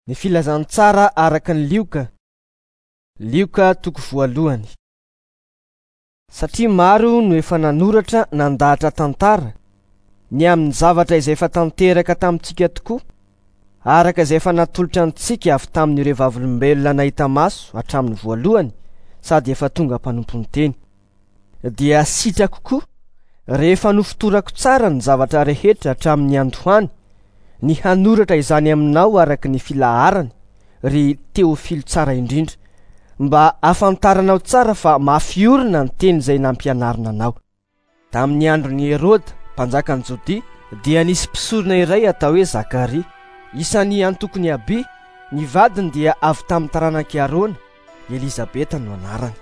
Ny filazantsara araka ny Lioka toko voalohany. Satria maro no efa nanoratra nandahatra tantara ny amin'ny zavatra izay efa tanteraka tamintsika tokoa, araka izay efa natolotra antsika avy tamin'ireo vavolombelona nahita maso hatramin'ny voalohany sady efa tonga mpanompony teny. Dia sitra kokoa rehefa nofotorako tsara ny zavatra rehetra hatramin'ny androany, ny hanoratra izany aminao araka ny filaharany ry Teofilo tsara indrindra, mba afantaranao tsara fa mafiorina ny teny izay nampianarina anao. Tamin'ny andron'ny Herôda mpanjakan'ny Jodia dia nisy mpisorona iray atao hoe Zakaria, isan'ny antokony Aby. Ny vadiny dia avy tamin'ny taranaki Arona, Elizabeta no anarany.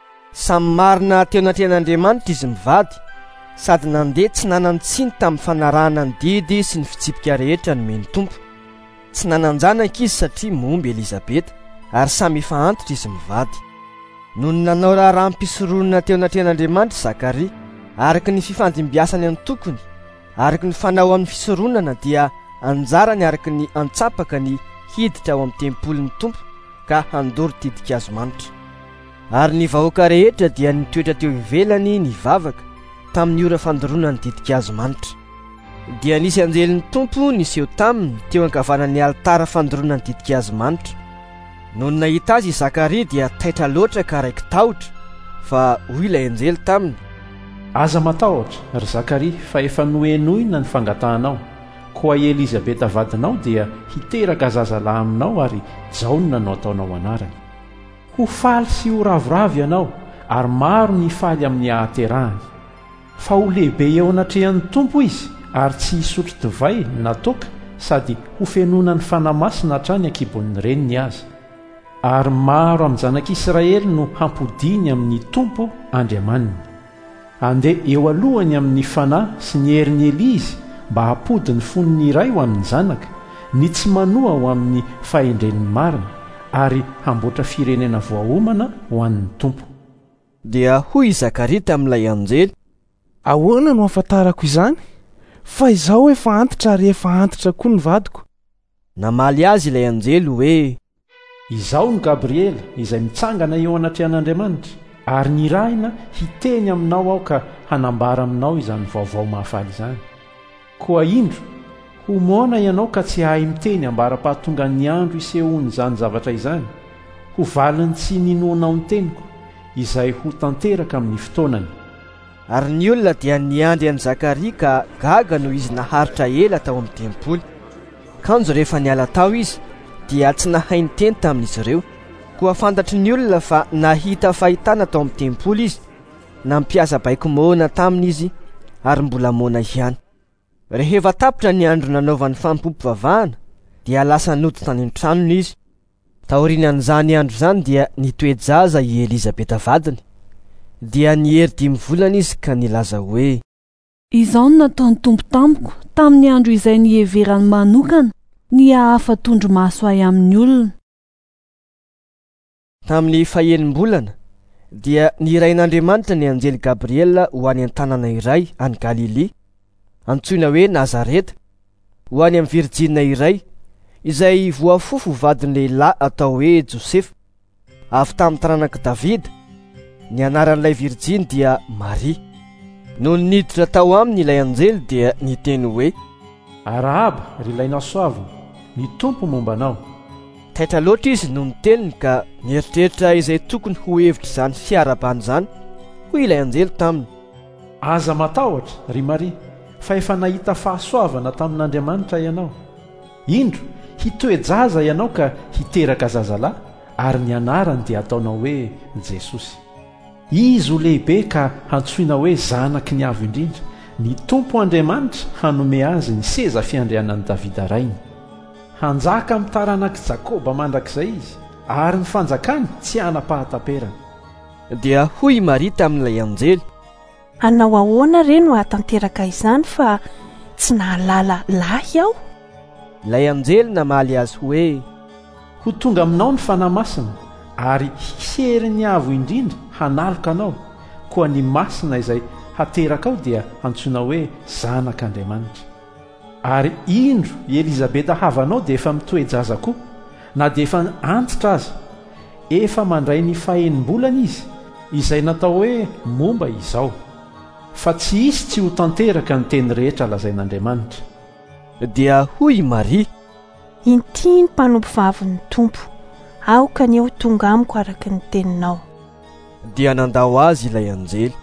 Samy marina teo anatreh'Andriamanitra izy mivady, sady nandeha tsy nanan-tsiny tamin'ny fanarahana ny didy sy ny fitsipika rehetra nomeny Tompo. Tsy nananjanaka izy satria momby Elizabeta, ary samy efa antitra izy mivady. Noho ny nanao raharaham-pisoronana teo anatreh'Andriamanitra Zakaria, araka ny fifandimbiasany any tokony, araka ny fanao amin'ny fisoronana, dia anjarany araka ny antsapaka ny hiditra ao amin'ny tempolin'ny Tompo ka handoro didin-kazo-manitra. Ary ny vahoaka rehetra dia nitoetra teo ivelany nivavaka tamin'ny ora fandoroana ny didin-kazo-manitra. Dia nisy anjelin'ny Tompo niseho taminy teo ankavanan'ny alitara fandoroana ny didin-kazo-manitra. Noho ny nahita azy Zakaria dia taitra loatra ka raiky tahotra, fa hoy ilay anjely taminy: aza matahotra ry Zakaria, fa efa noenoina ny fangatahanao, koa Elizabeta vadinao dia hiteraka zazalahy aminao ary jaonina no ataonao anarany. Ho faly sy ho ravoravo ianao, ary maro ny faly amin'ny ahaterahany. Fa ho lehibe eo anatrehan'ny Tompo izy, ary tsy hisotro divay na toaka, sady ho fenona ny fanamasina hatrany ankibon'ny reniny azy. Ary maro amin'ny zanak'Israely no hampodiny amin'ny Tompo Andriamaniny. Andeha eo alohany amin'ny fanahy sy ny herin'ny Elizy mba hampody ny foniny iray ho amin'ny zanaka, ny tsy manoa ho amin'ny fahendren'ny marina, ary hamboatra firenena voahomana ho an'ny Tompo. Dia hoy Zakaria tamin'ilay anjely: ahoana no afantarako izany? Fa izaho efa antitra ary efa antitra koa ny vadiko. Namaly azy ilay anjely hoe: izaho ny Gabriela izay mitsangana eo anatrehan'Andriamanitra, ary nirahina hiteny aminao aho ka hanambara aminao izany vaovao mahafaly izany. Koa indro ho moana ianao ka tsy hahay miteny ambara-pahatonga ny andro isehoany izany zavatra izany, ho valiny tsy ninoanao ny teniko izay ho tanteraka amin'ny fotoanany. Ary ny olona dia niandry an'i Zakaria ka gaga noho izy naharitra ela tao amin'ny tempoly. Kanjo rehefa niala tao izy dia tsy nahay niteny tamin'izy ireo, koa fantatry ny olona fa nahita fahitana tao amin'ny tempoly izy, nampiasa baiko moana taminy izy ary mbola moana ihany. Rehefa tapitra ny andro nanaovany fampompivavahana dia lasa nody tany an-tranony izy. Taorian'izany andro zany dia nitoe-jaza i Elizabeta vadiny. Dia nihery 5 volana izy ka nilaza hoe: izao no nataon'ny Tompo tamiko tamin'ny andro izay niheverany manokana ny hahafa tondro-maso ahy amin'ny olona. Tamin'ny faha-enimbolana dia nirain'Andriamanitra ny anjely Gabriela ho any an-tanàna iray any Galilea, antsoina hoe Nazareta, ho any amin'ny Virjina iray izay voafofo vadiny lehilahy atao hoe Josefa, avy tamin'ny taranaki Davida. Ny anaran'ilay Virjiny dia Maria. Noho niditra tao aminy ilay anjely dia niteny hoe: arahaba ry lainao soavina, ny Tompo momba anao. Taitra loatra izy no niteniny ka nieritreritra izay tokony ho hevitra izany fiarabany izany, hoy ilay anjely taminy: aza matahotra ry Maria, fa efa nahita fahasoavana tamin'Andriamanitra ianao. Indro hitoe-jaza ianao ka hiteraka zazalahy, ary ny anarany dia ataonao hoe Jesosy. Izy ho lehibe ka antsoina hoe zanaky ny avo indrindra, ny Tompo Andriamanitra hanome azy ny seza fiandrianan'i Davida rainy. Hanjaka amin'ny taranaki Jakoba mandrakizay izy, ary ny fanjakany tsy hanam-pahatamperana. Dia hoy Maria tamin'ilay anjely: anao ahoana re no hatanteraka izany fa tsy nahalala lahy aho? Ilay anjely namaly azy hoe: ho tonga aminao ny fanahy masina, ary herin'ny avo indrindra hanaloka anao, koa ny masina izay hateraka ao dia antsoina hoe zanak'Andriamanitra. Ary indro Elizabeta havanao dia efa mitoe-jaza koa, na dia efa antitra aza efa mandray ny fahenim-bolana izy izay natao hoe momba izao, fa tsy isy tsy ho tanteraka ny teny rehetra lazain'Andriamanitra. Dia hoy Maria: inty ny mpanompo vavin'ny tompo, aoka ny eo tonga amiko araka ny teninao. Dia nandao azy ilay anjely.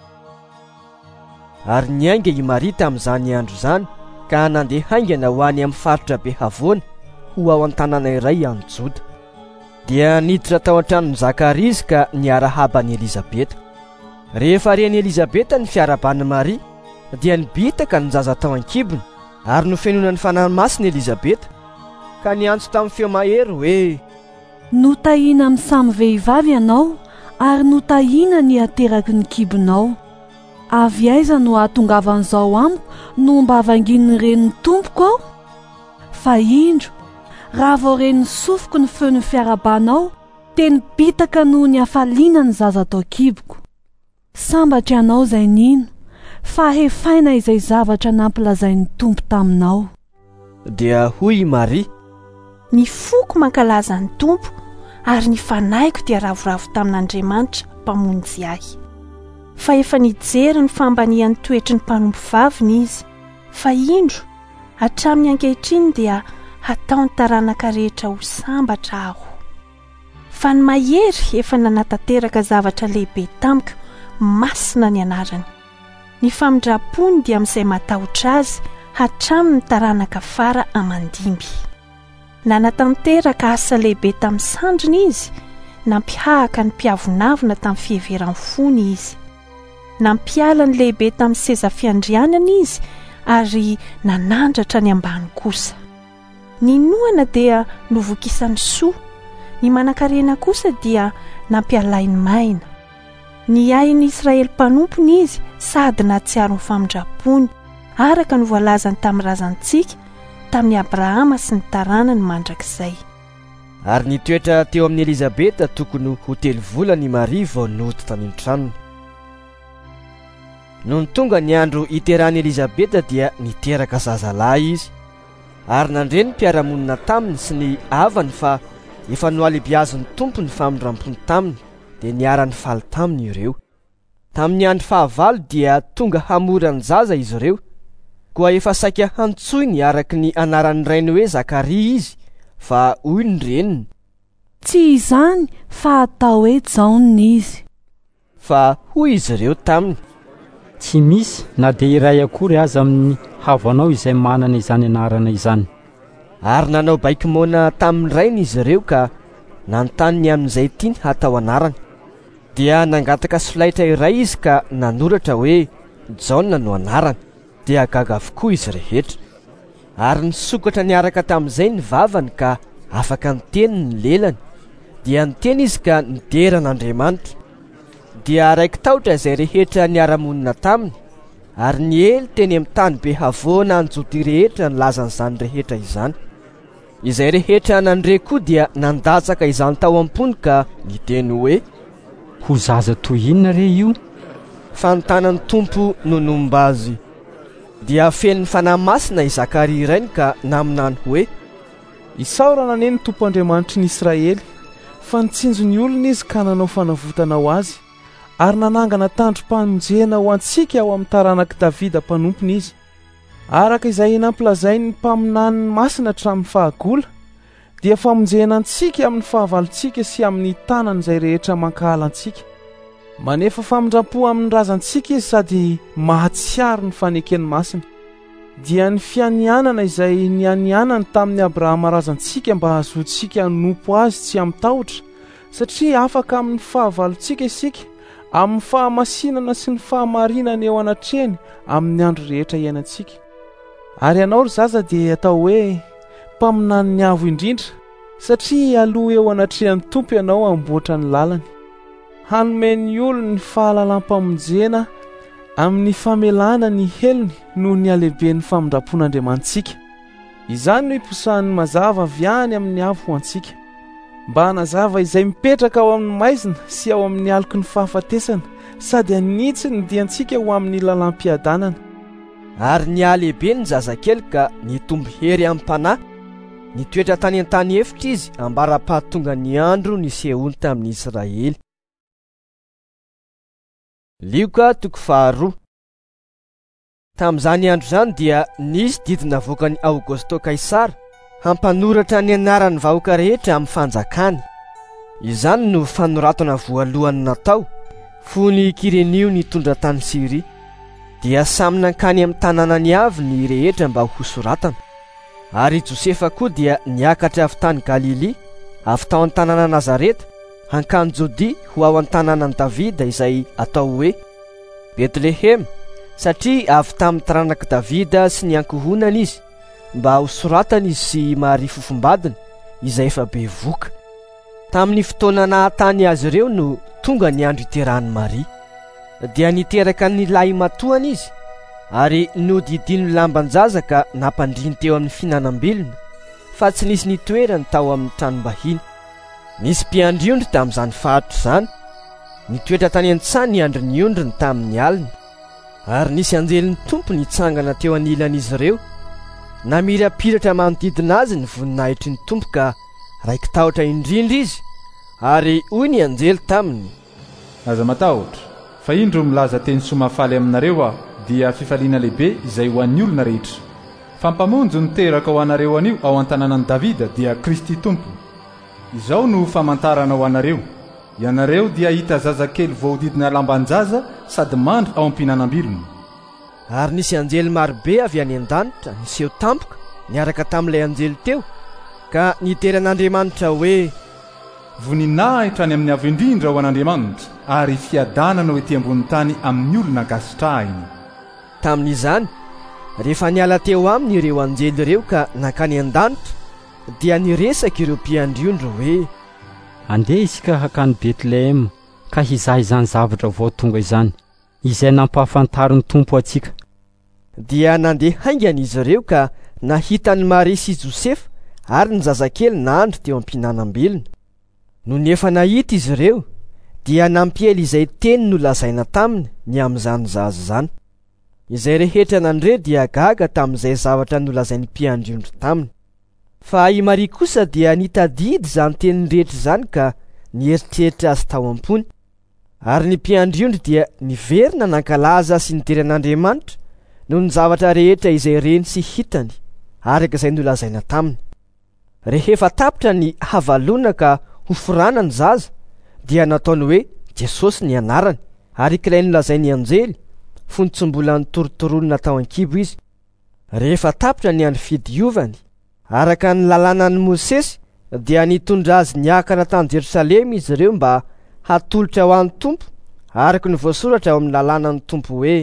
Ary niainga i Maria tamin'izany andro izany ka nandeha haingana ho any amin'ny faritra Behavoana ho ao an-tanàna iray any Joda. Dia niditra tao an-tranon'i Zakaria izy ka niara-haba ny Elizabeta. Rehefa reny Elizabeta ny fiaraban'i Maria dia nibitaka ny zaza tao an-kibony ary nofenona ny fanahy masina Elizabeta ka niantso tamin'ny feo mahery hoe: notahina amin'ny samy vehivavy ianao ary notahina ny ateraky ny kibonao. Avy aiza no ahatongavan'izao amiko no mba havangin'ny reniny tompoko aho? Fa indro raha vao reny sofoko ny feon'ny fiarabanao teny bitaka noho ny hafaliana ny zaza tao kiboko. Sambatra ianao izay nino, fa hefaina izay zavatra nampilazain'ny tompo taminao. Dia hoy Maria: ny foko mankalaza ny tompo ary ny fanahyko dia ravoravo tamin'Andriamanitra mpamonjy ahy. Fa efa nijery ny fambanian'ny toetry ny mpanompo vaviny izy, fa indro hatramin'ny ankehitriny dia ataony taranaka rehetra ho sambatra aho. Fa ny mahery efa nanatanteraka zavatra lehibe tamiko, masina ny anarany. Ny famindrapony dia amin'izay matahotra azy hatramin'ny taranaka fara amandimby. Nanatanteraka asa lehibe tamin'ny sandriny izy, nampihahaka ny mpiavonavina tamin'ny fiheverany fony izy. Nampiala ny lehibe tamin'ny seza fiandrianana izy ary nanandratra ny ambany kosa. Ny noana dia novokisany soa, ny manan-karena kosa dia nampialainy maina. Ny ain'ny Israely mpanompony izy sady natsiaro ny famindrapony araka ny voalazany tamin'ny razantsika tamin'ny Abrahama sy ny taranany mandrakizay. Ary nitoetra teo amin'ny Elizabeta tokony ho 3 volana i Maria vao noto tany an-tranony. Noho ny tonga ny andro iterany Elizabeta dia niteraka zazalahy izy, ary nandreny mpiaramonina taminy sy ny havany fa efa noalibiazon'ny tompo ny famindram-pony taminy, dia niara-ny faly taminy ireo. Tamin'ny andro fahavalo dia tonga hamorany zaza izy ireo, koa efa saika hantsoiny araky ny anaran'ny rainy hoe Zakaria izy, fa hoy ny reniny: tsy izany fa atao hoe Jaona izy. Fa hoy izy ireo taminy: tsy misy na dia iray akory aza amin'ny havanao izay manana izany anarana izany. Ary nanao baikimoana tamin'ny rainy izy ireo ka nanontaniny amin'izay tiany hatao anarany. Dia nangataka solaitra iray izy ka nanoratra hoe Jaona no anarany, dia gaga avokoa izy rehetra. Ary nisokatra niaraka tamin'izay ny vavany ka afaka niteny ny lelany, dia niteny izy ka nideran'Andriamanitra. Dia raiky taotra izay rehetra niara-monina taminy, ary ny ely teny amin'ny tany Behavoana anjoty rehetra nilazan'izany rehetra izany. Izay rehetra nandre koa dia nandatsaka izany tao am-pony ka niteny hoe: ho zaza toy inona re io? Fantanan'ny tompo no nomba azy. Dia fen'ny fanahy masina i Zakaria irainy ka naminany hoe: isaorana ane ny tompo Andriamanitry ny Israely, fa nitsinjo ny olona izy ka nanao fanavotana ho azy, ary nanangana tandrom-pamonjena ho antsika ao amin'ny taranaka Davida mpanompony izy. Araka izay nampilazainy ny mpaminany masina hatramin'ny fahagola, dia famonjena antsika amin'ny fahavalontsika sy amin'ny tanany izay rehetra mankahala antsika. Manefa famindram-po amin'ny razantsika izy sady mahatsiaro ny fanekeny masina. Dia ny fianianana izay nianianany tamin'ny Abrahama razantsika mba hahazoantsika hanompo azy tsy amin'ny tahotra, satria afaka amin'ny fahavalontsika isika, amin'ny fahamasinana sy ny fahamarinana eo anatrehany amin'ny andro rehetra iainantsika. Ary ianao ry zaza dia atao hoe mpaminany ny avo indrindra, satria aloha eo anatrehan'ny tompo ianao amboatra ny lalany. Hanomeny olona ny fahalalam-pamonjena amin'ny famelana ny helony noho ny alehiben'ny famindram-pon'Andriamantsika. Izany no iposahan'ny mazava avy any amin'ny avo ho antsika, mba hanazava izay mipetraka ao amin'ny maizina sy ao amin'ny aloky ny fahafatesana, sady hanitsy ny diantsika ho amin'ny lalam-piadanana. Ary ny alehibe ny zazakely ka nitombo hery amin'ny mpanahy, nitoetra tany an-tany efitra izy ambara-pahatonga ny andro nisehony tamin'ny Israely. Lioka 2. Tamin'izany andro zany dia nisy didina voakany Aogostô Kaisara hampanoratra ny anaran'ny vahoaka rehetra amin'ny fanjakany. Izany no fanoratana voalohany natao fony Kirenio nitondra tany Siria, dia samy nankany amin'ny tanànany avy ny rehetra mba ho soratana. Ary Josefa koa dia niakatra avy tany Galili, avy tao an-tanàna Nazareta, hankany Jodia ho ao an-tanànan Davida izay atao hoe Betlehema, satria avy tamin'ny taranaka Davida sy ny ankohonana izy, mba ho soratana izy sy Maria fofombadiny izay efa be voka. Tamin'ny fotoana nahatany azy ireo no tonga ny andro iterahan'i Maria, dia niteraka ny lahy matohana izy, ary nodidino lamban-jaza ka nampandriny teo amin'ny finanam-bilona, fa tsy nisy nitoerany tao amin'ny tranom-bahiny. Nisy mpiandriondry tamin'izany fahatro izany, nitoetra tany an-tsany ny andron'ny ondriny tamin'ny alina, ary nisy anjelin'ny tompo nitsangana teo anilan'izy ireo, namirapiratra manodidina azy ny voninahitry ny tompo ka raiky tahotra indrindra izy, ary hoy ny anjely taminy: aza matahotra, fa indro milaza teny somafaly aminareo aho, dia fifaliana lehibe izay ho an'ny olona rehetra. Fampamonjo niteraka ho anareo anio ao an-tanànan Davida dia Kristy tompo. Izao no famantarana ho anareo: ianareo dia hita zazakely voahodidina lamban-jaza sady mandry ao am-pihinanam-bilona. Ary nisy anjely marobe avy any an-danitra niseho tampoka niaraka tamin'ilay anjely teo, ka niteran'Andriamanitra hoe: voninahitra any amin'ny avo indrindra ho an'Andriamanitra, ary fiadanana ho ety ambony tany amin'ny olona gasitrahiny. Tamin'izany, rehefa niala teo aminy ireo anjely ireo ka nankany an-danitra, dia niresaka ireo mpiandriondry hoe: andeha isika hakany Betlehema ka hizaha izany zavatra vao tonga izany, izay nampahafantarin'ny Tompo atsika. Dia nandeha haingana izy ireo ka nahitany Maria sy Josefa ary ny zazakely nandro teo am-pihinanam-bilona. No nefa nahita izy ireo, dia nampiely izay teny nolazaina taminy ny amin'izany zaza zany. Izay rehetra nandre dia gaga tamin'izay zavatra nolazain'ny mpiandriondry taminy. Fa i Maria kosa dia nitadidy izany teny rehetra izany ka nieritreritra azy tao am-pony. Ary ny mpiandriondry dia niverina nankalaza sy niteran'Andriamanitra noho ny zavatra rehetra izay reny sy hitany araka izay nolazaina taminy. Rehefa tapitra ny havalona ka ho forana ny zaza, dia nataony hoe Jesosy ny anarany, ary kilay nolazainy anjely fony tsy mbola nitorotoronina tao an-kibo izy. Rehefa tapitra ny andro fidiovany araka ny lalànan'i Mosesy, dia nitondra azy niakatra tany Jerosalema izy ireo mba hatolotra ho an'ny Tompo, araka ny voasoratra ao amin'ny lalànan'ny Tompo hoe: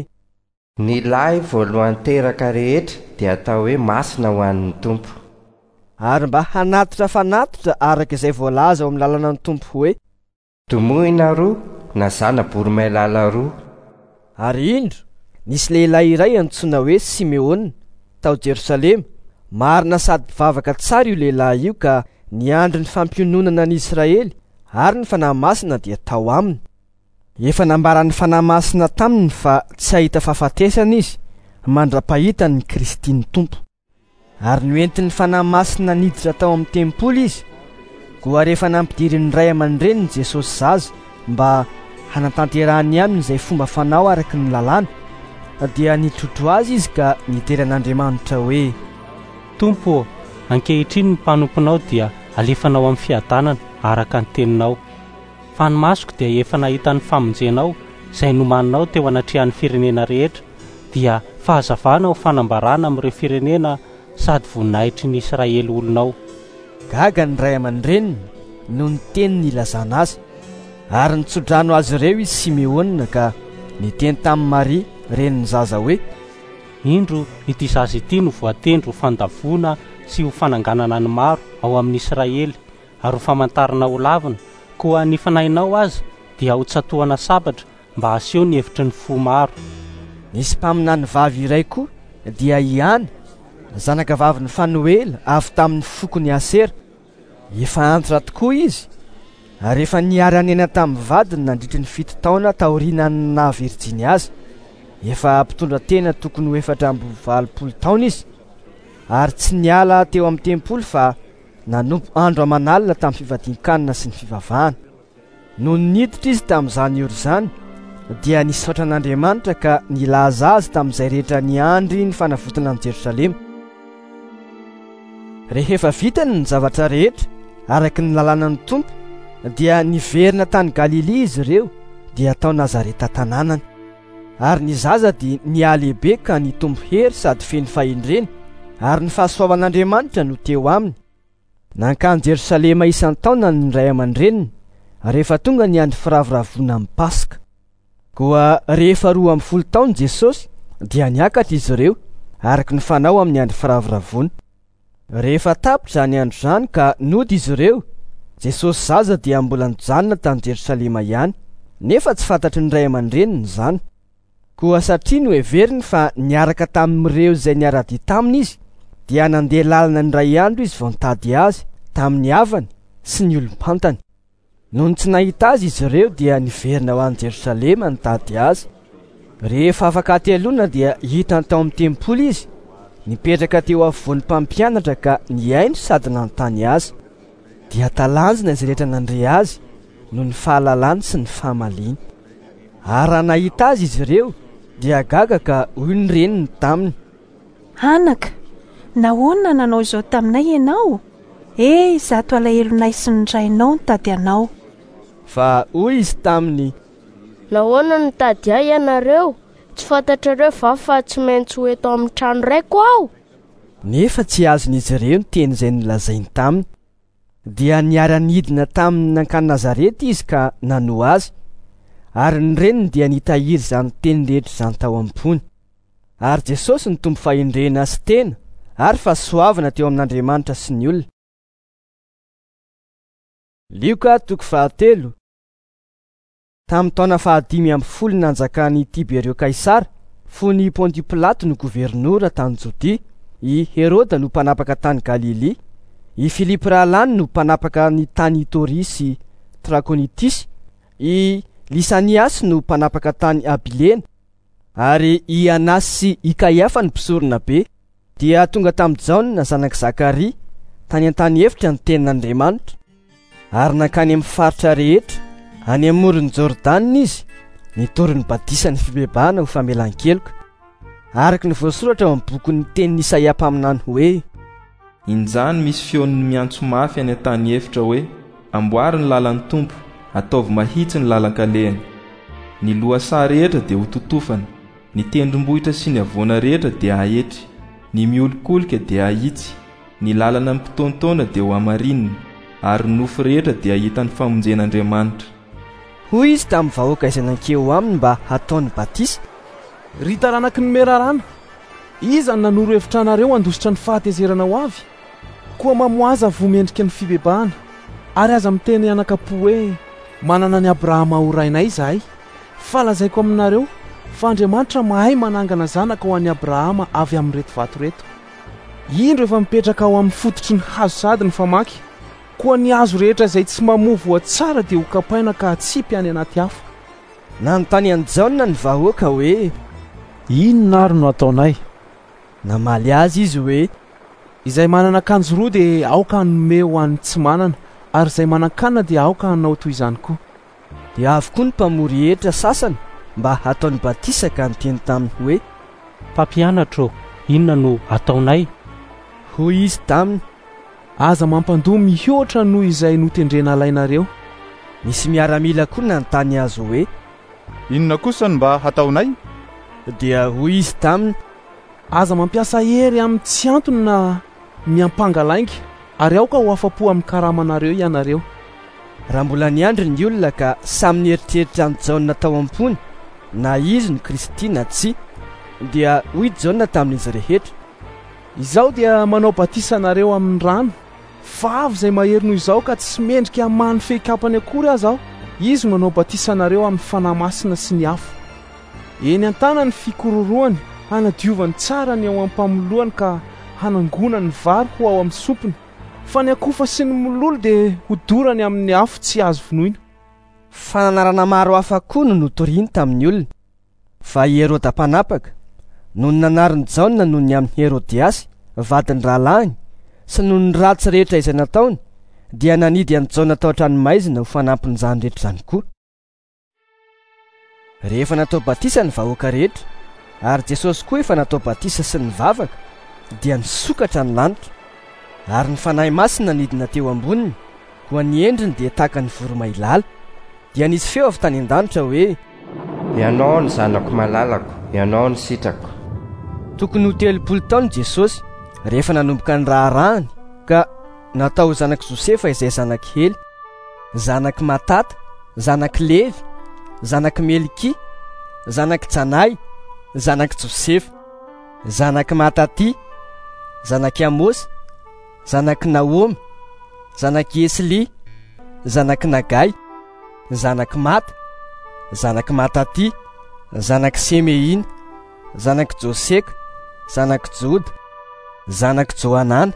ny lahy voalohan'ny teraka rehetra dia atao hoe masina ho an'ny Tompo. Ary mba hanatitra fanatitra araka izay voalaza ao amin'ny lalànan'ny Tompo hoe: tomoina roa na zana-boromailala roa. Ary indro nisy lehilahy iray antsoina hoe Simeona tao Jerosalema. Marina sady mpivavaka tsara io lehilahy io, ka ny andro ny fampiononana ny Israely ary ny fanahy masina dia tao aminy. Efa nambarany fanahy masina taminy fa tsy hahita fahafatesana izy mandra-pahita ny Kristy ny Tompo. Ary noentin'ny fanahy masina niditra tao amin'ny tempoly izy, koa rehefa nampidiry ny ray aman-dreniny Jesosy zaza mba hanatanterahany aminy izay fomba fanao araka ny lalàna, dia nitrotro azy izy ka niteran'Andriamanitra hoe: Tompo, ankehitriny ny mpanomponao dia alefanao amin'ny fiadanana araka ny teninao. Fa ny masoko dia efa nahita ny famonjenao izay nomaninao teo anatrehan'ny firenena rehetra, dia fahazavana ho fanambarana amin'ireo firenena sady voninahitry ny Israely olonao. Gaga ny ray aman-dreniny no ny teny nilazana azy, ary nitsodrano azy ireo izy Simeona ka niteny tamin'ny Maria reniny zaza hoe: indro ity zaza ity no voatendry ho fandavona sy ho fananganana ny maro ao amin'ny Israely, ary ho famantarana ho lavina, koa ny fanahinao azy dia ho tsatohana sabatra mba aseho ny hevitry ny fo maro. Nisy mpaminany vavy iray koa dia Iana, zanaka vavin'ny Fanoela avy tamin'ny fokony Asera. Efa antitra tokoa izy, ary efa niary anena tamin'ny vadiny nandritry ny 7 taona taorianany naha-Virjinia azy. Efa mpitondra tena tokony ho 420 taona izy. ary tsy niala teo amin'ny tempoly fa nanompo andro amanalina tamin'ny fivadin-kanina sy ny fivavahana. No niditra izy tamin'izany oro izany dia nisaotra an'Andriamanitra ka nilaza azy tamin'izay rehetra niandry ny fanavotana ny Jerosalema. Rehefa vitany ny zavatra rehetra araka ny lalàna ny Tompo dia niverina tany Galili izy ireo dia tao Nazareta tanànany. Ary ny zaza dia nialehibe ka nitombo hery sady feno fahindrena ary ny fahasoavan'Andriamanitra no teo aminy. Nankany Jerosalema isan-taona ny ray aman-dreniny rehefa tonga ny andro firaviravona amin'ny Paska. Koa rehefa 12 taona Jesosy dia niakatra izy ireo araka ny fanao amin'ny andro firaviravona. Rehefa tapitra ny andro izany ka nody izy ireo, Jesosy zaza dia mbola nijanona tany Jerosalema ihany, nefa tsy fantatry ny ray aman-dreniny izany. Koa satria no heveriny fa niaraka tamin'ireo izay niara-dia taminy izy, dia nandeha lalana ny ray andro izy vao nitady azy tamin'ny havany sy ny olom-pantany. Noho ny tsy nahita azy izy ireo dia niverina ho an'i Jerosalema nitady azy. Rehefa afaka atelona dia hitany tao amin'ny tempoly izy, nipetraka teo afovoan'ny mpampianatra ka niaino sady nanontany azy. Dia talanjona izay rehetra nandre azy noho ny fahalalany sy ny fahamaliany. Ary raha nahita azy izy ireo dia gaga ka hoy ny reniny taminy: Anaka, nahoana nanao izao taminay ianao? Izato alahelonay sy ny rainao nitady anao. Fa hoy izy taminy: Nahoana nitady ahy ianareo? Tsy fantatrareo va fa tsy maintsy ho eto amin'ny trano raiko aho? Nefa tsy azon'izy ireo ny teny izay nolazainy taminy. Dia niara-nidina taminy nankany Nazareta izy ka nano azy, ary ny reniny dia nitahiry izany teny rehetra izany tao am-pony. Ary Jesosy ny tombo fahindrena sy tena ary fahasoavana teo amin'Andriamanitra sy ny olona. Lioka 3. Tamin'ny taona 5 nanjakan'i Tiberio Kaisara, fony Ponty Pilato no gobernora tany Jodia, i Heroda no mpanapaka tany Galili, i Filipo Ralany no mpanapaka ny tany Itory sy Trakonitisy, i Lisaniasy no mpanapaka tany Abilena, ary i Anasy sy i Kaiafa ny mpisorona be. Dia tonga tamin'i Jaona zanak'i Zakaria tany an-tany efitra ny tenin'Andriamanitra, ary nankany amin'ny faritra rehetra any amoron'ny Jordana izy, nitory ny batisa ny fibebahana ho famelan-keloka, araka ny voasoratra ao amin'ny bokin'ny tenin'i Isaia mpaminany hoe: Injany misy feon'ny miantso mafy any an-tany efitra hoe: Amboary ny lalan'ny Tompo, ataovy mahitsy ny lalan-kalehany. Ny lohasaha rehetra dia ho totofana, ny tendrombohitra sy ny avoana rehetra dia ahetry, ny miolikolika dia ahitsy, ny lalana mpitontoana dia ho amarinina, ary nofo rehetra dia hitan'ny famonjen'Andriamanitra. Hoy izy tamin'ny vahoaka izay nankeo aminy mba hataony batisa: Rita ranaky ny merarana, iza ny nanoro hevitra anareo handositra ny fahatezerana ho avy? Koa mamoaza vomendrika ny fibebahana, ary aza miteny anakapo hoe: Manana ny Abrahama ho rainay izahay. Fa lazaiko aminareo fa Andriamanitra mahay manangana zanaka ho an'i Abrahama avy amin'reto vato reto. Indro efa mipetraka ao amin'ny fototry ny hazo sady ny famaky, koa ny hazo rehetra izay tsy mamovo ho tsara dia ho kapaina ka hatsipy any anaty afo. Nanontany an'i Jaona ny vahoaka hoe: Inona ary no ataonay? Namaly azy izy hoe: Izay manana akanjo roa dia aoka hanome ho an'ny tsy manana, ary izay manan-kanina dia aoka hanao toy izany koa. Dia avokoa ny mpamory hetra sasany mba hataony batisa ka niteny taminy hoe: Mpampianatro, inona no ataonay? Hoy izy taminy: Aza mampandoa mihoatra noho izay notendrena alainareo. Misy miaramila koa nanontany azy hoe: Inona kosa no mba hataonay? Dia hoy izy taminy: Aza mampiasa hery amin'ny tsy antony na miampangalainga, ary aoka ho afa-po amin'ny karamanareo ianareo. Raha mbola niandry ny olona ka samy nieritreritra ny Jaona tao am-pony, na izy no Kristy na tsy, dia hoy Jaona tamin'izy rehetra: Izaho dia manao batisa anareo amin'ny rano, fa avy izay mahery noho izao ka tsy mendrika many fehikapany akory aza aho, izy manao batisa anareo amin'ny fanahy masina sy ny afo. Eny an-tana ny fikororoany, hanadiovany tsara ny ao am-pamolohany ka hanangona ny vary ho ao amin'ny sopiny, fa ny akofa sy ny mololo dia hodorany amin'ny afo tsy azo vonoina. Fananarana maro hafa koa no notoriany tamin'ny olona. Fa i Heroda mpanapaka, noho ny nanariny Jaona noho ny amin'ny Herodiasy, vadiny rahalahy sy noho ny ratsy rehetra izay nataony dia nanidy any Jaona tao an-tranomaizina ho fanampin'izany rehetra izany koa. Rehefa natao batisa ny vahoaka rehetra ary Jesosy koa efa natao batisa sy ny vavaka dia nisokatra ny lanitra ary ny fanahy masina nidina teo amboniny koa ny endriny dia tahaka ny voromailala. Dia nisy feo avy tany an-danitra hoe: ianao ny zanako malalako, ianao ny sitrako. Tokony ho 30 taona Jesosy rehefa nanomboka ny raharahany ka natao zanak' Josefa izay zanak Hely, zanak Matata, zanak Levy, zanak Melki, zanak Janay, zanak Josefa, zanak Matati, zanak Amos, zanak Naomi, zanak Esli, zanak Nagay, zanak Mata, zanak Matati, zanak Semein, zanak Joseka, zanak Joda, zanak Joanana,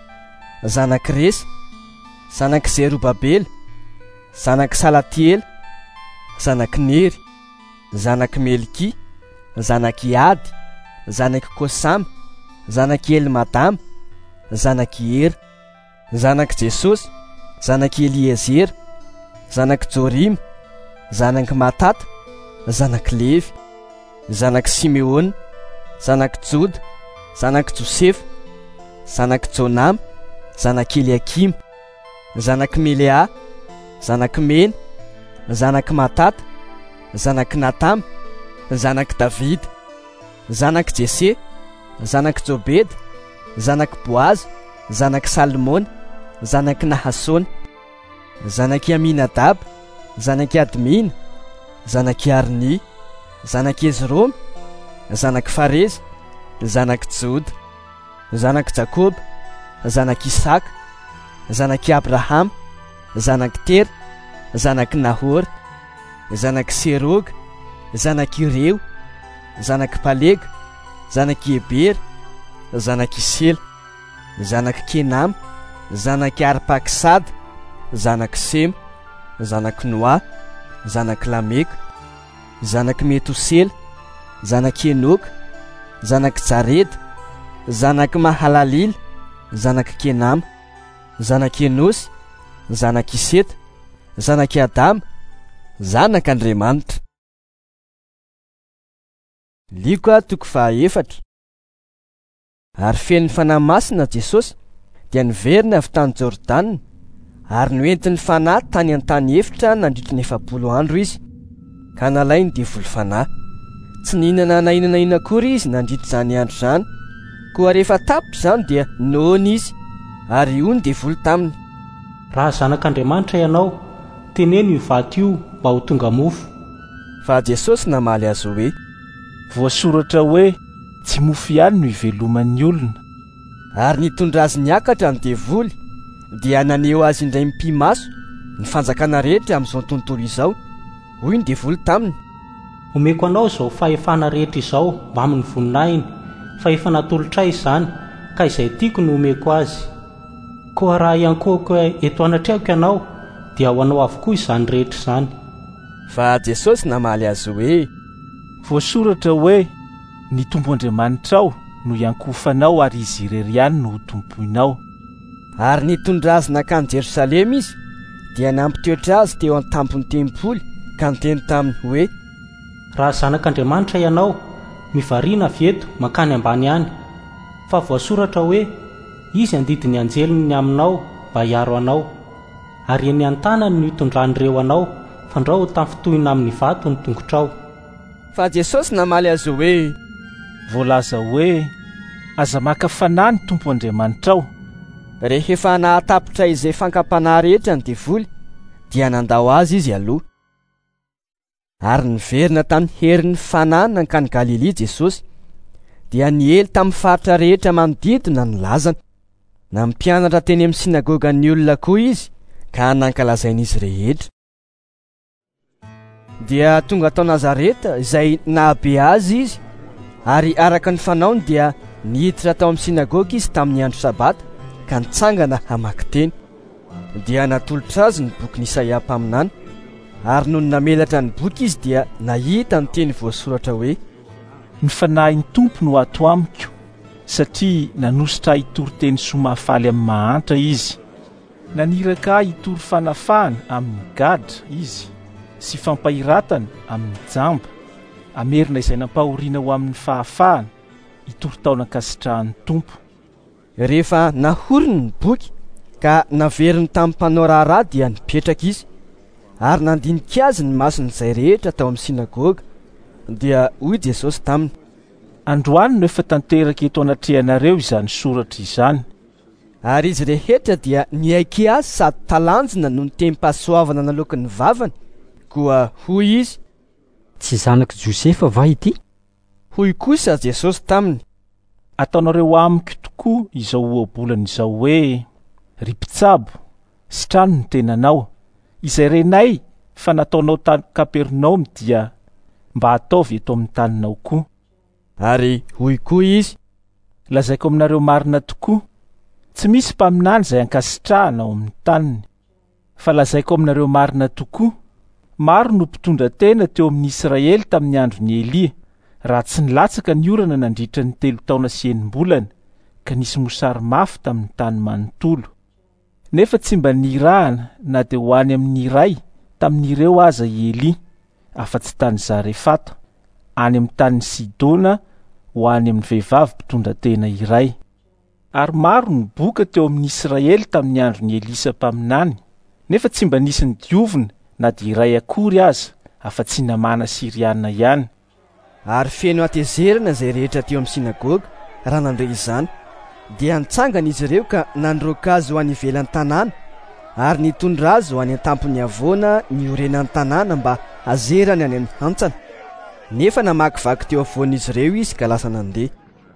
zanak Resa, zanak Zerubabel, zanak Salatiel, zanak Nery, zanak Melki, zanak Iady, zanak Kosam, zanak Elmadam, zanak Era, zanak Jesosy, zanak Eliezer, zanak Jorim, zanak Matata, zanak Levy, zanak Simeon, zanak Joda, zanak Josefa, zanak Jonam, zanak Eliakim, zanak Melea, zanak Mena, zanak Matata, zanak Natam, zanak David, zanak Jese, zanak Jobed, zanak Boaz, zanak Salmon, zanak Nahason, zanak Aminadab, zanak Admin, zanak Arni, zanak Ezrom, zanak Farez, zanak Joda, zanak Jakob, zanak Isaka, zanak Abraham, zanak Ter, zanak Nahor, zanak Serog, zanak Ireo, zanak Paleg, zanak Eber, zanak Isel, zanak Kenam, zanak Arpaksad, zanak Sem, zanak Noa, zanak Lamek, zanak Metusel, zanak Enok, zanak Jared, zanak Mahalalil, zanak Kenam, zanak Enos, zanak Iset, zanak Adam, zanak Andriamanitra. Luka 14. Ary fen'ny fanahy masina Jesosy dia niverina avy tany Jordana ary noentiny fanahy tany an-tany efitra nandritra ny 70 andro izy ka nalainy devoly fanahy. Tsy nihinana na inana akory izy nandritra izany andro izany, koa rehefa tapitra izany dia nony izy ary io ny devoly taminy. Raha zanak'Andriamanitra ianao, teneno io vato io mba ho tonga mofo. Fa Jesosy namaly azy hoe: voasoratra hoe tsy mofo ihany no iveloman'ny olona. Ary nitondra azy niakatra ny devoly dia naneo azy indray mipimaso ny fanjakana rehetra amin'izao tontolo izao. Hoy ny devoly taminy: omeko anao izao fahefana rehetra izao mba amin'ny voninahiny, fa efa natolotra izany ka izay tiako no omeko azy. Koa raha iankoko eto anatrehako ianao dia ho anao avokoa izany rehetra izany. Fa Jesosy namaly azy hoe: voasoratra hoe ny tompo Andriamanitrao no iankofanao ary izy irery ihany no tompoinao. Ary nitondra azy nakany Jerosalema izy dia nampitoetra azy teo an-tampony tempoly ka niteny taminy hoe: raha zanak'Andriamanitra ianao, mivariana avy eto mankany ambany any. Fa voasoratra hoe izy andidi ny anjeliny aminao mba hiaro anao, ary eny an-tanany no hitondran'ireo anao fandrao tamin'ny fitohina amin'ny vato ny tongotrao. Fa Jesosy namaly azy hoe: voalaza hoe aza maka fanahy ny tompo Andriamanitrao. Rehefa nahatapitra izay fankapanahy rehetra ny devoly dia nandao azy izy aloha. Ary niverina tamin'ny herin'ny fanahy nankany Galilea Jesosy dia niely tamin'ny faritra rehetra manodidina ny lazana. Nampianatra teny amin'ny sinagogan'ny olona koa izy ka nankalazain'izy rehetra. Dia tonga tao Nazareta izay nahabe azy izy, ary araka ny fanaony dia nihiditra tao amin'ny sinagoga izy tamin'ny andro sabata ka nitsangana hamaky teny. Dia natolotra azy ny boky Isaia mpaminany, ary noho namelatra ny boky izy dia nahita ny teny voasoratra hoe: ny fanahin'ny tompo no ato amiko, satria nanositra hitory-teny somafaly amin'ny mahantra izy. Naniraka hitory fanafahana amin'ny gadra izy sy fampahiratana amin'ny jamba, amerina izay nampahoriana ho amin'ny fahafahana hitory taona-kasitrahan'ny Tompo. Rehefa nahoriny ny boky ka naveriny tamin'ny mpanao raharaha dia nipetraka izy, ary nandinika azy ny mason'izay rehetra tao amin'ny sinagoga. Dia hoy Jesosy taminy: androany no efa tanteraka eto anatrehanareo izany soratra izany. Ary izy rehetra dia niaiky azy sady talanjona no ny tem-pahasoavana naloky ny vavany. Koa hoy izy: tsy zanako Josefa va ity? Hoy kosa Jesosy taminy: ataonareo amiko tokoa izao ohabolana izao hoe ry mpitsabo, sitrano ny tenanao. Izay renay fa nataonao tany Kapernaum dia mba ataovy eto amin'ny taninao koa. Ary hoy koa izy: lazaiko aminareo marina tokoa, tsy misy mpaminany izay ankasitrahana ao amin'ny taniny. Fa lazaiko aminareo marina tokoa, maro no mpitondra tena teo amin'ny Israely tamin'ny andron'ny Elia, raha tsy nilatsaka ny orana nandritra ny 3 taona sy 9 mbolana, ka nisy mosary mafy tamin'ny tany manontolo. Nefa tsy mba nirahana na dia ho any amin'ny iray tamin'ireo aza i Elia, afa-tsy tany Zarefata, any amin'ny tany Sidona, ho any amin'ny vehivavy mpitondra tena iray. Ary maro ny boka teo amin'ny Israely tamin'ny andron'ny Elisa mpaminany, nefa tsy mba nisy ny diovina na dia iray akory aza, afa-tsy namana Siriana ihany. Ary feno atezerana izay rehetra teo amin'ny sinagoga raha nandray izany, dia nitsangana izy ireo ka nandroaka azy ho any ivelan'ny tanàna, ary nitondra azy ho any an-tampony avoana ny orenan'ny tanàna mba azerany any amin'ny hantsana. Nefa namakivaky teo avoan'izy ireo izy ka lasa nandeha.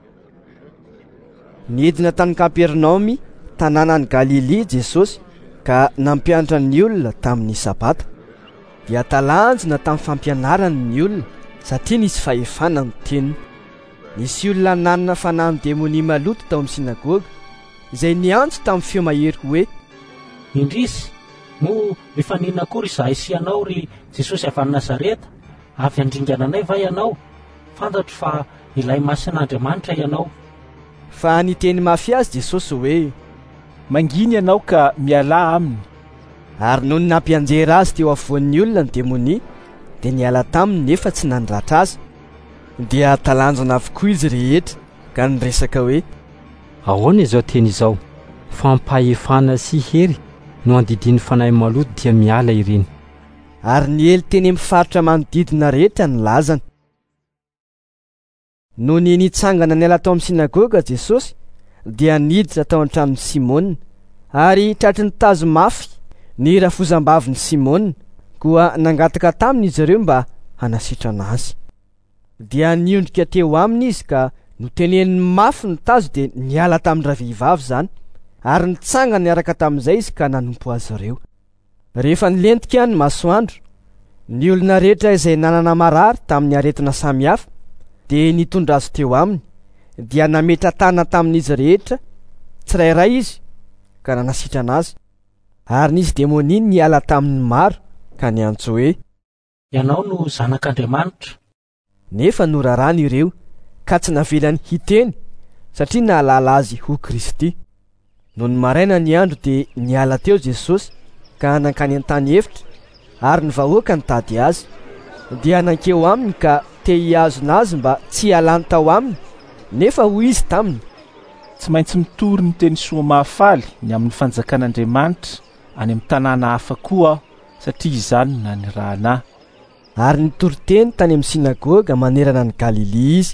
Nidina tany Kapernaum, tanàna any Galilea Jesosy, ka nampianatra ny olona tamin'ny sabata. Dia talanjona tamin'ny fampianarany ny olona, satria nisy fahefana ny teniny. Nisy olona nanana fanahy ny demonia maloto tao amin'ny sinagoga, izay niantso tamin'ny feo mahery hoe: indrisy, mo efa nina akory izahay sy ianao ry Jesosy avy any Nazareta? Avy andringana anay va ianao? Fantatro fa ilay masin'Andriamanitra ianao. Fa niteny mafy azy Jesosy hoe: manginy ianao ka miala aminy. Ary noho ny nampianjera azy teo afovoan'ny olona ny demonia, dia niala taminy nefa tsy nandratra azy. Dia talanjona avokoa izy rehetra ka niresaka hoe: ahoana izao teny izao? Fampahefana sy hery no andidin'ny fanahy maloto dia miala ireny. Ary ny ely teny amin'ny faritra manodidina rehetra ny lazany. Noho ny nitsangana niala tao amin'ny sinagoga Jesosy, dia niditra tao an-tranon'ny Simona, ary tratry ny tazo mafy ny rafozam-bavin'ny Simona, koa nangataka taminy izy ireo mba hanasitrana azy. Dia niondrika teo aminy izy ka noteneniny mafy ny tazo dia niala tamin'ny ravehivavy izany, ary nitsangana niaraka tamin'izay izy ka nanompo azy ireo. Rehefa nilentika ny masoandro, ny olona rehetra izay nanana marary tamin'ny aretina samihafa dia nitondra azy teo aminy, dia nametra tana tamin'izy rehetra tsirairay izy ka nanasitrana azy. Ary nisy demonia niala tamin'ny maro ka niantso hoe: ianao no zanak'Andriamanitra. Nefa norarana ireo ka tsy navelany hiteny, satria nahalala azy ho Kristy. Noho ny maraina ny andro dia niala teo Jesosy ka nankany an-tany efitra, ary ny vahoaka nitady azy. Dia nankeo aminy ka te hiazona azy mba tsy hialany tao aminy, nefa hoy izy taminy: tsy maintsy mitory ny teny soa mahafaly ny amin'ny fanjakan'Andriamanitra any amin'ny tanàna hafa koa, satria izany na ny rahanahy. Ary nitory teny tany amin'ny sinagoga manerana ny Galilea izy.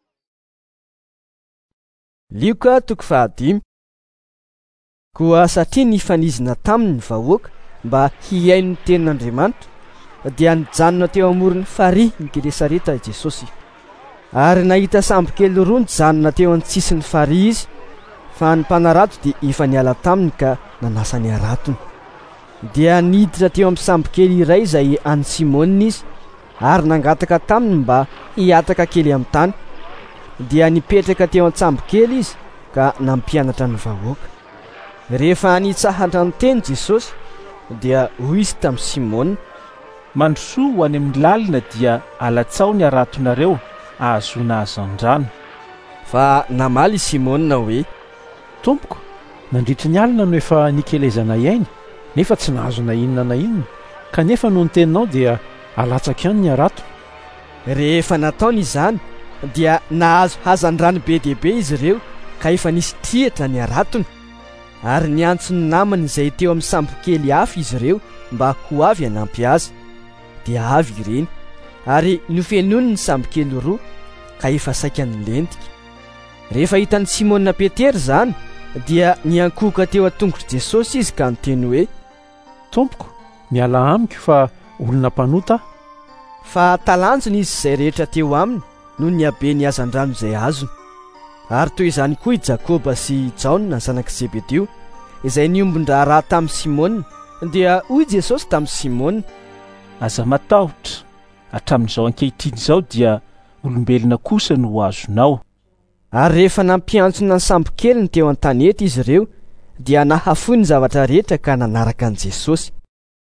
Lioka 5. Koa satria nifanizina taminy ny vahoaka mba hiaino ny tenin'Andriamanitra, dia nijanona teo amoron'ny farihy ny Genesareta Jesosy. Ary nahita sambo kely roa nijanona teo an-tsisin'ny farihy izy, fa ny mpanarato dia efa niala taminy ka nanasa ny aratony. Dia niditra teo amin'ny sambo kely iray izay any Simona izy, ary nangataka taminy mba hiataka kely amin'ny tany. Dia nipetraka teo an-tsambo kely izy ka nampianatra ny vahoaka. Rehefa nitsahatra ny teny Jesosy, dia hoy izy tamin'ny Simona: mandrosoa ho any amin'ny lalina dia alatsao ny aratonareo ahazona azy an-drano. Fa namaly Simona hoe: Tompoko, nandritra ny alina no efa nikelezana iainy, nefa tsy nahazo na inona na inona, kanefa noho ny teninao dia alatsaka ihany ny arato. Rehefa nataony izany dia nahazo hazan-drano be dehibe izy ireo ka efa nisy trihatra ny aratony, ary niantso ny namany izay teo amin'ny sambo kely hafa izy ireo mba ho avy hanampy azy. Dia avy ireny, ary nofenony ny sambo kely roa ka efa saika ny lentika. Rehefa hitan'ny Simona Petera zany dia niankohoka teo an-tongotry Jesosy izy ka niteny hoe: Tompoko, miala amiko fa olona mpanota. Fa talanjony izy izay rehetra teo aminy noho ny habe ny hazan-drano izay azony. Ary toy izany koa i Jakoba sy Jaona zanaky Zebedeo izay niombon-draha raha tamin'ny Simona, dia hoy Jesosy tamin'ny Simona: Aza matahotra, hatramin'izao ankehitriny izao dia olombelona kosa no ho azonao. Ary rehefa nampiantsona ny sambo kely ny teo an-tanety izy ireo dia nahafoy ny zavatra rehetra ka nanaraka an' Jesosy.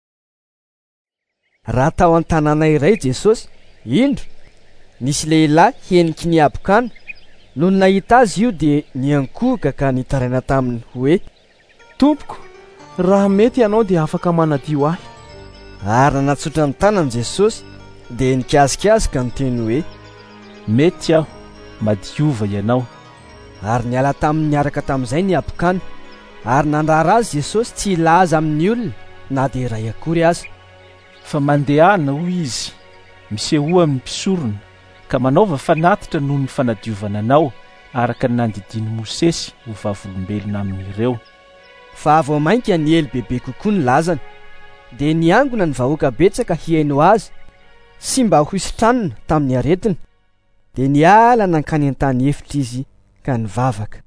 Raha tao an-tanàna iray Jesosy, indro nisy lehilahy heniky ny abokana. Noho ny nahita azy io dia niankohoka ka nitaraina taminy hoe: Tompoko, raha mety ianao dia afaka manadio ahy. Ary nanatsotra ny tanany Jesosy dia nikazikazika niteny hoe: Mety aho, madiova ianao. Ary niala taminy niaraka tamin'izay ny abokana, ary nandrara azy Jesosy tsy ilaza amin'ny olona na dia iray akory aza. Fa mandehana hoy izy, misehoa amin'ny mpisorona, ka manaova fanatitra noho ny fanadiovana anao araka ny nandidiny Mosesy ho vavolombelona amin'ireo. Fa vao mainka ny ely bebe kokoa ny lazany, dia niangona ny vahoaka betsaka hiaino azy sy mba ho isitranina tamin'ny aretina, dia niala nankany an-tany efitra izy ka nivavaka.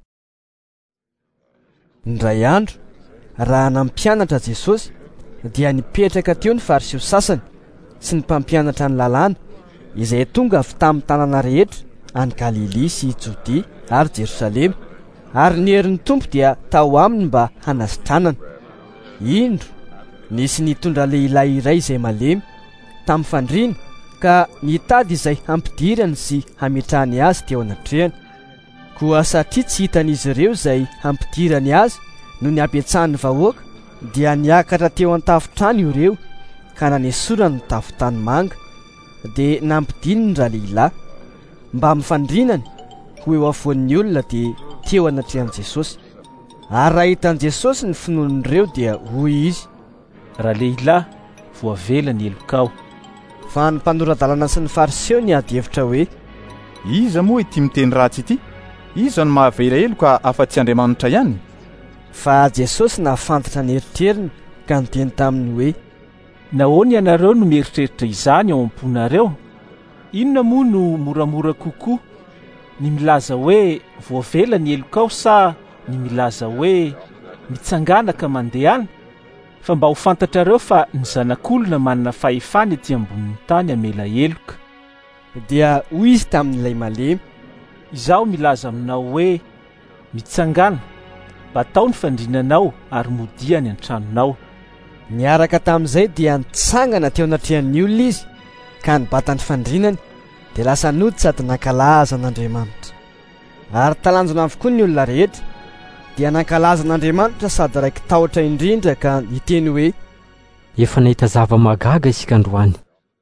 Indray andro, raha nampianatra Jesosy dia nipetraka teo ny fariseo sasany sy ny mpampianatra ny lalàna izay tonga avy tamin'ny tanàna rehetra any Galili sy Jodea ary Jerosalema, ary ny herin'ny Tompo dia tao aminy mba hanasitranana. Indro nisy nitondra lehilahy iray izay malemy tamin'ny fandriana ka nitady izay hampidirany sy hametrahany azy teo anatrehany. Koa satria tsy hitan'izy ireo izay hampidirany azy no ny habetsahany vahoaka, dia niakatra teo an-tafotrano ireo ka nanesorany ny tafotany manga, dia nampidiny ny ralehilahy mba mifandrinany ho eo afoan'ny olona dia teo anatrehan'i Jesosy. Ary raha hitan'i Jesosy ny finoan'ireo dia hoy izy: Ralehilahy, voavela ny elokao. Fa ny mpanoran-dalana sy ny fariseo niady hevitra hoe: Iza moa ity miteny ratsy ity? Iza no mahavela eloka afa-tsy Andriamanitra ihany? Fa Jesosy nahafantatra ny eritreriny ka niteny taminy hoe: Nahoana ianareo no mieritreritra izany ao am-ponareo? Inona moa no moramora kokoa, ny milaza hoe voavela ny elokao sa ny milaza hoe mitsanganaka mandehana? Fa mba ho fantatrareo fa ny zanak'olona manana fahefany ety ambonin'ny tany amela eloka. Dia hoy izy tamin'ilay malemy: Izaho milaza aminao hoe mitsangana, mba tao ny fandrinanao ary modia ny an-tranonao. Niaraka tamin'izay dia nitsangana teo anatrehan'ny olona izy ka nibata ny fandrinany, dia lasa nody sady nankalaza an'Andriamanitra. Ary talanjona avokoa ny olona rehetra dia nankalaza an'Andriamanitra sady raiky tahotra indrindra ka niteny hoe: Efa nahita zava-magaga isika androany.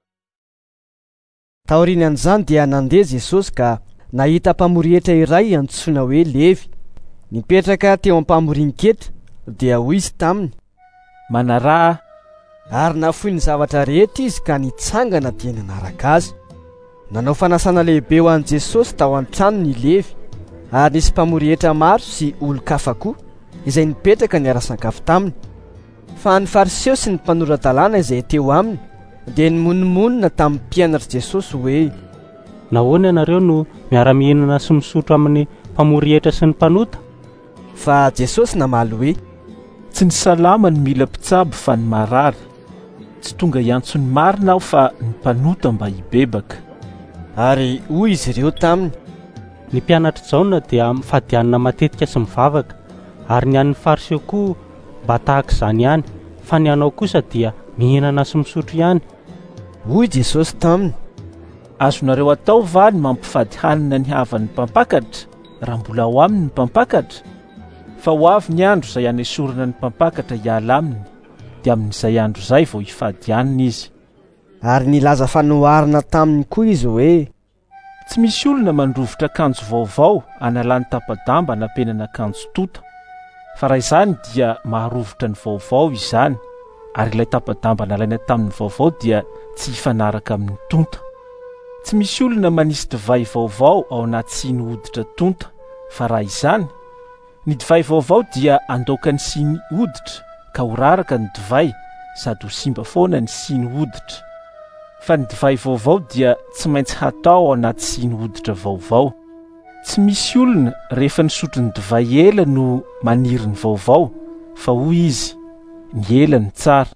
Taorian'izany dia nandeha Jesosy ka nahita mpamorietra iray antsoina hoe Levi nipetraka teo am-pamorian-ketra, dia hoy izy taminy: Manaraha. Ary nafoy ny zavatra rehetra izy ka nitsangana dia nanaraka azy. Nanao fanasana lehibe ho an'i Jesosy tao an-trano ny Levi, ary nisy mpamorietra maro sy olon-kafa koa izay nipetraka niara-sakafo taminy. Fa ny fariseo sy ny mpanoran-dalàna izay teo aminy dia nimononmonina tamin'ny mpianatra Jesosy hoe: Nahoana ianareo no miara-mihinana sy misotro amin'ny mpamorietra sy ny mpanota? Fa Jesosy namaly hoe: Tsy ny salama ny mila mpitsabo fa ny marary. Tsy tonga hiantso ny marina aho fa ny mpanota mba hibebaka. Ary hoy izy ireo taminy: Ny mpianatra Jaona dia mifadianana matetika sy mivavaka, ary ny an'ny fariseo koa mba tahaka izany ihany, fa ny anao kosa dia mihinana sy misotro ihany. Hoy Jesosy taminy: Azonareo atao va ny mampifady hanina ny havan'ny mpampakatra raha mbola ao aminy ny mpampakatra, fa ho avy ny andro izay hanesorana ny mpampakatra hiala aminy, dia amin'izay andro izay vao hifady anina izy. Ary nilaza fanoharana taminy koa izy hoe: tsy misy olona mandrovitra akanjo vaovao analany tapa-damba nampenana akanjo tota, fa raha izany dia maharovitra ny vaovao izany, ary ilay tapa-damba nalaina tamin'ny vaovao dia tsy hifanaraka amin'ny tonta. Tsy misy olona manisy divay vaovao ao anaty siny hoditra tonta, fa raha izany, ny divay vaovao dia andaoka ny siny hoditra ka ho raraka ny divay, sady ho simba foana ny siny hoditra. Fa ny divay vaovao dia tsy maintsy hatao ao anaty siny hoditra vaovao. Tsy misy olona rehefa nisotro ny divay ela no maniry ny vaovao, fa hoy izy, ny ela ny tsara.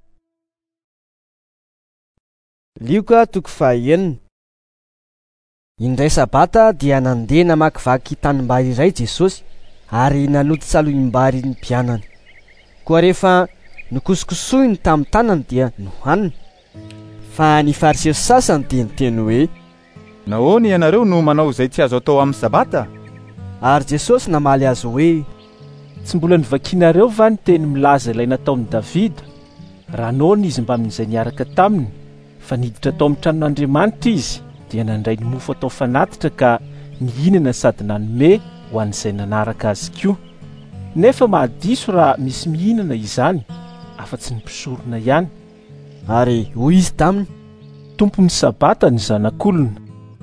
Lioka toko fahaenina. Indray sabata dia nandeha namakivaky tanimbary iray Jesosy, ary naloto tsalohim-bary ny mpianany. Koa rehefa nikosokosohiny tamin'ny tanany dia nohanina. Fa ny fariseo sasany dia niteny hoe: nahoana ianareo no manao izay tsy azo atao amin'ny sabata? Ary Jesosy namaly azy hoe: tsy mbola nivakianareo va ny teny milaza ilay nataon'i Davida? Raha noana izy mba amin'izay niaraka taminy, fa niditra tao amin'ny tranon'Andriamanitra izy, dia nandray ny mofo atao fanatitra ka nihinana sady nanome ho an'izay nanaraka azy koa. Nefa mahadiso raha misy mihinana izany, afa-tsy ny mpisorona ihany. Ary hoy izy taminy: tompon'ny sabata ny zanak'olona.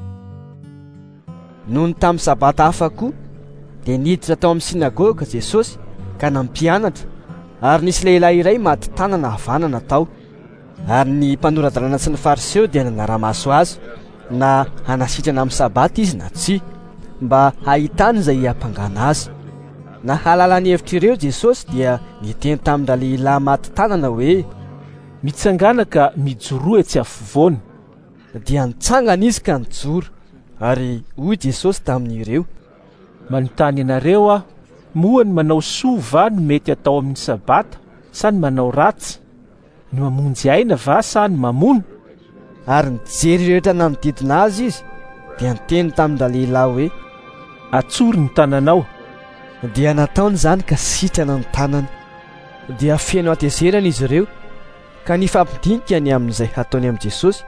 Nohony tamin'ny sabata hafa koa dia niditra tao amin'ny sinagoga Jesosy ka nampianatra, ary nisy lehilahy iray maty tanana havanana tao. Ary ny mpanoran-dalàna sy ny fariseo dia nanara-maso azy na hanasitrana amin'ny sabata izy na tsy, mba hahitany izay hampangana azy. Na halala ny hevitra ireo Jesosy dia niteny tamin'ilay lehilahy maty tanana hoe: mitsangana ka mijoroa etsy afovoany. Dia nitsangana izy ka nijoro, ary hoy Jesosy tamin'ireo: manontany ianareo aho, moa ny manao soa va no mety atao amin'ny sabata, sa ny manao ratsy? Ny mamonjy aina va sa ny mamono? Ary nijery rehetra namodidina azy izy, dia niteny tamin'ilay lehilahy hoe: atsory ny tananao. Dia nataony izany ka sitrana ny tanany. Dia feno atezerana izy ireo, ka nifampidinika ny amin'izay ataony amin'i Jesosy.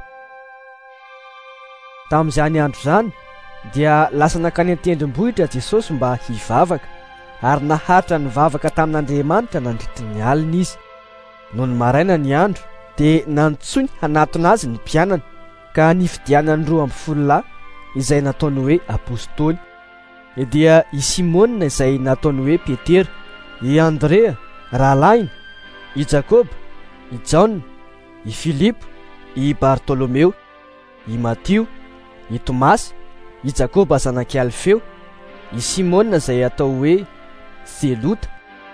Tamin'izany andro izany dia lasa nakany an-tendrombohitra Jesosy mba hivavaka, ary naharitra ny vavaka tamin'Andriamanitra nandritry ny alina izy. Noho ny maraina ny andro dia nantsony hanatona azy ny mpianany, ka nifidianany 12 izay nataony hoe apôstôly. Dia i Simonina izay nataony hoe Petera, i Andrea rahalainy, i Jakoba, i Jaona, i Filipo, i Bartolomeo, i Matio, i Tomasy, i Jakoba zanak'i Alfeo, i Simonina izay atao hoe Selota,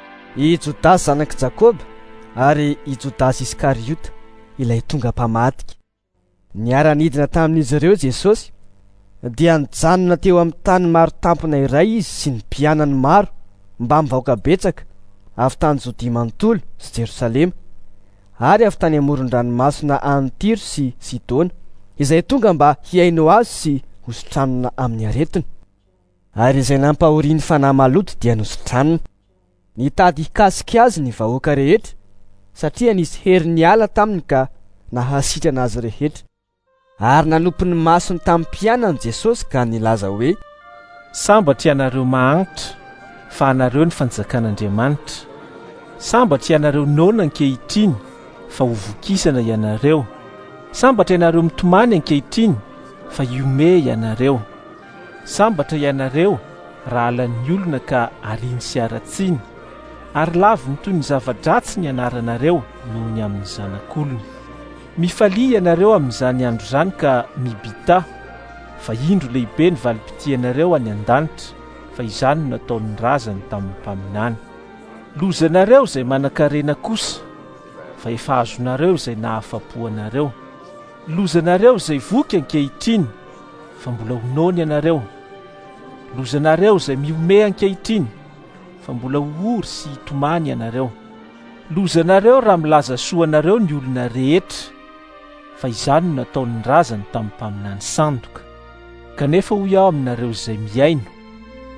i Jodasy zanak'i Jakoba, ary i Jodasy Iskariota, ilay tonga mpamatika. Niara-nidina tamin'izy ireo Jesosy, dia nijanona teo amin'ny tany maro tampona iray izy sy ny mpianany maro, mba mivaoka betsaka avy tany Jodia manontolo sy Jerosalema, ary avy tany amoron-dranomasina any Tiro sy Sidona, izay tonga mba hiaino azy sy hosotranona amin'ny aretina. Ary izay nampahoriany fanahy maloto dia nosotranona. Nitady hikasika azy ny vahoaka rehetra, satria nisy hery niala taminy ka nahasitrana azy rehetra. Ary nanompo ny masony tamin'ny mpianany Jesosy ka nilaza hoe: sambatra ianareo mahagnitra, fa anareo ny fanjakan'Andriamanitra. Sambatra ianareo noana ankehitriny, fa ho vokisana ianareo. Sambatra ianareo mitomany ankehitriny, fa iome ianareo. Sambatra ianareo raha alan'ny olona ka ariny sy aratsiny, ary laviny toy ny zava-dratsy ny anaranareo noho ny amin'ny zanak'olona. Mifalia ianareo amin'izany andro izany ka mibita, fa indro lehibe ny valim-pitianareo any an-danitra, fa izany no nataon'ny razany tamin'ny mpaminany. Lozanareo izay manan-karena kosa, fa efa azonareo izay nahafapo anareo. Lozanareo izay voky ankehitriny, fa mbola honony ianareo. Lozanareo izay miome ankehitriny, fa mbola hohory sy hitomany ianareo. Lozanareo raha milaza soanareo ny olona rehetra, fa izany no nataon'ny razany tamin'ny mpaminany sandoka. Kanefa hoy aho aminareo izay miaino,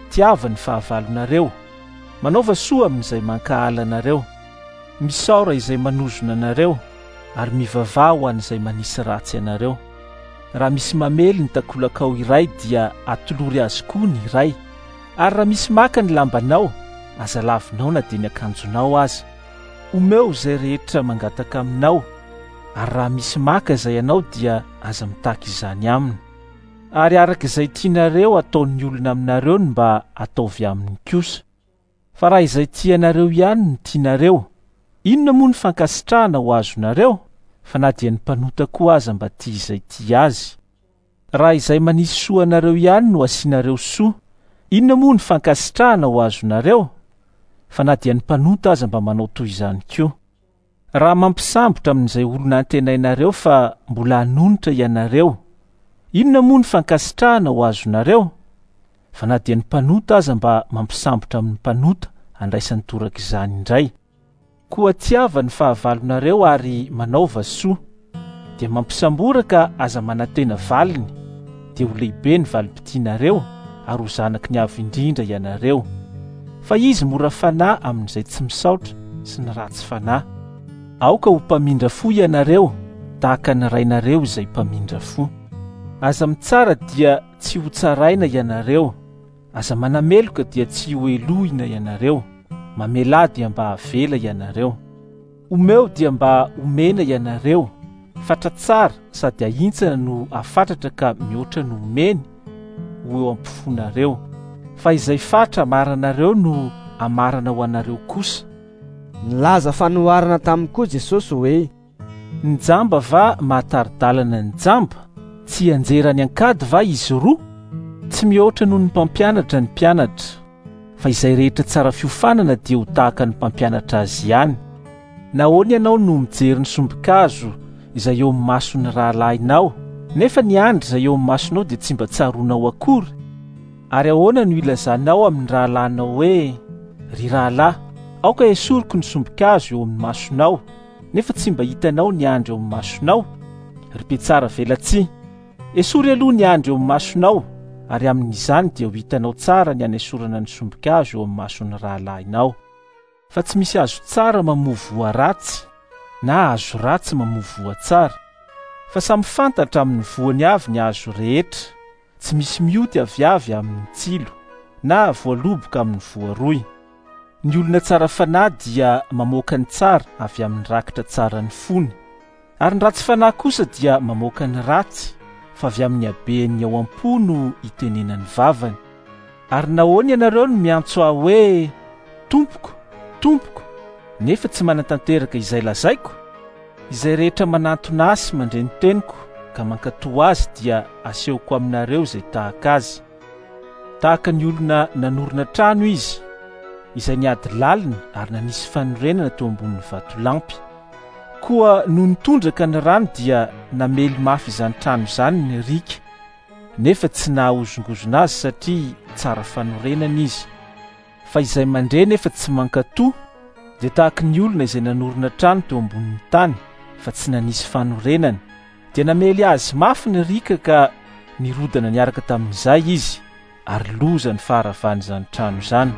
tiava ny fahavalonareo, manaova soa amin'izay mankahala anareo, misaora izay manozona anareo, ary mivavah ho an'izay manisy ratsy anareo. Raha misy mamely ny takolakao iray dia atolory azy koa ny iray, ary raha misy maka ny lambanao, aza lavinao na dia ny akanjonao aza. Omeo izay rehetra mangataka aminao, ary raha misy maka izay ianao dia aza mitaka izany aminy. Ary araka izay tianareo ataon'ny olona aminareo ny mba ataovy aminy kosa. Fa raha izay tianareo ihany ny tianareo, inona moa ny fankasitrahana ho azonareo? Fa na dia ny mpanota koa aza mba tia izay tia azy. Raha izay manisy soa anareo ihany no asianareo soa, inona moa ny fankasitrahana ho azonareo? Fa na dia ny mpanota aza mba manao toy izany koa. Raha mampisambotra amin'izay olona antenainareo fa mbola hanonitra ianareo, inona moa ny fankasitrahana ho azonareo? Fa na dia ny mpanota aza mba mampisambotra amin'ny mpanota handraisany toraka izany indray. Koa tiava ny fahavalonareo ary manaova soa, dia mampisamboraka aza manantena valiny, dia ho lehibe ny valim-pitianareo ary ho zanaky ny avy indrindra ianareo. Fa izy mora fanahy amin'izay tsy misaotra sy ny ratsy fanahy. Aoka ho mpamindra fo ianareo, tahaka ny rainareo izay mpamindra fo. Aza mitsara dia tsy ho tsaraina ianareo, aza manameloka dia tsy ho elohina ianareo, mamela dia mba havela ianareo. Omeo dia mba omena ianareo, fatra tsara sady ahintsana no afatratra ka mihoatra no omeny ho eo ampifonareo. Fa izay fatra amaranareo no amarana ho anareo kosa. Nilaza fanoharana taminy koa Jesosy hoe, ny jamba va mahataridalana ny jamba? Tsy anjerany ankady va izy roa? Tsy mihoatra noho ny mpampianatra ny mpianatra, fa izay rehetra tsara fiofanana dia ho tahaka ny mpampianatra azy ihany. Nahoana ianao no mijery ny sombin-kazo izay eo amin'ny mason'ny rahalahinao, nefa ny andry izay eo amin'ny masonao dia tsy mba tsaroanao akory? Ary ahoana no ilazanao amin'ny rahalahinao hoe, ry rahalahy, aoka esoriko ny sombin-kazo eo amin'ny masonao, nefa tsy mba hitanao ny andry eo amin'ny masonao? Ry mpietsara velatsia, esory aloha ny andry eo amin'ny masonao, ary amin'izany dia ho hitanao tsara ny anesorana ny sombin-kazo eo amin'ny mason'ny rahalahinao. Fa tsy misy azo tsara mamovoa ratsy, na azo ratsy mamovoa tsara, fa samy fantatra amin'ny voany avy ny azo rehetra. Tsy misy mioty aviavy amin'ny tsilo, na voaloboka amin'ny voaroy. Ny olona tsara fanahy dia mamoaka ny tsara avy amin'ny rakitra tsara ny fony, ary ny ratsy fanahy kosa dia mamoaka ny ratsy fa avy amin'ny habeany ao am-po no itenenany vavany. Ary nahoana ianareo no miantso ahy hoe, Tompoko, Tompoko, nefa tsy manatanteraka izay lazaiko? Izay rehetra manantona azy mandre ny teniko ka mankatoa azy dia asehoko aminareo izay tahaka azy. Tahaka ny olona nanorina trano izy, izay niady lalina ary nanisy fanorenana teo ambonin'ny vatolampy. Koa no nitondraka ny rano dia namely mafy izany trano izany ny rika, nefa tsy nahozongozona azy satria tsara fanorenana izy. Fa izay mandre nefa tsy mankatoa dia tahaka ny olona izay nanorina trano teo ambonin'ny tany fa tsy nanisy fanorenana, dia namely azy mafy ny rika ka nirodana niaraka tamin'izay izy ary loza ny faharavan'izany trano izany.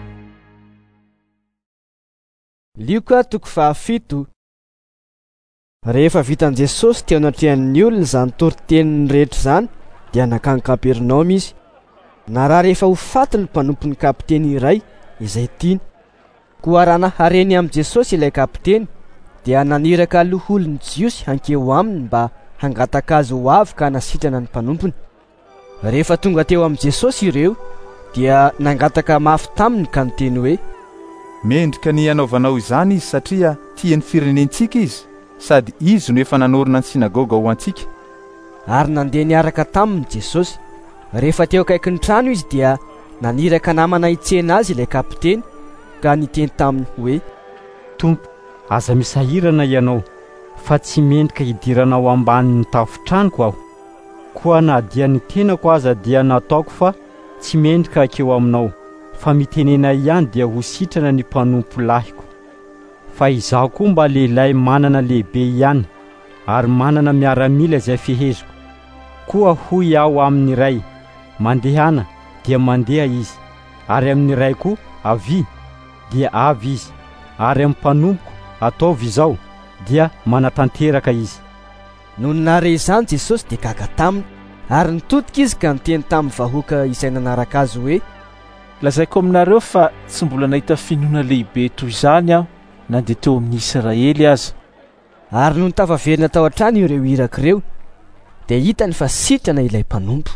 Lioka toko 7. Rehefa vitan'i Jesosy teo anatrehan'ny olona izany toriteniny rehetra izany, dia nakany Kapernoma izy. Na raha rehefa ho faty ny mpanompon'ny kapiteny iray izay tiany. Koa raha nahareny amin'i Jesosy ilay kapiteny, dia naniraka loholon'ny Jiosy hankeo aminy mba hangataka azy ho avy ka nasitrana ny mpanompony. Rehefa tonga teo amin'i Jesosy ireo, dia nangataka mafy taminy ka niteny hoe, mendrika ny anaovanao izany izy satria tiany firenentsika izy, sady izy no efa nanorina ny sinagoga ho antsika. Ary nandeha niaraka taminy Jesosy. Rehefa teo akaiky ny trano izy dia naniraka namana hitsena azy ilay kapiteny ka niteny taminy hoe, Tompo, aza misahirana ianao, fa tsy mendrika hidiranao ambanin'ny tafotranoko aho. Koa na dia ny tenako aza dia nataoko fa tsy mendrika akeo aminao, fa mitenena ihany dia ho sitrana ny mpanompo lahiko. Fa izaho koa mba lehilahy manana lehibe ihany, ary manana miaramila izay feheziko. Koa hoy aho amin'ny iray, mandehana dia mandeha izy, ary amin'ny iray koa avy dia avy izy, ary amin'ny mpanompoko ataovy izao dia manatanteraka izy. No nare izany Jesosy dia gaga taminy, ary nitodika izy ka niteny tamin'ny vahoaka izay nanaraka azy hoe: lazaiko aminareo fa tsy mbola nahita finoana lehibe toy izany aho na dia teo amin'ny Israely aza. Ary no nitafaverina tao an-trano ireo irak'ireo dia hitany fa sitrana ilay mpanompo.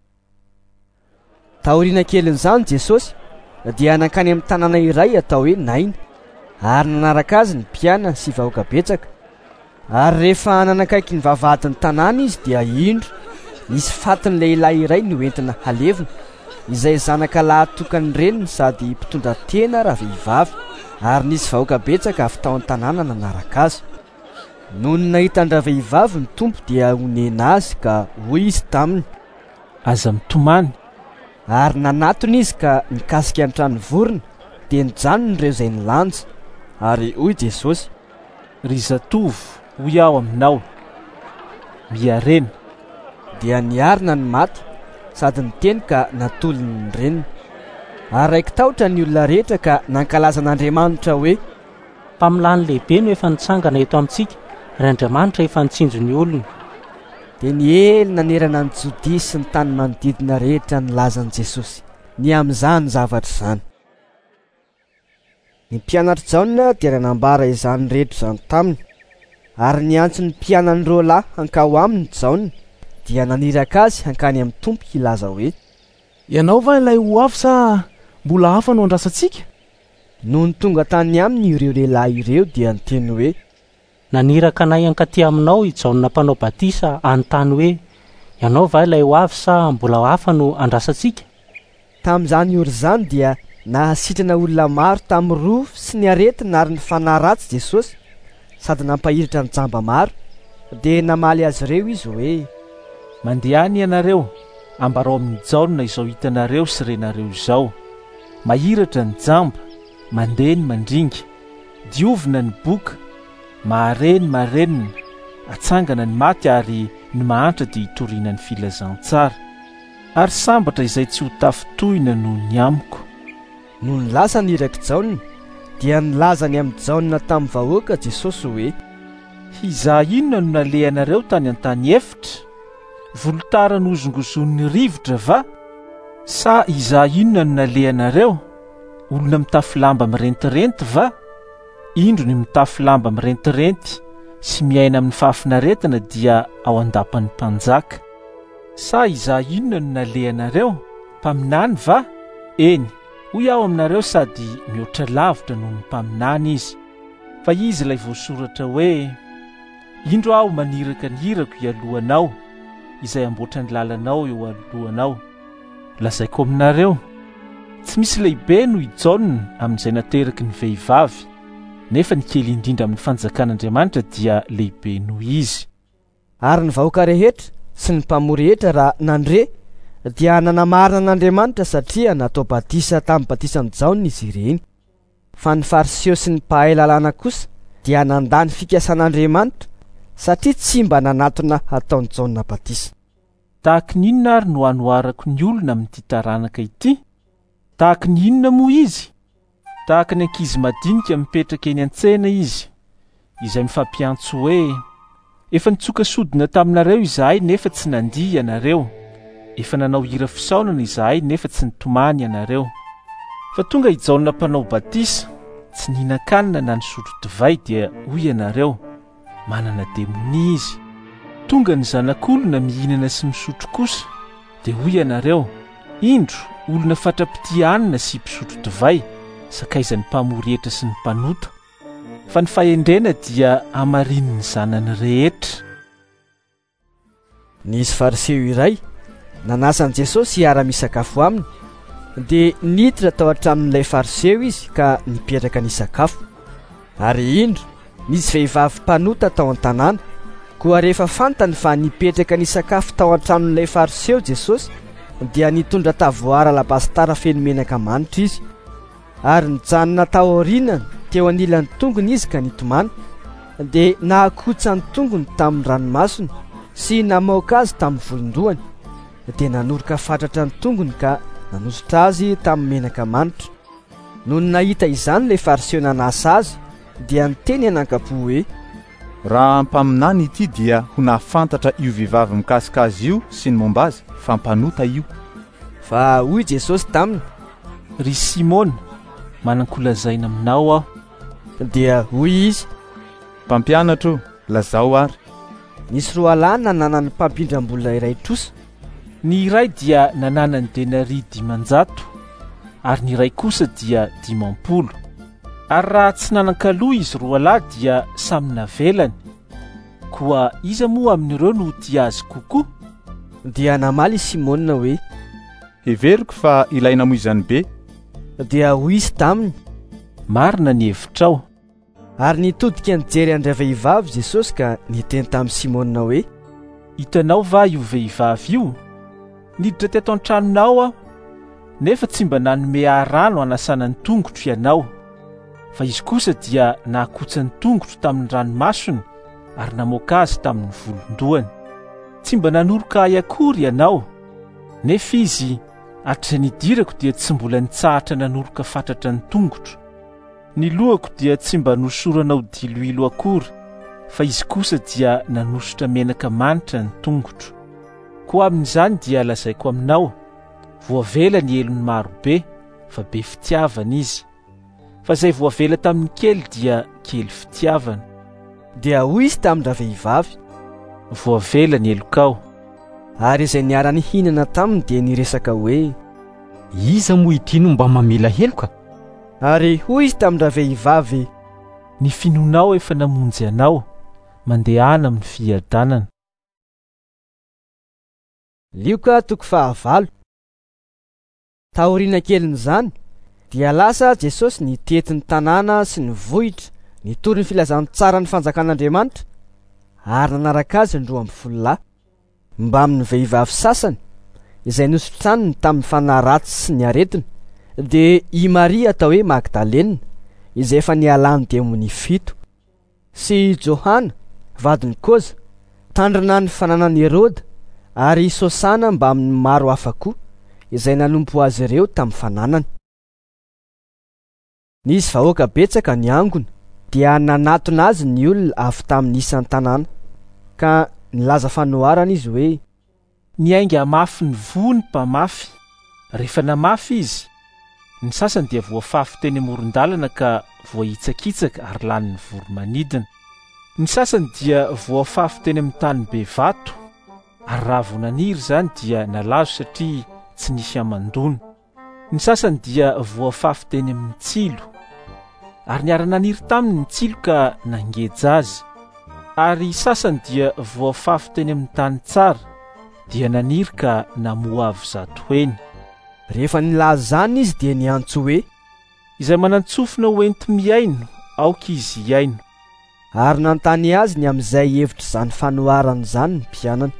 Taoriana kelin'izany Jesosy dia nankany amin'ny tanàna iray atao hoe Naina, ary nanaraka azy ny mpiana sy vahoaka betsaka. Ary rehefa nanakaiky ny vavahadin'ny tanàna izy dia indro nisy fatiny lehilahy iray no entina halevina, izay zanaka lahy tokany reniny sady mpitondra tena raha vehivavy, ary nisy vahoaka betsaka avy tao an-tanàna nanaraka azy. Noho ny nahita ny ravehivavy ny tompo dia onena azy ka hoy izy taminy: aza mitomany. Ary nanatony izy ka nikasika ny trano vorona dia nijanony ireo izay nilanja. Ary hoy Jesosy: ry zatovo, hoy aho aminao, miarena. Dia niarina ny maty sady niteny ka natolony ny reniny. Ary raiky tahotra ny olona rehetra ka nankalaza n'Andriamanitra hoe: mpamilany lehibe no efa nitsangana eto amintsika, ary Andriamanitra efa nitsinjo ny olona. Dia niely nanerana ny Jodia sy ny tany manodidina rehetra nilazan'i Jesosy ny amin'izany zavatra izany. Ny mpianatra Jaona dia nanambara izany rehetra izany taminy, ary niantso ny mpianany roa lahy hankao aminy Jaona dia naniraka azy hankany amin'ny tompo hilaza hoe: ianao va ilay ho avy sa mbola hafa no andrasantsika? Noho ny tonga tany aminy ireo lehilahy ireo dia niteny hoe: naniraka anay hankaty aminao i Jaona mpanao batisa anontany hoe: ianao va ilay ho avy sa mbola hafa no andrasantsika? Tamin'izany ora izany dia nahasitrana olona maro tamin'ny rofo sy ny aretina ary ny fanahy ratsy Jesosy, sady nampahiritra ny jamba maro. Dia namaly azy ireo izy hoe: mandehany ianareo, ambarao amin'ny Jaona izao hitanareo sy renareo izao. Mahiratra ny jamba, mandeha ny mandringa, diovina ny boka, mahare ny marenina, atsangana ny maty ary ny mahantra dia hitoriana ny filazantsara. Ary sambatra izay tsy ho tafitohina noho ny amiko. Noho ny lasa niraky Jaona dia nilazany amin'ny Jaona tamin'ny vahoaka Jesosy hoe: hiza inona no nalehanareo tany an-tany efitra? Volotara nozongozon'ny rivotra va? Sa hiza inona no nalehanareo? Olona mitafy lamba mirentirenty va? Indro ny mitafy lamba mirentirenty sy miaina amin'ny fahafinaretana dia ao an-dapan'ny mpanjaka. Sa hiza inona no nalehanareo? Mpaminany va? Eny, hoy aho aminareo sady mihoatra lavitra noho ny mpaminany izy. Fa izy ilay voasoratra hoe: indro aho maniraka ny hirako ialohanao, izay amboatra ny lalanao eo alohanao. Lazaiko aminareo, tsy misy lehibe noho i Jaona amin'izay nateraky ny vehivavy, nefa ny kely indrindra amin'ny fanjakan'Andriamanitra dia lehibe noho izy. Ary ny vahoaka rehetra sy ny mpamory rehetra raha nandre dia nanamarina n'Andriamanitra satria natao batisa tamin'ny batisan'i Jaona izy ireny. Fa ny fariseo sy ny mpahay lalàna kosa dia nandany fikasan'Andriamanitra satria tsy mba nanatona ataon'i Jaona batisa. Tahaka ny inona ary no hanoharako ny olona amin'ity taranaka ity? Tahaka ny inona moa izy? Tahaka ny ankizy madinika mipetraka eny an-tsena izy, izay mifampiantso hoe: efa nitsoka sodina taminareo izahay nefa tsy nandia ianareo, efa nanao hira fisaonana izahay nefa tsy nitomany ianareo. Fa tonga i Jaona mpanao batisa, tsy nihinan-kanina na nisotro divay dia hoy ianareo: manana demonia izy. Tonga ny zanak'olona mihinana sy misotro kosa dia hoy ianareo: indro olona fatrapiti hanina sy mpisotro divay, sakaizan'ny mpamory hetra sy ny mpanota. Fa ny fahendrena dia hamarin'ny zanany rehetra. Nisy fariseo iray nanasan'i Jesosy hiara-misakafo aminy, dia niditra tao an-tranon'ilay fariseo izy ka nipetraka nisakafo. Ary indro nisy vehivavy mpanota tao an-tanàna. Koa rehefa fantany fa nipetraka nisakafo tao an-tranon'ilay fariseo Jesosy dia nitondra tavoara alabastara feno menaka manitra izy, ary nijanona tao aorianany teo anilan'ny tongony izy ka nitomany. Dia nahakotsa ny tongony tamin'ny ranomasina sy namoaka azy tamin'ny volondohany. Dia nanoroka fatratra ny tongony ka nanositra azy tamin'ny menaka manitra. No nahita izany ilay fariseo nanasa azy dia niteny anankapo hoe, raha ampaminany ity dia ho nahafantatra io vehivavy mikasika azy io sy ny momba azy fa mpanota io. Fa hoy Jesosy taminy, ry Simona, manan-kolazaina aminao aho. Dia hoy izy, mpampianatro, lazao ary. Nisy roa lahy nananany mpampindram-bola iray trosa. Ny iray dia nananany denari 500 ary ny iray kosa dia 50. Ary raha tsy nanan-kaloha izy roa lahy dia samy navelany. Koa iza moa amin'ireo no tia azy kokoa? Dia namaly Simona hoe, heveriko fa ilaina moa izany be. Dia hoy izy taminy, marina ny hevitrao. Ary nitodika nijery andray vehivavy Jesosy ka niteny tamin'ny Simona hoe, hitanao va io vehivavy io? Niditra teto an-tranonao aho, nefa tsy mba nanome rano hanasana ny tongotro ianao. Fa izy kosa dia nahakotsy ny tongotro tamin'ny ranomasony ary namoaka azy tamin'ny volondohany. Tsy mba nanoroka ahy akory ianao, nefa izy hatrizay nidirako dia tsy mbola nitsahatra nanoroka fatratra ny tongotro. Ny lohako dia tsy mba nosoranao diloilo akory, fa izy kosa dia nanositra menaka manitra ny tongotro. Koa amin'izany dia lazaiko aminao, voavela ny elony marobe, fa be fitiavana izy. Fa izay voavela tamin'ny kely dia kely fitiavana. Dia hoy izy tamin'ny vehivavy, voavela ny elokao. Ary izay niara-ny hinana taminy dia niresaka hoe, iza moa ity no mba mamela heloka? Ary hoy izy tamin'ny vehivavy, ny finonao efa namonjy anao, mandehana amin'ny fiadanana. Lioka toko 9. Taoriana kelin'izany dia lasa Jesosy nitety ny tanàna sy ny vohitra, nitory ny filazany tsara ny fanjakan'Andriamanitra, ary nanaraka azy 12 lahy, mba amin'ny vehivavy sasany izay nosotraniny tamin'ny fanaratsy sy ny aretina, dia i Maria atao hoe Magdalena izay efa nialany demony 7, sy Johana vadiny Koza, tandrina ny fananan'i Herôda, ary Sosana mba amin'ny maro hafa koa izay nanompo azy ireo tamin'ny fananany. Nisy vahoaka betsaka niangona dia nanatona azy ny olona avy tamin'ny isan'ny tanàna, ka nilaza fanoharana izy hoe, niainga mafy ny voa ny mpamafy. Rehefa namafy izy, ny sasany dia voafafy teny amoron-dalana ka voahitsakitsaka ary lany ny voromanidina. Ny sasany dia voafafy teny amin'ny tany be vato, ary raha vao naniry izany dia nalazo satria tsy nisy amandona. Ny sasany dia voafafy teny amin'ny tsilo, ary niara-naniry taminy ny tsilo ka nangeja azy. Ary sasany dia voafafy teny amin'ny tany tsara, dia naniry ka namoa avy zato eny. Rehefa nilaza zany izy dia niantso hoe, izay manantsofina ho enti miaino, aoka izy iaino. Ary nantany azy ny amin'izay hevitra izany fanoharana izany ny mpianany.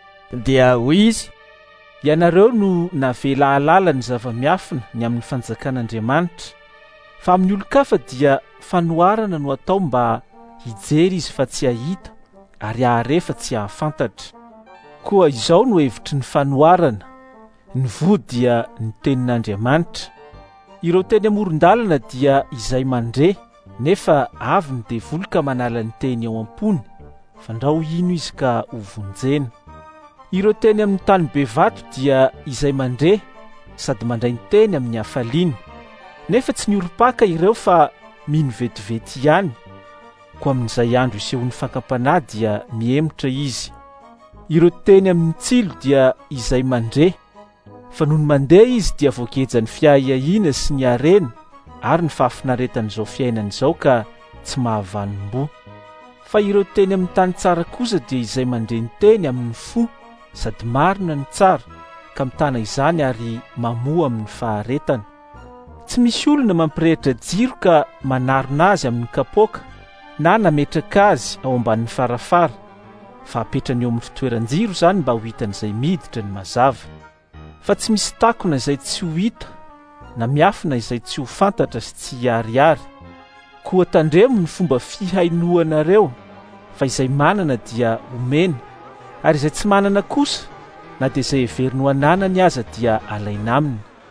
Dia hoy izy, ianareo no navela halala ny zava-miafina ny amin'ny fanjakan'Andriamanitra, fa amin'ny olon-kafa dia fanoharana no atao mba hijery izy fa tsy hahita, ary haharefa tsy hahafantatra. Koa izao no hevitry ny fanoharana, ny voa dia ny tenin'Andriamanitra. Ireo teny amoron-dalana dia izay mandre, nefa avy ny devoly ka manala ny teny ao am-pony, fa ndrao ino izy ka ho vonjena. Ireo teny amin'ny tany be vato dia izay mandre, sady mandray ny teny amin'ny hafaliana, nefa tsy niorom-paka ireo fa mino vetivety ihany. Koa amin'izay andro isehon'ny fakapanahy dia miemotra izy. Ireo teny amin'ny tsilo dia izay mandre, fa noho ny mandeha izy dia voakejany fiahiahiana sy ny harena ary ny fahafinaretan'izao fiainana izao ka tsy mahavanim-bo. Fa ireo teny amin'ny tany tsara kosa dia izay mandre ny teny amin'ny fo, sady marina ny tsara ka mitana izany ary mamoa amin'ny faharetana. Tsy misy olona mampirehitra jiro ka manarona azy amin'ny kapoaka na nametraka azy ao ambanin'ny farafara, fa apetrany eo amin'ny fitoeran-jiro zany mba ho hitan'izay miditra ny mazava. Fa tsy misy takona izay tsy ho hita, na miafina izay tsy ho fantatra sy tsy hiariary. Koa tandremo ny fomba fihainoanareo, fa izay manana dia omena, ary izay tsy manana kosa, na dia izay heveriny ho ananany aza dia alaina aminy.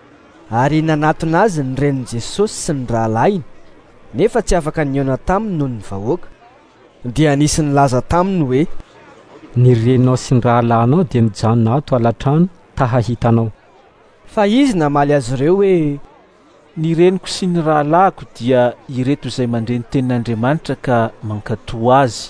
ary nanatona azy ny renin' Jesosy sy ny rahalahiny, nefa tsy afaka niona taminy noho ny vahoaka. Dia nisy nilaza taminy hoe: ny reninao sy ny rahalahinao dia mijanona ato alatrano tahahitanao. Fa izy namaly azy ireo hoe: ny reniko sy ny rahalahiko dia ireto izay mandre ny tenin'Andriamanitra ka mankatoa azy.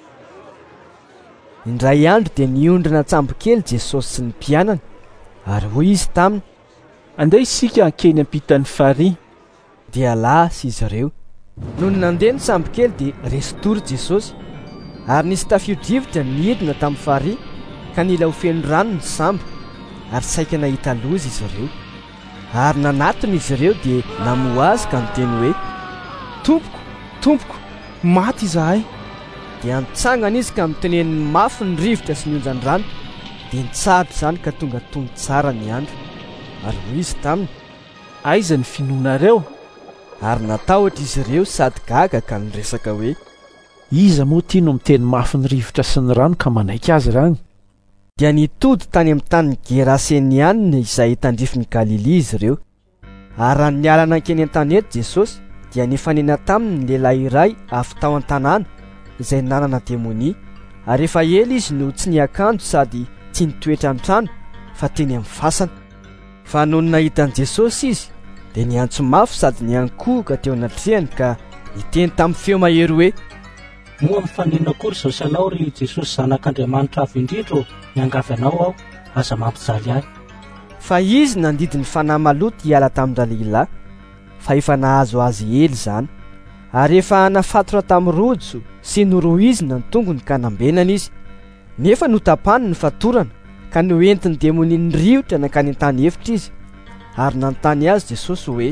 Indray andro dia niondrina tsambokely Jesosy sy ny mpianany, ary hoy izy taminy: andeha isika ankeny ampitan'ny farihy. Dia lasa izy ireo. Noho ny nandeha ny sambokely dia resy tory Jesosy, ary nisy tafio-drivotra nidina tamin'ny farihy ka nila ho feno rano ny sambo, ary saika nahita loza izy ireo. Ary nanatona izy ireo dia namoa azy ka niteny hoe: tompoko, tompoko, maty izahay. Dia nitsangana izy ka miteneniny mafy ny rivotra sy ny onjan'ny rano, dia nitsahatra izany ka tonga tony tsara ny andro. Ary hoy izy taminy: aiza ny finoanareo? Ary natahotra izy ireo sady gaga ka niresaka hoe: iza moa tia no miteny mafy ny rivotra sy ny rano ka manaiky azy rany? Dia nitody tany amin'ny tany Gerasenianina izay tandrifin'ny Galili izy ireo. Ary raha nialana ankeny an-tany eto Jesosy dia nifanena taminy ny lehilahy iray avy tao an-tanàna izay nanana demonia, ary efa ela izy no tsy niakanjo sady tsy nitoetra an-trano fa teny amin'ny fasana. Fa noho ny nahitan'i Jesosy izy dia niantso mafy sady niankohoka teo anatrehany ka niteny tamin'ny feo mahery hoe: moa mifanena akory izao salao ry Jesosy zanak'Andriamanitra avy indrindra niangavy anao aho, aza mampijaly ahy. Fa izy nandidi ny fanahy maloto hiala tamin'ny lehilahy, fa efa nahazo azy ely izany. Ary efa nafatora tamin'ny rojo sy norohizina ny tongony ka nambenana izy, nefa notapany ny fatorana ka noentiny demonia ny rivotra nankany an-tany efitra izy. Ary nanontany azy Jesosy hoe: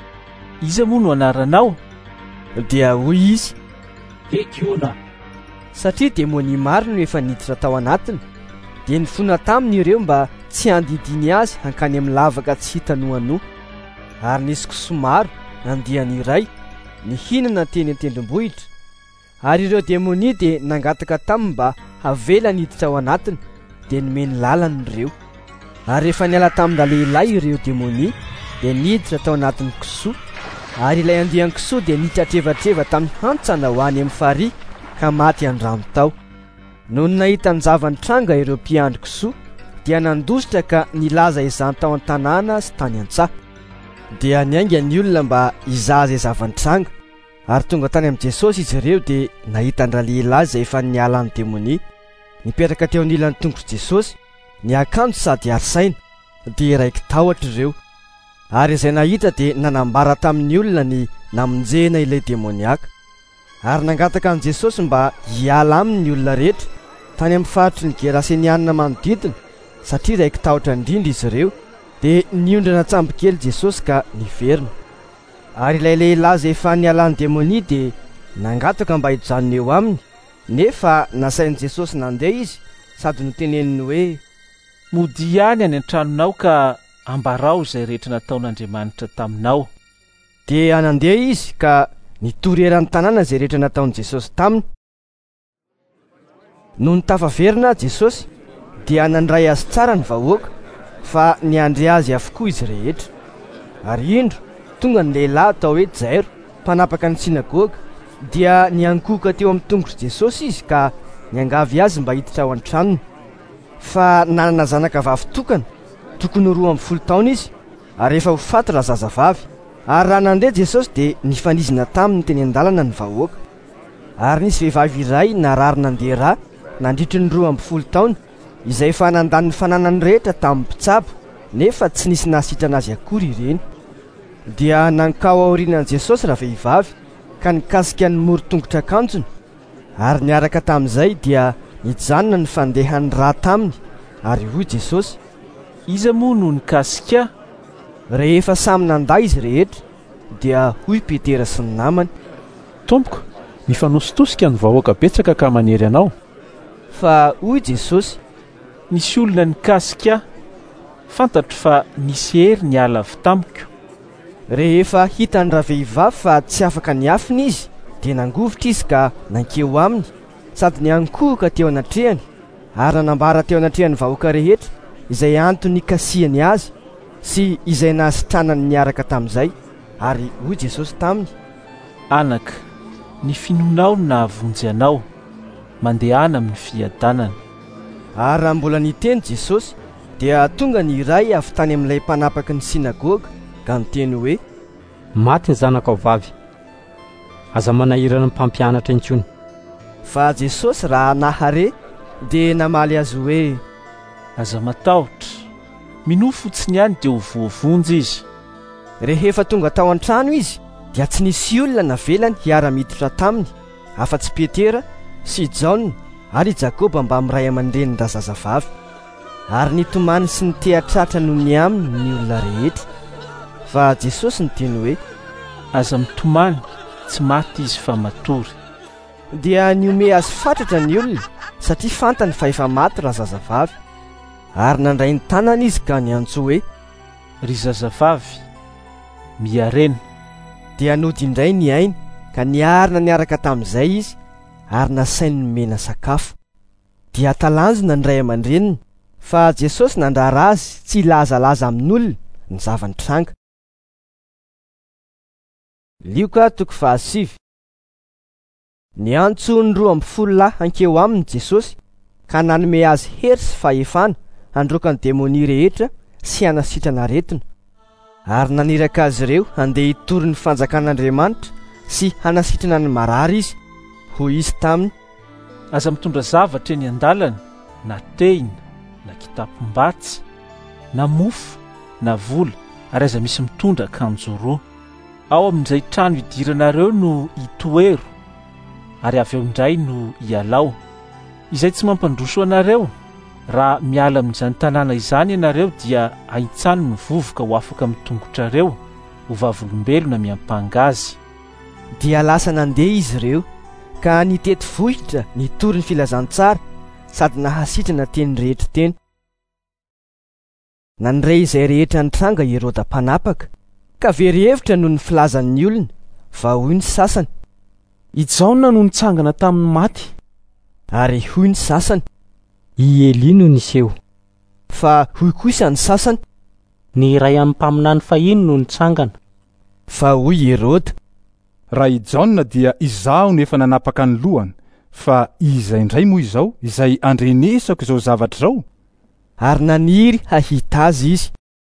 iza moa no anaranao? Dia hoy izy: Legiona. Satria demonia maro no efa niditra tao anatiny, dia nifona taminy ireo mba tsy handidiny azy hankany amin'ny lavaka tsy hita noanoa. Ary nisy kisoa maro andihany iray nihinana teny an-tendrombohitra, ary ireo demonia dia nangataka taminy mba havela niditra ao anatiny, dia nomeny lalany ireo. Ary efa niala tamin'ny lehilahy ireo demonia dia niditra tao anatin'ny kisoa, ary ilay andihan'ny kisoa dia nitratrevatreva tamin'ny hantsana ho any amin'ny farihy ka maty andramo tao. Noho ny nahita ny zavanitranga ireo mpiandry kisoa dia nandositra ka nilaza izany tao an-tanàna sy tany an-tsaha. Dia niainga ny olona mba hizaha izay zavanitranga, ary tonga tany amin'i Jesosy izy ireo dia nahita an-dralehilahy izay efa niala ny demonia nipetraka teo anilan'ny tongotr'i Jesosy, niakanjo sady arisaina, dia raiky tahotra ireo. Ary izay nahita dia nanambara tamin'ny olona ny namonjena ilay demoniaka. Ary nangataka an' Jesosy mba hiala aminy ny olona rehetra tany amin'ny faritry ny Gerasenianina manodidina, satria raiky tahotra indrindra izy ireo. Dia niondrana tsambokely Jesosy ka niverina. Ary ilay lehilahy izay efa nialan'ny demonia dia nangataka mba hijanona eo aminy, nefa nasain'i Jesosy nandeha izy sady noteneniny hoe: mody any any an-tranonao ka ambarao izay rehetra nataon'Andriamanitra taminao. Dia nandeha izy ka nitoreran'ny tanàna izay rehetra nataon'i Jesosy taminy. Noho ny tafaverina Jesosy dia nandray azy tsara ny vahoaka, fa niandry azy avokoa izy rehetra. Ary indro tonga ny lehilahy atao hoe Jairo, mpanapaka ny sinagoga, dia niankohoka teo amin'ny tongotr'i Jesosy izy ka niangavy azy mba hiditra ao an-tranony. Fa nanana zanaka vavy tokana, tokony 12 taona izy, ary efa ho faty raha zazavavy. Ary raha nandeha Jesosy dia nifanizina taminy teny an-dalana ny vahoaka. Ary nisy vehivavy iray narary nandeha rà nandritry ny 12 taona, izay efa nandany ny fananany rehetra tamin'ny mpitsabo, nefa tsy nisy nahasitrana azy akory ireny. Dia nankao aorianan'i Jesosy raha vehivavy ka nikasika ny moro-tongotra akanjony, ary niaraka tamin'izay dia nijanona ny fandehany rà taminy. Ary hoy Jesosy: iza moa no nikasika? Rehefa samy nandà izy rehetra dia hoy Petera sy ny namany: tompoko, mifanositosika ny vahoaka betsaka ka manery anao. Fa hoy Jesosy: nisy olona nikasika, fantatro fa nisy hery niala avy tamiko. Rehefa hitany ravehivavy fa tsy afaka niafina izy dia nangovotra izy ka nankeo aminy, sady niankohoka teo anatrehany, ary nanambara teo anatrehany vahoaka rehetra izay antony nikasihany azy. sy izay nahasitranany niaraka tamin'izay. Ary hoy Jesosy taminy: anaka, ny finonao nahavonjy anao, mandehana amin'ny fiadanana. Ary raha mbola niteny Jesosy dia tonga ny iray avy tany amin'ilay mpanapaky ny sinagoga ka niteny hoe: maty ny zanakao vavy, aza manahirana ny mpampianatra intsony. Fa Jesosy raha nahare dia namaly azy hoe: aza matahotra, minoa fotsiny ihany dia ho voavonjy izy. Rehefa tonga tao an-trano izy dia tsy nisy olona navelany hiara-miditra taminy afa-tsy Petera sy Jaona ary Jakoba mba amin'ny ray aman-dreniny razazavavy. Ary nitomany sy nitehatratra noho ny aminy ny olona rehetra. Fa Jesosy niteny hoe: aza mitomany, tsy maty izy fa matory. Dia niome azy fatratra ny olona satria fantany fa efa maty razazavavy. Ary nandray ny tanana izy ka niantso hoe: ry zazavavy, miarena. Dia nody indray ny ainy ka niarina niaraka tamin'izay izy ary nasainy nomena sakafo. Dia talanjona ny ray aman-dreniny, fa Jesosy nandrara azy tsy ilazalaza amin'olona ny zava-nitranga. Lioka 7. Niantso ny 12 lahy ankeo aminy Jesosy ka nanome azy hery sy fahefana handroaka ny demonia rehetra sy hanasitrana aretina. Ary naniraka azy ireo handeha hitory ny fanjakan'Andriamanitra sy hanasitrana ny marary izy. Hoy izy taminy: aza mitondra zavatra eny an-dalana, na tehina, na kitapom-batsy, na mofo, na vola, ary aza misy mitondra akanjo roa. Ao amin'izay trano idiranareo no hitoero, ary avy eo indray no hialao. Izay tsy mampandroso anareo, raha miala amin'izany tanàna izany ianareo dia ahitsano ny vovoka ho afaka mitongotrareo ho vavolombelona miampangazy. Dia lasa nandeha izy ireo ka nitety vohitra nitory ny filazantsara sady nahasitrana teny rehetra teny. Nandray izay rehetra nitranga Heroda mpanapaka ka very hevitra noho ny filazan'ny olona. Va hoy ny sasany: i Jaona no nitsangana tamin'ny maty. Ary hoy ny sasany: i Eli no niseho. Fa hoy kosa ny sasany: ny iray amin'ny mpaminany fahiny no nitsangana. Fa hoy Heroda: raha i Jaona dia izaho nefa nanapaka ny lohany, fa izay indray moa izao izay andrenesako izao zavatra izao. Ary naniry hahita azy izy.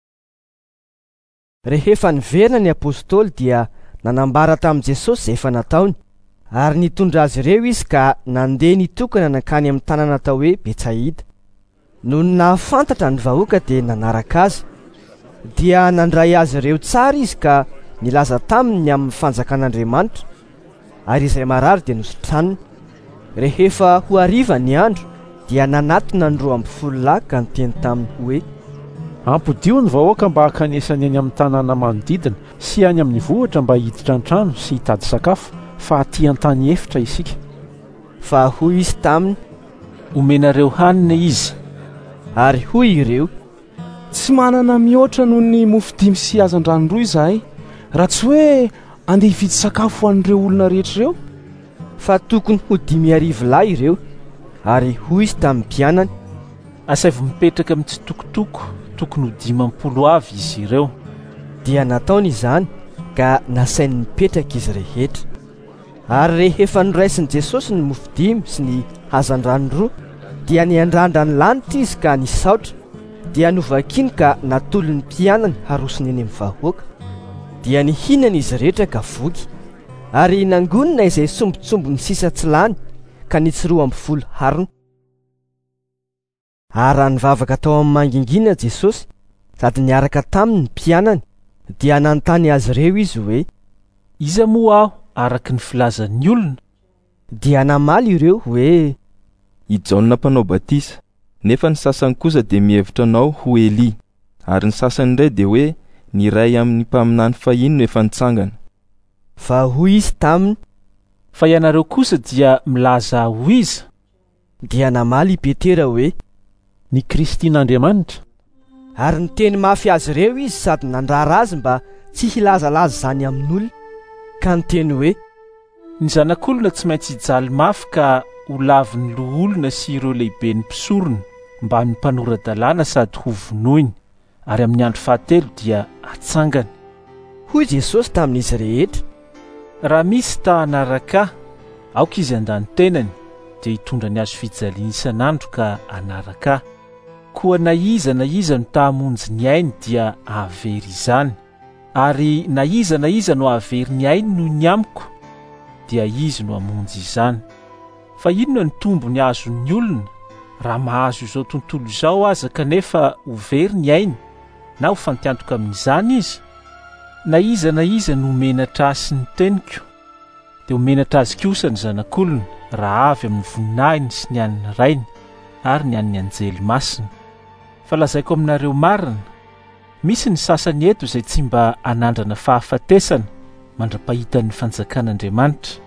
Rehefa niverina ny apôstôly dia nanambara tamin'i Jesosy izay efa nataony. Ary nitondra azy ireo izy ka nandeha nitokana nankany amin'ny tanàna atao hoe Betsaida. Noho ny nahafantatra ny vahoaka dia nanaraka azy. Dia nandray azy ireo tsara izy ka nilaza taminy amin'ny fanjakan'Andriamanitra. Ary izay marary dia nositraniny. Rehefa ho hariva ny andro dia nanatona ny 12 lahy ka niteny taminy hoe: ampodio ny vahoaka mba hakanesany any amin'ny tanàna manodidina sy any amin'ny vohitra mba hiditra an-trano sy hitady sakafo, fa aty an-tany efitra isika. Fa hoy izy taminy: omenareo hanina izy. Ary hoy ireo: tsy manana mihoatra noho ny mofo 5 sy hazan-drano 2 izahay, raha tsy hoe andeha hividy sakafo ho an'ireo olona rehetra ireo. Fa tokony ho 10,000 lahy ireo. Ary hoy izy tamin'ny mpianany: asaivo mipetraka mitsitokotoko, tokony ho 50 avy izy ireo. Dia nataony izany ka nasainy mipetraka izy rehetra. Ary rehefa niraisin'i Jesosy ny mofo 5 sy ny hazan-drano 2 dia niandrandra ny lanitra izy ka nisaotra. Dia novakiny ka natolo ny mpianany harosiny eny amin'ny vahoaka. Dia nihinana izy rehetra ka voky. Ary nangonina izay sombotsombony sisa tsy lany ka nitsy 12 harona. Ary nivavaka tao amin'ny mangingina Jesosy sady niaraka taminy ny mpianany. Dia nanontany azy ireo izy hoe: iza moa aho araka ny filazan'ny olona? Dia namaly ireo hoe: i Jaona mpanao batisa, nefa ny sasany kosa dia mihevitra anao ho Eli, ary ny sasany indray dia hoe ny iray amin'ny mpaminany fahiny no efa nitsangana. Fa hoy izy taminy: fa ianareo kosa dia milaza ho iza? Dia namaly i Petera hoe: ny Kristin'Andriamanitra. Ary niteny mafy azy ireo izy sady nandrara azy mba tsy hilazalaza zany amin'olona. Ka niteny hoe: ny zanak'olona tsy maintsy hijaly mafy ka ho laviny loholona sy ireo lehibe ny mpisorony mba ny mpanora-dalàna sady ho vonoiny. ary amin'ny andro fahatelo dia atsangany. Hoy Jesosy tamin'izy rehetra: raha misy tahanaraka aoka izy andany tenany dia hitondra ny azo fijaliana isan'andro ka anaraka. Koa na iza no tahamonjy ny ainy dia ahavery izany, ary na iza no ahavery ny ainy noho ny amiko dia izy no hamonjy izany. Fa inona ny tombony azon'ny olona raha mahazo izao tontolo izao aza kanefa ho very ny ainy na ho fantiantoka amin'izany izy? Na iza no menatra azy ny teniko dia ho menatra azy kosa ny zanak'olona raha avy amin'ny voninahiny sy ny an'ny rainy ary ny an'ny anjely masina. Fa lazaiko aminareo marina, misy ny sasany eto izay tsy mba anandrana fahafatesana mandra-pahitan'ny fanjakan'Andriamanitra.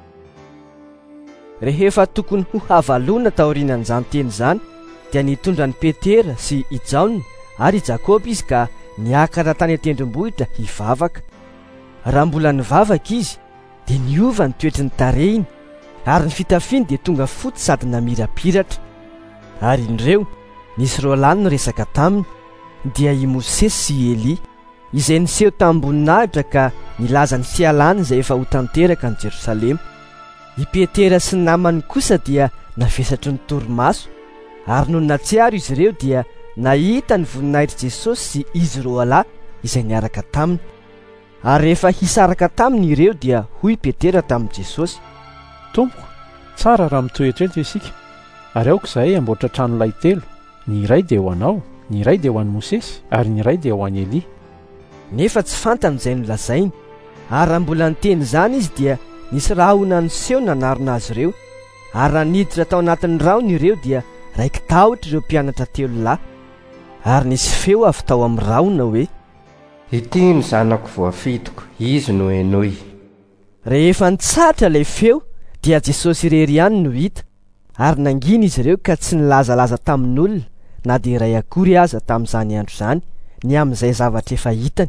Rehefa tokony ho havaloana taorian'izany teny izany dia nitondra ny Petera sy i Jaona ary i Jakoba izy ka niakatra tany an-tendrombohitra hivavaka. Raha mbola nivavaka izy dia niova ny toetry ny tarehiny ary ny fitafiany dia tonga fotsy sady namirapiratra. Ary indreo nisy roa lahy niresaka taminy, dia i Mosesy sy Eli izay niseho tamboninahitra ka nilaza ny fialana izay efa ho tanteraka ny Jerosalema. I Petera sy ny namany kosa dia navesatry ny torimaso, ary noho natsiaro izy ireo dia nahita ny voninahitry Jesosy sy izy roa lahy izay niaraka taminy. Ary rehefa hisaraka taminy ireo dia hoy Petera tamin'i Jesosy: Tompoko, tsara raha mitoetra eto isika, ary aoka izahay amboatra trano lahy telo, ny iray dia ho anao, ny iray dia ho an'i Mosesy, ary ny iray dia ho an'i Eli. Nefa tsy fantany izay nolazainy, ary raha mbola niteny izany izy dia nisy raha ho naniseho nanarona azy ireo. Ary raha niditra tao anatin'ny raony ireo dia raiky tahotra ireo mpianatra telo lahy. Ary nisy feo avy tao amin'ny raona hoe: ity ny zanako voafitoko, izy no henoy. Rehefa nitsatra ilay feo dia Jesosy irery ihany no hita, ary nangina izy ireo ka tsy nilazalaza tamin'olona na dia iray akory aza tamin'izany andro izany ny amin'izay zavatra efa hitany.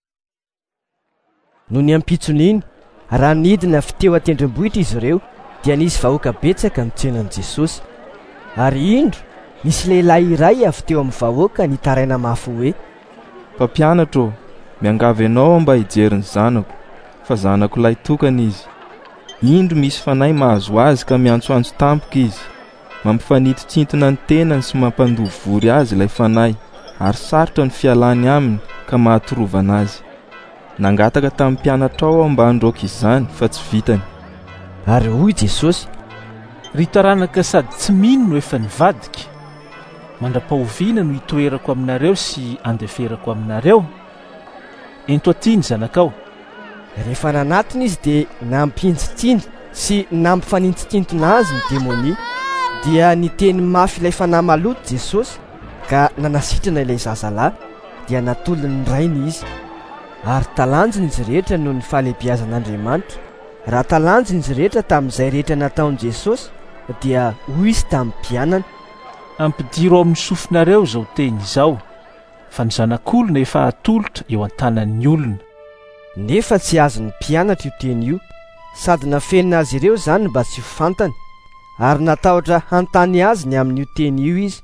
No ny ampitson'iny, raha nidina avy teo an-tendrombohitra izy ireo dia nisy vahoaka betsaka nitsenan'i Jesosy. Ary indro nisy lehilahy iray avy teo amin'ny vahoaka nitaraina mafy hoe: mpampianatra, miangavy ianao mba hijery ny zanako, fa zanako lahy tokana izy. Indro misy fanahy mahazo azy ka miantsoantso tampoka izy, mampifanititsintona ny tenany sy mampandoha vory azy ilay fanahy, ary sarotra ny fialany aminy ka mahatorovana azy. Nangataka tamin'ny mpianatra ao mba handroaka izany fa tsy vitany. Ary hoy Jesosy: ry taranaka sady tsy mino no efa nivadika, mandra-pahoviana no hitoerako aminareo sy andeferako aminareo. Ento aty ny zanakao. Rehefa nanatiny izy dia nampintsitsindry sy nampifanintsitsintona azy ny demonia, dia niteny mafy ilay fanahy maloto Jesosy ka nanasitrana ilay zazalahy, dia natolony ny rainy izy. Ary talanjony izy rehetra noho ny fahalebiazan'Andriamanitra. Raha talanjony izy rehetra tamin'izay rehetra nataon'i Jesosy dia hoy izy tamin'ny mpianany: ampidiro amin'ny sofinareo izao teny izao, fa ny zanak'olona efa atolotra eo an-tanan'ny olona. Nefa tsy azon'ny mpianatra io teny io, sady nafenina azy ireo izany mba tsy ho fantany, ary natahotra hantany azy ny amin'io teny io izy.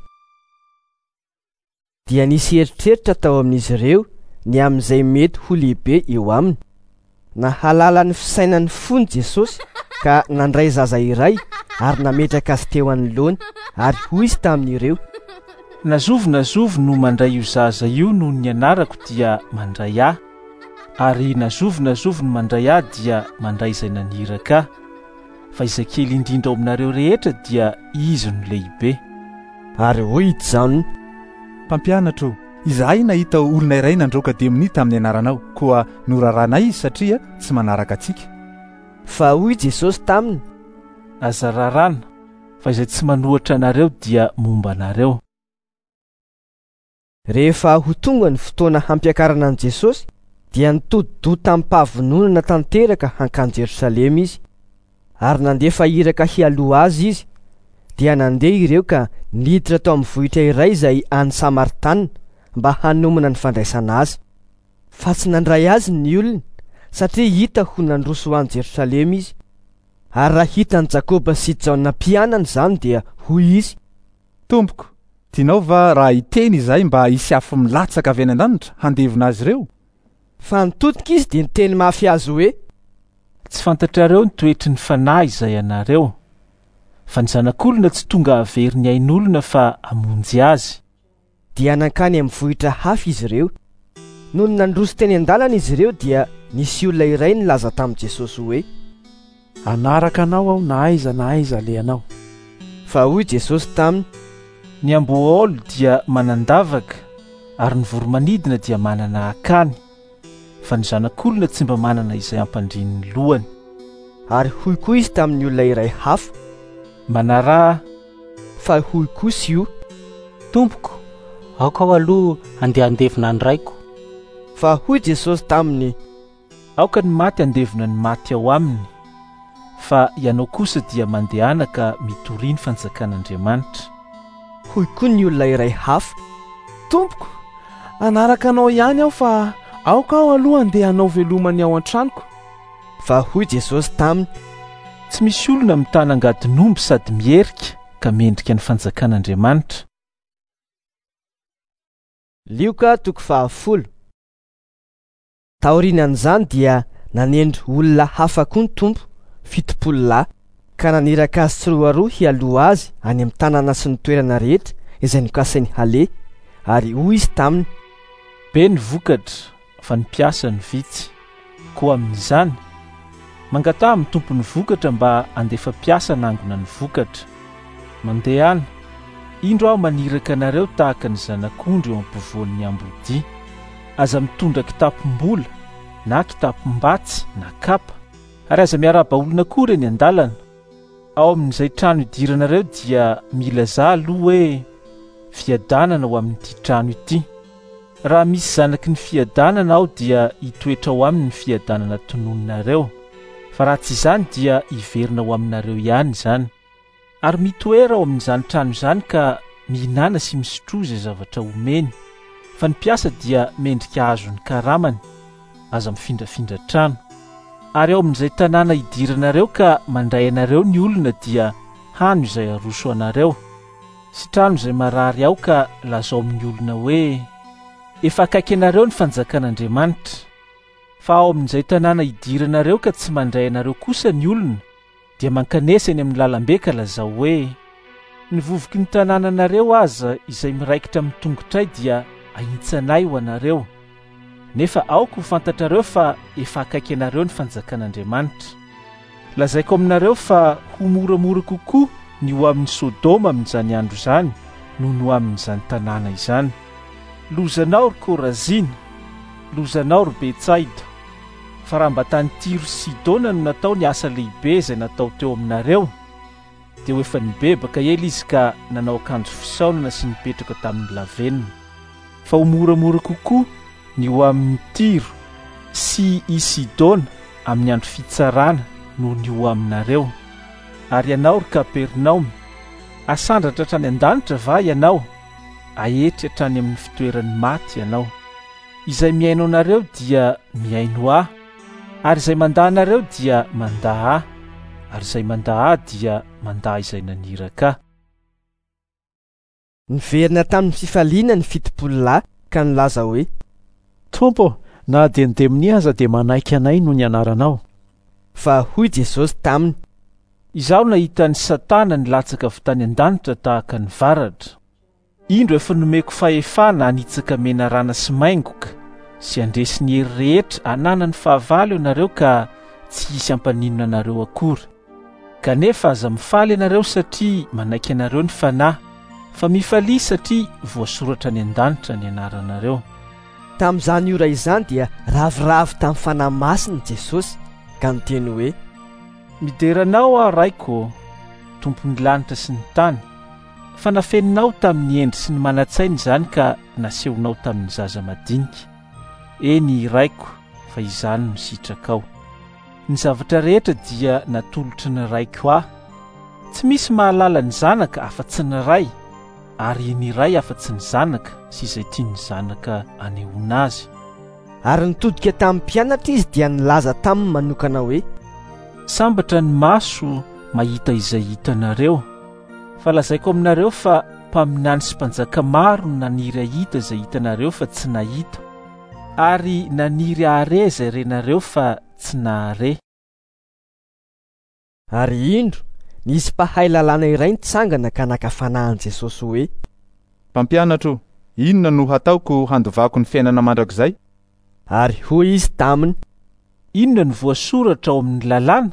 Dia nisy eritreritra tao amin'izy ireo ny amin'izay mety ho lehibe eo aminy. Nahalala ny fisainany fony Jesosy ka nandray zaza iray ary nametraka azy teo anoloany, ary hoy izy tamin'ireo: nazovo no mandray io zaza io noho ny anarako dia mandray ahy, ary nazovo no mandray ahy dia mandray izay naniraka. Fa izay kely indrindra ao aminareo rehetra dia izy no lehibe. Ary hoy i Jaona: mpampianatra, izahay nahita olona iray nandroaka demoni tamin'ny anaranao, koa norarana izy satria tsy manaraka antsika. Fa hoy Jesosy taminy: aza rarana, fa izay tsy manohatra anareo dia momba anareo. Rehefa ho tonga ny fotoana hampiakarana an' Jesosy dia nitodi-doha tamin'ny mpahavononana tanteraka hankany Jerosalema izy. Ary nandefa iraka hialoha azy izy, dia nandeha ireo ka niditra tao amin'ny vohitra iray izay any Samaritana mba hanomana ny fandraisana azy. Fa tsy nandray azy ny olona, satria hita ho nandroso ho any Jerosalema izy. Ary raha hitan'i Jakoba sy Jaona mpianany izany dia hoy izy: tompoko, tianao va raha hiteny izay mba hisy afo milatsaka avy any an-danitra handevina azy ireo? Fa nitotika izy dia niteny mafy azy hoe: tsy fantatrareo ny toetry ny fanahy izay anareo, fa ny zanak'olona tsy tonga avery ny ain'olona fa hamonjy azy. Dia nankany amin'ny vohitra hafa izy ireo. Noho ny nandroso teny an-dalana izy ireo dia nisy olona iray nilaza tamin'i Jesosy hoe: anaraka anao aho na aiza alehanao. Fa hoy Jesosy taminy: ny amboaolo dia manandavaka ary ny voromanidina dia manana akany, fa ny zanak'olona tsy mba manana izay ampandrin'ny lohany. Ary hoy koa izy tamin'ny olona iray hafa: manarà. Fa hoy kosa io: tompoko, aoka ao aloha andeha andevina ny raiko. Fa hoy Jesosy taminy: aoka ny maty andevina ny maty ao aminy, fa ianao kosa dia mandehana ka mitoriany fanjakan'Andriamanitra. Hoy koa ny olona iray hafa: tompoko, anaraka anao ihany aho fa aoka aho aloha andeha hanao velomany ao an-tranoko. Fa hoy Jesosy taminy: tsy misy olona mitana angadin'omby sady mierika ka mendrika ny fanjakan'Andriamanitra. Lioka 10. Taorian'izany dia nanendry olona hafa koa ny tompo 70 lahy, ka naniraka azy tsiroaroa hialoha azy any amin'ny tanàna sy ny toerana rehetra izay nokasainy hale. Ary hoy izy taminy: be ny vokatra fa ny mpiasa ny vitsy. Koa amin'izany mangataha amin'ny tompony vokatra mba andefa mpiasa nangona ny vokatra. Mandehana, indro aho maniraka anareo tahaka ny zanak'ondry eo ampovoan'ny ambodia. Aza mitondra kitapom-bola na kitapom-batsy na kapa, ary aza miaraba olona koa reny an-dalana. Ao amin'izay trano idiranareo dia mila za aloha hoe fiadanana ho amin'ity trano ity. Raha misy zanaky ny fiadanana ao dia hitoetra ao aminy ny fiadanana tonononareo, fa raha tsy izany dia hiverina ao aminareo ihany izany. Ary mitoera ao amin'izany trano izany ka mihinana sy misotro izay zavatra omeny, fa ny mpiasa dia mendrika azo ny karamany, aza mifindrafindra trano. Ary ao amin'izay tanàna idiranareo ka mandray anareo ny olona dia hano izay aroso anareo. Sy trano izay marary ao ka lazao amin'ny olona hoe efa akaiky anareo ny fanjakan'Andriamanitra. Fa ao amin'izay tanàna idiranareo ka tsy mandray anareo kosa ny olona, dia mankanesa eny amin'ny lalambe ka lazao hoe ny vovoky ny tanànanareo aza izay miraikitra amin'ny tongotray dia ahintsanay ho anareo. Nefa aoko ho fantatrareo fa efa akaiky anareo ny fanjakan'Andriamanitra. Lazaiko aminareo fa ho moramora kokoa ny ho amin'ny Sodoma amin'izany andro izany no ho amin'izany tanàna izany. Lozanao ry Korazina, lozanao ry Betsaida. Fa raha mba tany Tiro sy Sidona no natao ny asa lehibe izay natao teo aminareo, dia ho efa nibebaka ela izy ka nanao akanjo fisaonana sy nipetraka tamin'ny lavenina. Fa ho moramora kokoa ny ho amin'ny Tiro sy i Sidona amin'ny andro fitsarana no ny ho aminareo. Ary ianao ry Kapernaoma, asandratra hatrany an-danitra va ianao? Ahetry hatrany amin'ny fitoeran'ny maty ianao. Izay miaino anareo dia miaino ahy, ary izay mandaha anareo dia mandaha ahy, ary izay mandaha ahy dia mandaha izay naniraka. Niverina tamin'ny fifaliana ny 70 lahy ka nilaza hoe: tompo, na denideminy aza dia manaiky anay no ny anaranao. Fa hoy Jesosy taminy: izaho nahita ny Satana nilatsaka avy tany an-danitra tahaka ny varatra. Indro efa nomeko fahefana hanitsaka mena rana sy maingoka sy andresy ny hery rehetra hanana ny fahavalo ianareo ka tsy hisy ampaninona anareo akory. Kanefa aza mifaly ianareo satria manaiky anareo ny fanahy, fa mifalia satria voasoratra ny an-danitra ny anaranareo. Tamin'izany ora izany dia ravoravo tamin'ny fanahy masina Jesosy ka niteny hoe: mideranao aho raiko, tompon'ny lanitra sy ny tany, fa nafeninao tamin'ny endry sy ny manan-tsaina izany ka nasehonao tamin'ny zaza madinika. Eny raiko, fa izany no sitraka ao. Ny zavatra rehetra dia natolotry ny raiko ahy. Tsy misy mahalala ny zanaka afa-tsy ny ray, ary ny ray afa-tsy ny zanaka sy izay tia ny zanaka anehoana azy. Ary nitodika tamin'ny mpianatra izy dia nilaza taminy manokana hoe: sambatra ny maso mahita izay hitanareo, fa lazaiko aminareo fa mpaminany sy mpanjaka maro no naniry ahita izay hitanareo fa tsy nahita, ary naniry ahare izay renareo fa tsy nahare. Ary indro nisy mpahay lalàna iray nitsangana ka nakafanahany Jesosy hoe: Mpampianatro, inona no hataoko handovako ny fiainana mandrakizay? Ary hoy izy taminy: Inona no voasoratra ao amin'ny lalàna?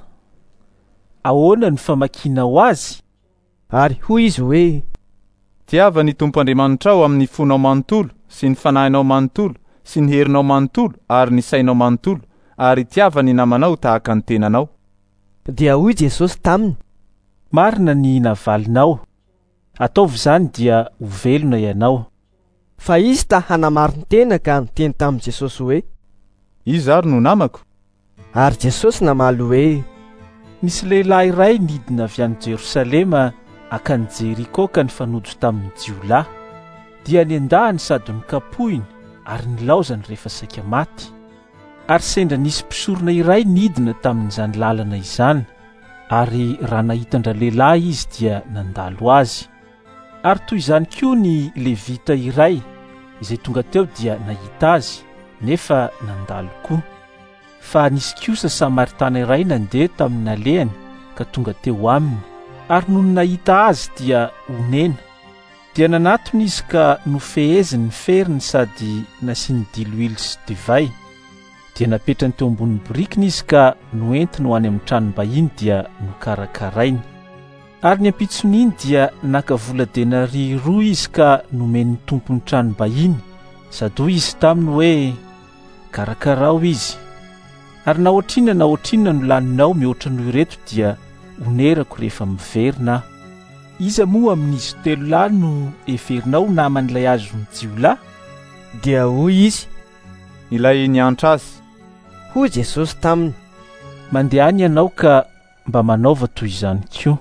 Ahoana ny famakiana ho azy? Ary hoy izy hoe: Tiava ny Tompo Andriamanitra ao amin'ny fonao manontolo sy ny fanahinao manontolo sy ny herinao manontolo ary ny sainao manontolo, ary tiava ny namanao tahaka ny tenanao. Dia hoy Jesosy taminy: Marina ny navalinao, ataovy izany dia ho velona ianao. Fa izy ta hanamary ny tena ka niteny tamin'i Jesosy hoe: Izy ary no namako. Ary Jesosy namaly hoe: Nisy lehilahy iray nidina avy any Jerosalema akany Jeriko ka nifanojo tamin'ny jiolahy, dia niendahany sady nikapohiny ary nilaozany rehefa saika maty. Ary sendra nisy mpisorona iray nidina tamin'izany lalana izany, ary raha nahitandra lehilahy izy dia nandalo azy. Ary toy izany koa ny levita iray izay tonga teo dia nahita azy, nefa nandalo koa. Fa nisy kosa Samaritana iray nandeha tamin'ny nalehany ka tonga teo aminy, ary noho nahita azy dia onena. Dia nanatony izy ka nofeheziny ny feriny sady nasiany diloilo sy divay. Dia napetrany teo ambonin'ny borikiny izy ka noentiny ho any amin'ny tranom-bahiny dia nokarakarainy. Ary ny ampitson'iny dia naka vola denari 2 izy ka nomeny tompony tranom-bahiny, sady hoy izy taminy hoe: Karakarao izy. Ary na ohatrinona no laninao mihoatra noho ireto dia onerako rehefa miverina. Iza moa amin'izy 3 lahy no everinao naman'ilay azo ny jiolahy? Dia hoy izy: Ilay niantra azy. Hoy Jesosy taminy: Mandehany ianao ka mba manaova toy izany koa.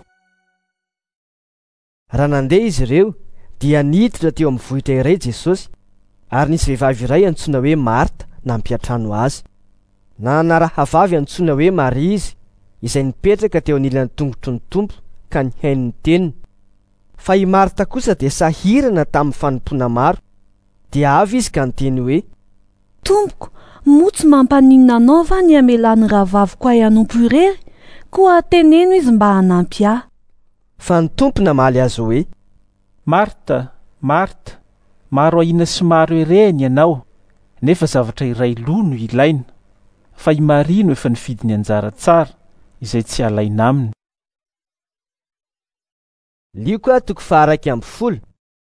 Raha nandeha izy ireo dia niditra teo amin'ny vohitra iray Jesosy, ary nisy vehivavy iray antsoina hoe Marta nampiatrano azy. Nanarahavavy antsoina hoe Maria izy, izay nipetraka teo anilany tongotry ny Tompo ka nihaino ny teniny. Fa i Marta kosa dia sahirana tamin'ny fanompoana maro, dia avy izy ka niteny hoe: Tompoko, motsy mampaninona anao va ny amelan'ny rahavaviko ahy hanompo irery, koa teneno izy mba hanampy ahy. Fa ny Tompo namaly azy hoe: Marta, Marta, maro ahina sy maro ereny ianao, nefa zavatra iray loa no ilaina. Fa i Maria no efa nifidy ny anjara tsara izay tsy alaina aminy. Luka 4:10.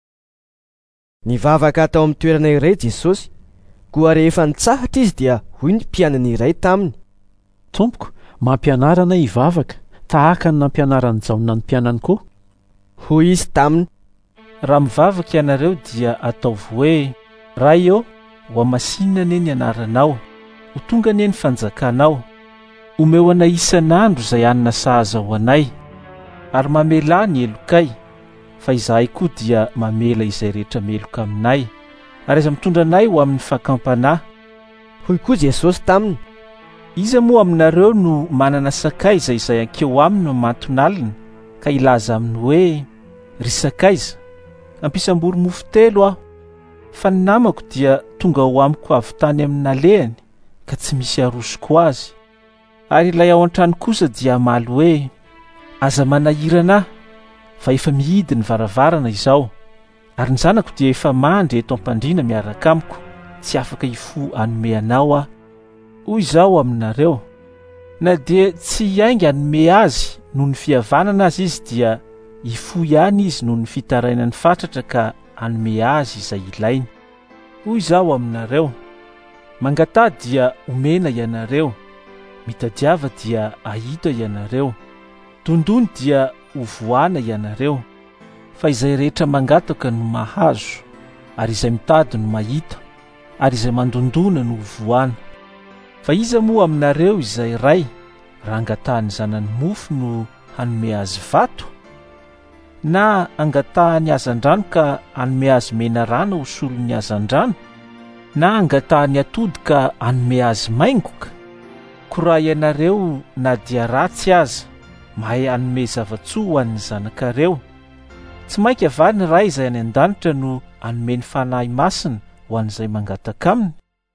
Nivavaka tao amin'ny toerana iray Jesosy, koa rehefa nitsahatra izy dia hoy ny mpianany iray taminy: Tompoko, mampianarana hivavaka tahaka ny nampianarany Jaona ny mpianany koa. Hoy izy taminy: Raha mivavaka ianareo dia ataovy hoe: Ray eo, ho masinina ne ny anaranao, ho tonga ne ny fanjakanao, omeo anay isan'andro izay hanina sahaza ho anay, ary mamela ny elokay, fa izahay koa dia mamela izay rehetra meloka aminay, ary iza mitondra anay ho amin'ny fakampanahy. Hoy koa Jesosy taminy: Iza moa aminareo no manana sakaiza izay ankeo aminy no matonalina ka ilaza aminy hoe: Ry sakaiza, ampisam-bory mofo 3 aho, fa ny namako dia tonga ho amiko avy tany amin'ny nalehany ka tsy misy arosoko azy. Ary ilay ao an-trano kosa dia maly hoe: Aza manahirana ahy, fa efa mihidy ny varavarana izao, ary ny zanako dia efa mandry eto am-pandriana miaraka amiko, tsy afaka hifoha hanome anao aho. Hoy izao aminareo: Na dia tsy hiainga hanome azy noho ny fihavanana azy izy dia hifoha ihany izy noho ny fitarainany fatratra ka hanome azy izay ilainy. Hoy izao aminareo: Mangatady dia omena ianareo, mitadiava dia ahita ianareo, tondony dia hovoana ianareo. Fa izay rehetra mangataka no mahazo, ary izay mitady no mahita, ary izay mandondona no hovoana. Fa iza moa aminareo izay ray, raha angatahany zanany mofo no hanome azy vato? Na angatahany hazan-drano ka hanome azy mena rano ho solon'ny hazan-drano? Na angatahany atody ka hanome azy maingoka? Koa ianareo na dia ratsy aza, mahay hanome zavatsoa ho an'ny zanakareo, tsy mainka avy ny ray izay any an-danitra no anomeny fanahy masina ho an'izay mangataka aminy.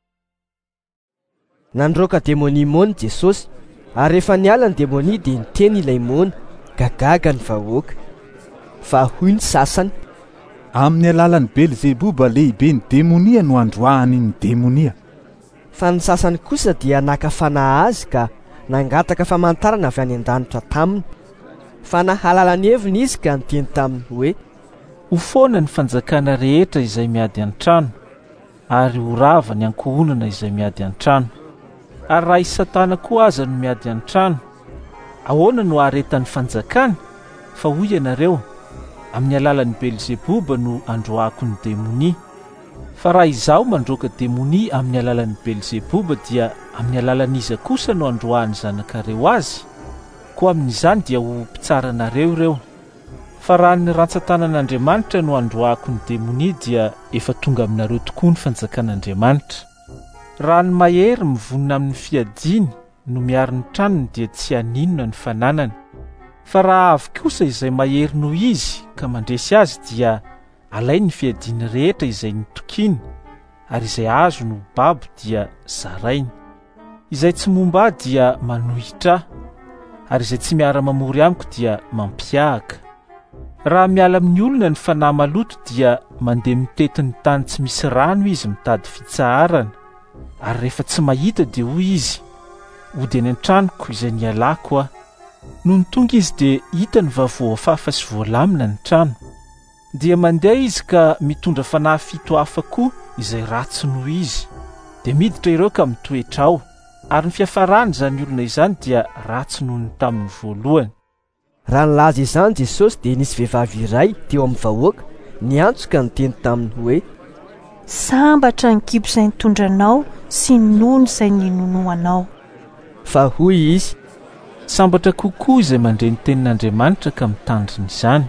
Nandroaka demonia mony Jesosy, ary rehefa niala ny demonia dia niteny ilay mony, gagaga ny vahoaka. Fa hoy ny sasany, amin'ny alalan'ny Belzeboba lehibe ny demonia no androahany ny demonia. Fa ny sasany kosa dia naka fanahy azy ka nangataka famantarana avy any an-danitra taminy. Fa nahalala ny heviny izy ka niteny taminy hoe, ho foana ny fanjakana rehetra izay miady an-trano, ary ho rava ny ankohonana izay miady an-trano. Ary raha Satana koa aza no miady an-trano, ahoana no aretan'ny fanjakana? Fa hoy ianareo, amin'ny alalan'ny Belzeboba no androako ny demonia. Fa raha izaho mandroaka demonia amin'ny alalan'ny Belzeboba, dia amin'ny alalan'iza kosa no androahany zanakareo azy? Koa amin'izany dia ho mpitsaranareo ireo. Fa raha ny rantsan-tanan'Andriamanitra no androahako ny demonia, dia efa tonga aminareo tokoa ny fanjakan'Andriamanitra. Raha ny mahery mivonona amin'ny fiadiny no miaro ny tranony, dia tsy haninona ny fananany. Fa raha avy kosa izay mahery noho izy ka mandresy azy, dia alay ny fiadiny rehetra izay nitokiny, ary izay azo no babo dia zarainy. Izay tsy momba dia manohitra, ary izay tsy miara-mamory amiko dia mampiahaka. Raha miala amin'ny olona ny fanahy maloto, dia mandeha mitety ny tany tsy misy rano izy mitady fitsaharana. Ary rehefa tsy mahita dia hoy izy, ody any an-tranoko izay nialako aho. Noho ny tonga izy dia hita ny vavoafafa sy voalamina ny trano. Dia mandeha izy ka mitondra fanahy 7 hafa koa izay ratsy noho izy. Dia miditra ireo ka mitoetra ao, ary ny fiafarany izany olona izany dia ratsy noho ny tamin'ny voalohany. Raha nilaza izany Jesosy dia nisy vehivavy iray teo amin'ny vahoaka, niantsoka niteny taminy hoe, sambatra ny kibo izay nitondranao sy ny nono izay ninonoanao. Fa hoy izy, sambatra kokoa izay mandre ny tenin'Andriamanitra ka mitandrina izany.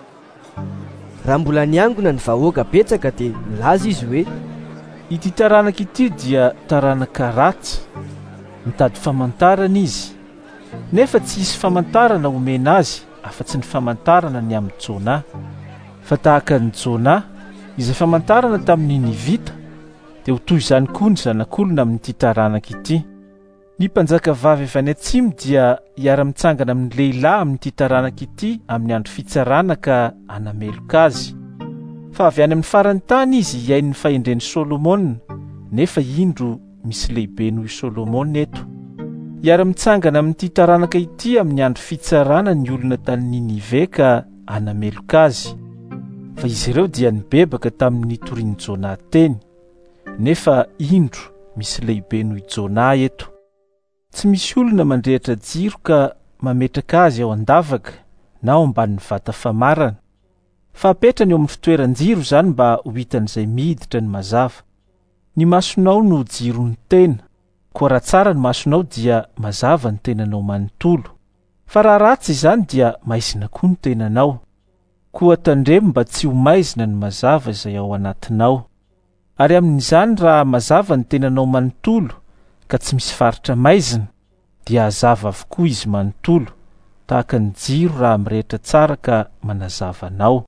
Raha mbola niangona ny vahoaka betsaka dia milaza izy hoe, ity taranaka ity dia taranaka ratsy. Mitady famantarana izy, nefa tsy hisy famantarana omena azy afa-tsy ny famantarana ny amin'ny Jona. Fa tahaka ny Jona izay famantarana tamin'ny Nivita, dia ho toy izany koa ny zanak'olona amin'ity taranaka ity. Ny mpanjaka vavy avy any atsimo dia hiara-mitsangana amin'ny lehilahy amin'ity taranaka ity amin'ny andro fitsarana ka hanameloka azy. Fa avy any amin'ny farany tany izy hiainy ny fahendren'i Solomona, nefa indro misy lehibe noho i Solomona eto. Hiara-mitsangana amin'ity taranaka ity amin'ny andro fitsarana ny olona tany Ninive ka hanameloka azy. Fa izy ireo dia nibebaka tamin'ny torian'i Jona teny, nefa indro misy lehibe noho i Jona eto. Tsy misy olona mandrehitra jiro ka mametraka azy ao an-davaka na ao ambanin'ny vata famarana. Fa apetrany eo amin'ny fitoeran-jiro izany mba ho hitan'izay miditra ny mazava. Ny masonao no jiro ny tena, koa raha tsara ny masonao dia mazava ny tenanao manontolo. Fa raha ratsy izany dia maizina koa ny tenanao. Koa tandremo mba tsy ho maizina ny mazava izay ao anatinao. Ary amin'izany raha mazava ny tenanao manontolo ka tsy misy faritra maizina, dia hazava avokoa izy manontolo, tahaka ny jiro raha mirehitra tsara ka manazava anao.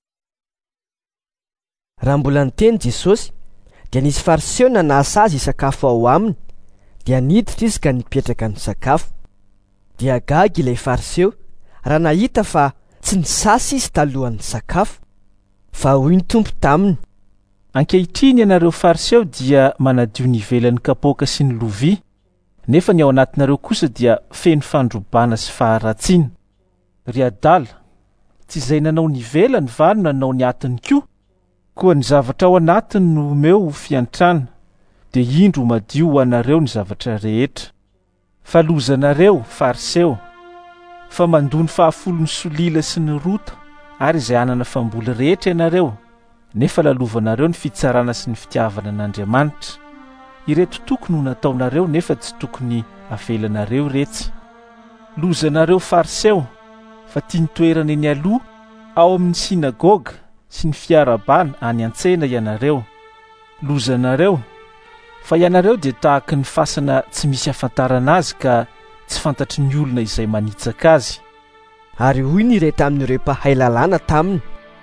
Raha mbola niteny Jesosy, dia nisy fariseo nanasa azy hisakafo ao aminy, dia niditra izy ka nipetraka ny sakafo. Dia gaga ilay fariseo raha nahita fa tsy nisasa izy talohan'ny sakafo. Fa hoy ny Tompo taminy, ankehitriny ianareo fariseo dia manadio ny ivelan'ny kapoaka sy ny lovia, nefa ny ao anatinareo kosa dia feno fandrobana sy faharatsiana. Ry adala, tsy izay nanao ny ivelany va no nanao ny atiny koa? Koa ny zavatra ao anatiny no omeo ho fiantrana, dia indro madio ho anareo ny zavatra rehetra. Fa lozanareo, fariseo, fa mandony fahafolony solila sy ny rota, ary izay anana famboly rehetra ianareo, nefa lalovanareo ny fitsarana sy ny fitiavana n'Andriamanitra. Ireto tokony ho nataonareo nefa tsy tokony avelanareo retsy. Lozanareo fariseo, fa tia nitoerana eny aloha ao amin'ny sinagoga sy ny fiarabana any an-tsena ianareo. Lozanareo, fa ianareo dia tahaka ny fasana tsy misy afantarana azy ka tsy fantatry ny olona izay manitsaka azy. Ary hoy ny iray tamin'ireo mpahay lalàna taminy,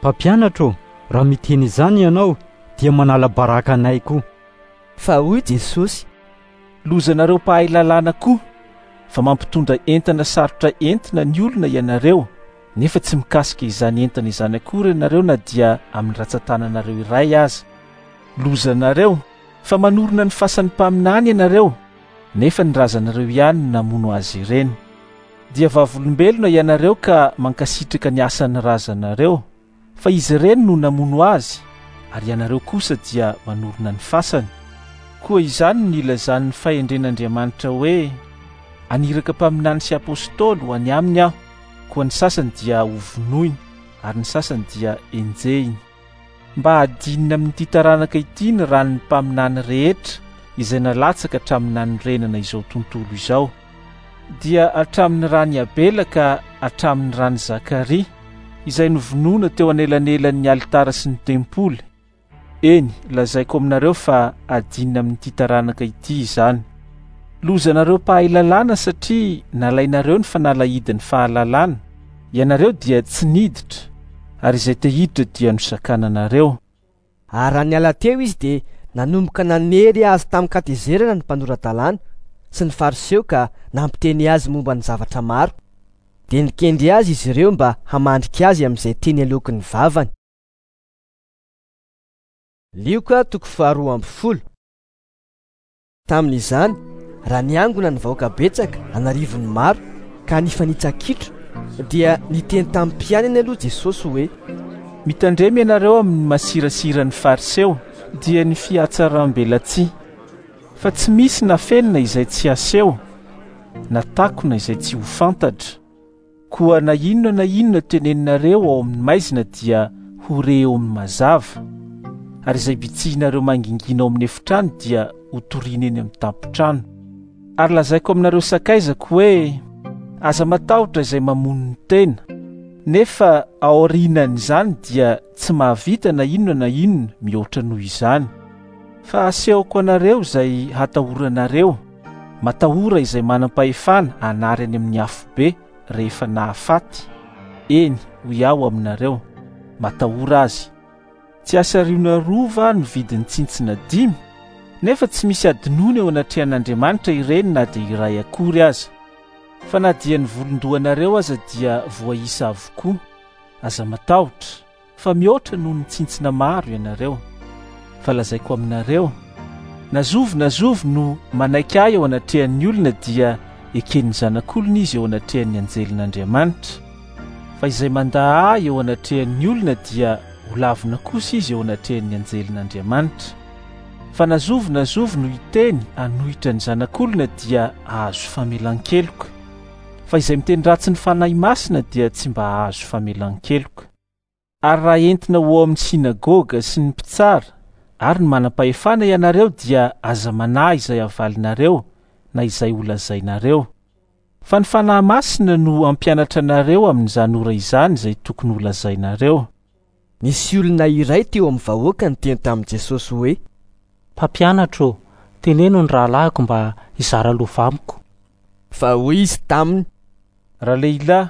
mpampianatro, raha miteny izany ianao dia manala baraka anay koa. Fa hoy Jesosy, lozanareo mpahay lalàna koa, fa mampitondra entana sarotra entina ny olona ianareo, nefa tsy mikasika izany entana izany akory ianareo na dia amin'ny ratsan-tananareo iray aza. Lozanareo, fa manorona ny fasan'ny mpaminany ianareo, nefa ny razanareo ihany namono azy ireny. Dia vavolombelona ianareo ka mankasitraka ny asan'ny razanareo, fa izy ireny no namono azy, ary ianareo kosa dia manorona ny fasany. Koa izany no nilazan'ny fahendren'Andriamanitra hoe, aniraka mpaminany sy apôstôly ho any aminy aho, koa ny sasany dia hovonoiny, ary ny sasany dia enjehiny. Mba hadinina amin'ity taranaka ity ny ranon'ny mpaminany rehetra izay nalatsaka hatramin'ny nanorenana izao tontolo izao, dia hatramin'ny rany Abela ka hatramin'ny rany Zakaria, izay novonoina teo anelanelan'ny alitara sy ny tempoly. Eny, lazaiko aminareo fa adinina amin'ity taranaka ity izany. Lozanareo mpahay lalàna satria nalainareo ny fanalahidin'ny fahalalàna. Ianareo dia tsy niditra, ary izay te hiditra dia nosakananareo. Ary raha niala teo izy dia nanomboka nanery azy tamin'ny katezerana ny mpanoran-dalàna sy ny fariseo ka nampiteny azy momba ny zavatra maro. Dia nikendry azy izy ireo mba hamandrika azy amin'izay teny aleoko ny vavany. Lioka 12. Tamin'izany, raha niangona ny vahoaka betsaka anarivony maro ka nifanitsakitro, dia niteny tamin'ny mpianany aloha Jesosy hoe, mitandremy ianareo amin'ny masirasira ny fariseo dia ny fiatsaram-belatsia, fa tsy misy na fenina izay tsy aseho, na takona izay tsy ho fantatra. Koa na inona teneninareo ao amin'ny maizina dia ho re eo amin'ny mazava, ary izay bitsihinareo mangingina ao amin'ny efitrano dia ho toriana eny amin'ny tampotrano. Ary lazaiko aminareo sakaizako hoe, aza matahotra izay mamono ny tena, nefa aorianan'izany dia tsy mahavita na inona mihoatra noho izany. Fa asehoko anareo izay hatahoranareo, matahora izay manam-pahefana hanary any amin'ny afo be rehefa nahafaty. Eny, hoy aho aminareo, matahora azy. Tsy asariona rova no vidin'ny tsintsina 5, nefa tsy misy adinoana eo anatrehan'Andriamanitra ireny na dia iray akory aza. Fa na dia ny volondohanareo aza dia voaisa avokoa. Aza matahotra, fa mihoatra noho ny tsintsina maro ianareo. Fa lazaiko aminareo, nazovo no manaiky ahy eo anatrehan'ny olona dia eken'ny zanak'olona izy eo anatrehan'ny anjelin'Andriamanitra. Fa izay mandaa ahy eo anatrehan'ny olona dia ho lavina kosa izy eo anatrehan'ny anjelin'Andriamanitra. Fa nazovo no hiteny anohitra ny zanak'olona dia ahazo famelan-keloka. Fa izay miteny ratsy ny fanahy masina dia tsy mba ahazo famelan-keloka. Ary raha entina ho amin'ny sinagoga sy ny mpitsara, ary ny manam-pahefana ianareo dia aza manahy izay avalinareo na izay holazainareo. Fa ny fanahy masina no ampianatra anareo amin'izany ora izany izay tokony holazainareo. Nisy olona iray teo amin'ny vahoaka niteny tamin'i Jesosy hoe, mpampianatro, teneno ny rahalahiko mba hizara lova amiko. Fa hoy izy taminy, raha lehilahy,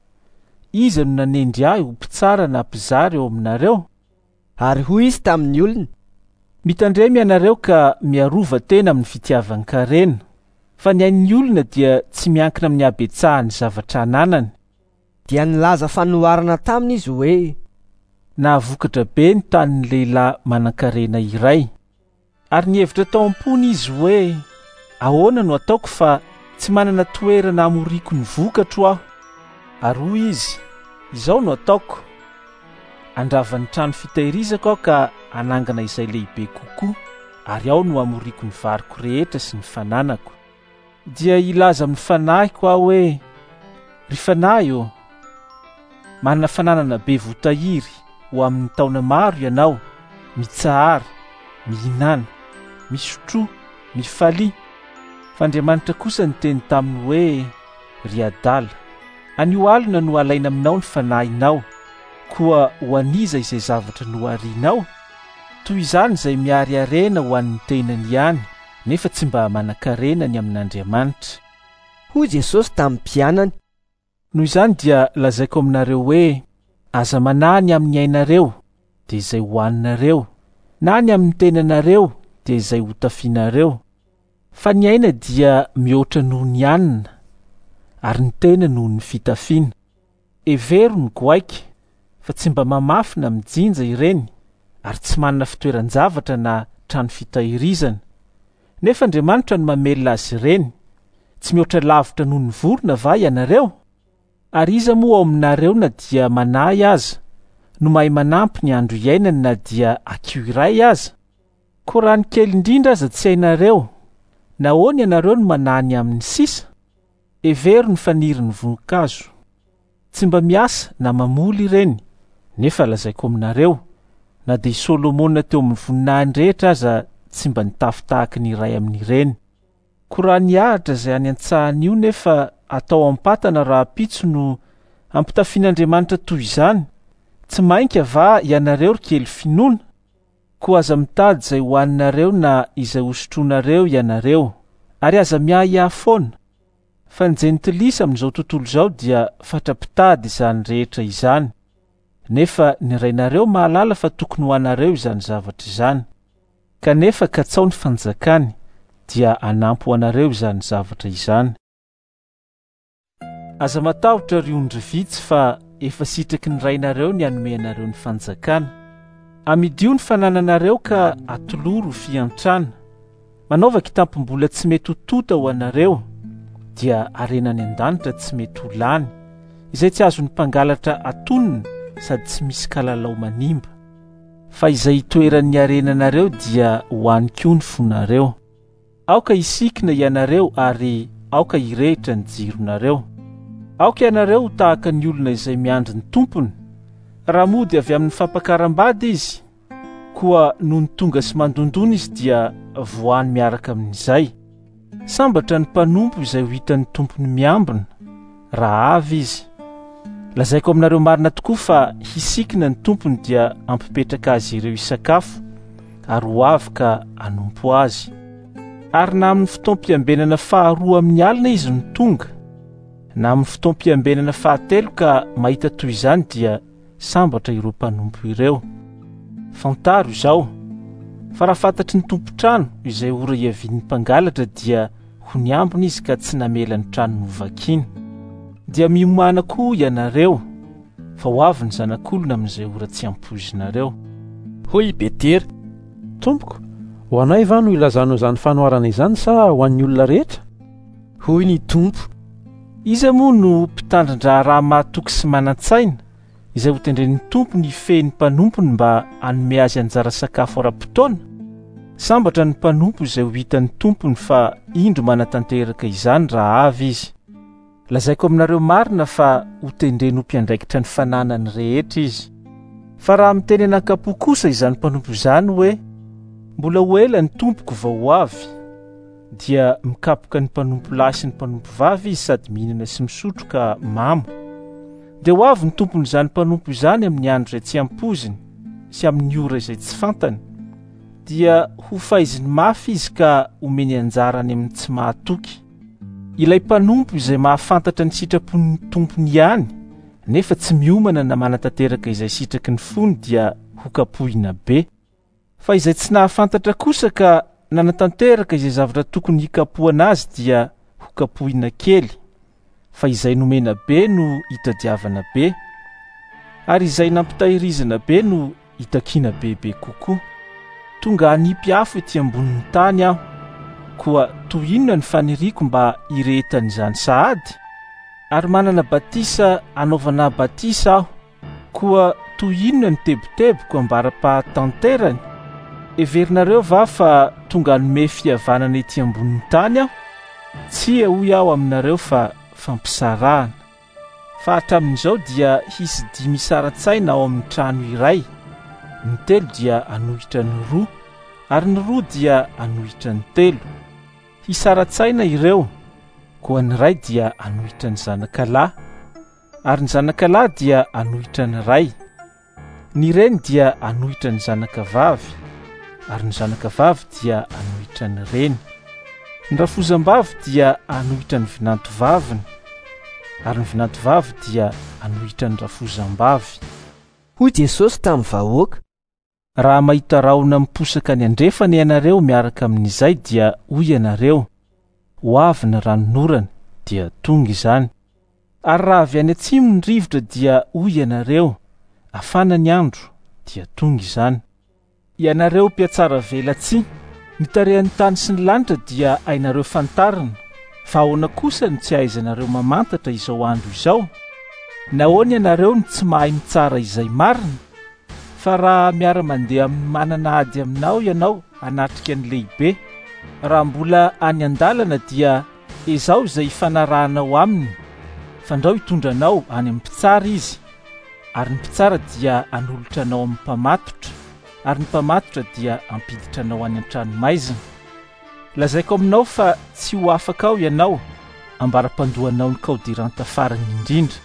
iza no nanendry ahy ho mpitsara na mpizara eo aminareo? Ary hoy izy tamin'ny olona, mitandremy ianareo ka miarova tena amin'ny fitiavan-karena, fa ny ain'ny olona dia tsy miankina amin'ny habetsahany zavatra ananany. Dia nilaza fanoharana taminy izy hoe, nahavokatra be ny tanin'ny lehilahy manan-karena iray. Ary nihevitra tao am-pony izy hoe, ahoana no ataoko fa tsy manana toerana amoriko ny vokatro aho? Ary hoy izy, izao no ataoko, andrava ny trano fitahirizako aho ka anangana izay lehibe kokoa, ary ao no amoriko ny variko rehetra sy ny fananako. Dia ilaza amin'ny fanahiko aho hoe, ry fanahy o, manana fananana be votahiry ho amin'ny taona maro ianao, mitsahara, mihinana, misotro, mifalia. Fa Andriamanitra kosa niteny taminy hoe, ry adala, anio alina no alaina aminao ny fanahinao, koa ho aniza izay zavatra no arianao? Toy izany izay miariarena ho an'ny tenany ihany, nefa tsy mba manan-karenany amin'Andriamanitra. Hoy Jesosy tamin'ny mpianany, noho izany dia lazaiko aminareo hoe, aza manany amin'ny ainareo dia izay hoaninareo, na ny amin'ny tenanareo dia izay ho tafianareo. Fa ny aina dia mihoatra noho ny anina, ary ny tena noho ny fitafiana. Evero ny goaiky, fa tsy mba mamafina mijinja ireny, ary tsy manana fitoeran-javatra na trano fitahirizana. Nefa Andriamanitra no mamelona azy ireny. Tsy mihoatra lavitra noho ny vorona va ianareo? Ary iza moa ao aminareo na dia manahy aza, no mahay manampy ny andro iainany na dia akio iray aza? Ko raha ny kely indrindra aza tsy hainareo, nahoana ianareo no manany amin'ny sisa? Evero ny fanirin'ny voninkazo. Tsy mba miasa na mamoly ireny, nefa lazaiko aminareo, na dia Solomona teo amin'ny voninahiny rehetra aza tsy mba nitafy tahaka ny iray amin'ireny. Ko raha ny ahitra izay any an-tsahany io nefa atao ampatana raha pitso no ampitafian'Andriamanitra toy izany, tsy mainka va ianareo ry kely finoana? Ko aza mitady izay hoaninareo na izay hosotroanareo ianareo, ary aza miahiahy foana. Fa ny jentilisa amin'izao tontolo izao dia fatrapitady izany rehetra izany. Nefa ny rainareo mahalala fa tokony ho anareo izany zavatra izany. Kanefa katsao ny fanjakany dia anampy ho anareo izany zavatra izany. Aza matahotra ry ondry vitsy fa efa sitraky ny rainareo ny hanome anareo ny fanjakana. Amidio ny fanananareo ka atoloro fiantrana. Manaova kitampom-bola tsy mety ho tota ho anareo, dia arenany an-danitra tsy mety ho lany, izay tsy azon'ny mpangalatra atonina sady tsy misy kalalao manimba. Fa izay itoeran'ny arenanareo dia hoany koa ny fonareo. Aoka isikina ianareo ary aoka irehitra ny jironareo. Aoka ianareo ho tahaka ny olona izay miandry ny tompony. Raha mody avy amin'ny fampakaram-bady izy, koa noho ny tonga sy mandondona izy dia voany miaraka amin'izay. Sambatra ny mpanompo izay ho hitan'ny tompony miambina, raha avy izy. Lazaiko aminareo marina tokoa fa hisikina ny tompony dia ampipetraka azy ireo isakafo, ary ho avy ka hanompo azy. Ary na amin'ny fotoam-piambenana faharoa amin'ny alina izy no tonga, na amin'ny fotoam-piambenana fahatelo ka mahita toy izany dia sambatra ireo mpanompo ireo. Fantaro izao, fa raha fantatry ny tompo-trano izay ora iavian'ny mpangalatra dia ho niambina izy ka tsy namela ny trano novakiana. Dia miomana koa ianareo, fa ho avy ny zanak'olona amin'izay ora tsy ampoizinareo. Hoy Betera, Tompoko, ho anay va no ilazanao izany fanoharana izany sa ho an'ny olona rehetra? Hoy ny tompo, iza moa no mpitandrindra raha mahatoky sy manan-tsaina, izay ho tendren'ny tompo ny fehiny mpanompony mba hanome azy anjara sakafo ara-potoana? Sambatra ny mpanompo izay ho hitan'ny tompony fa indro manatanteraka izany raha avy izy. Lazaiko aminareo marina fa ho tendreny ho mpiandraikitra ny fananany rehetra izy. Fa raha miteny anankapo kosa izany mpanompo izany hoe, mbola ho ela ny tompoko vao ho avy, dia mikapoka ny mpanompo lahy sy ny mpanompo vavy izy sady mihinana sy misotro ka mamo. Dia ho avy ny tompon'izany mpanompo izany amin'ny andro izay tsy ampoziny sy amin'ny ora izay tsy fantany, dia ho faiziny mafy izy ka omeny anjara any amin'ny tsy mahatoky. Ilay mpanompo izay mahafantatra ny sitrapon'ny tompony ihany, nefa tsy miomana na manatanteraka izay sitraky ny fony dia ho kapohina be. Fa izay tsy nahafantatra kosa ka nanatanteraka izay zavatra tokony hikapohana azy dia ho kapohina kely. Fa izay nomena be no hitadiavana be, ary izay nampitahirizana be no hitakiana bebe kokoa. Tonga hanipy afo ety ambonin'ny tany aho, koa toy inona ny faniriako mba irehetany izany sahady? Ary manana batisa anaovana batisa aho, koa toy inona ny teboteboko ambara-pahatanterany? Everinareo va fa tonga hanome fihavanana ety ambonin'ny tany aho? Tsy hoy aho aminareo fa fampisarahana. Fa hatramin'izao dia hisy 5 sara-tsaina ao amin'ny trano iray. Ny 3 dia hanohitra ny 2, ary ny 2 dia hanohitra ny 3. Hisara-tsaina ireo, koa ny 1 dia hanohitra ny zanakalahy, ary ny zanakalahy dia hanohitra ny 1. Ny reny dia hanohitra ny zanakavavy, ary ny zanakavavy dia hanohitra ny reny. Ny rafozam-bavy dia hanohitra ny vinantovaviny, ary ny vinantovavy dia hanohitra ny rafozam-bavy. hoy Jesosy tamin'ny vahoaka. Raha mahita raona miposaka ny andrefana ianareo miaraka amin'izay dia hoy ianareo, ho avy ny ranonorana dia tonga izany. Ary raha avy any atsimo ny rivotra dia hoy ianareo, afana ny andro dia tonga izany. Ianareo mpiatsara velatsy, ny tarehan'ny tany sy ny lanitra dia hainareo fantarina, fa ahoana kosa ny tsy ahaizanareo mamantatra izao andro izao? Nahoana ianareo ny tsy mahay mitsara izay marina? Fa raha miara-mandeha amin'ny manana ady aminao ianao hanatrika ny lehibe, raha mbola any an-dalana dia izao izay ifanarahanao aminy, fandrao hitondranao any amin'ny mpitsara izy, ary ny mpitsara dia hanolotra anao amin'ny mpamatotra, ary ny mpamatotra dia hampiditra anao any an-tranomaizina. Lazaiko aminao fa tsy ho afaka ao ianao, ambara-pandohanao ny kaodiranta farany indrindra.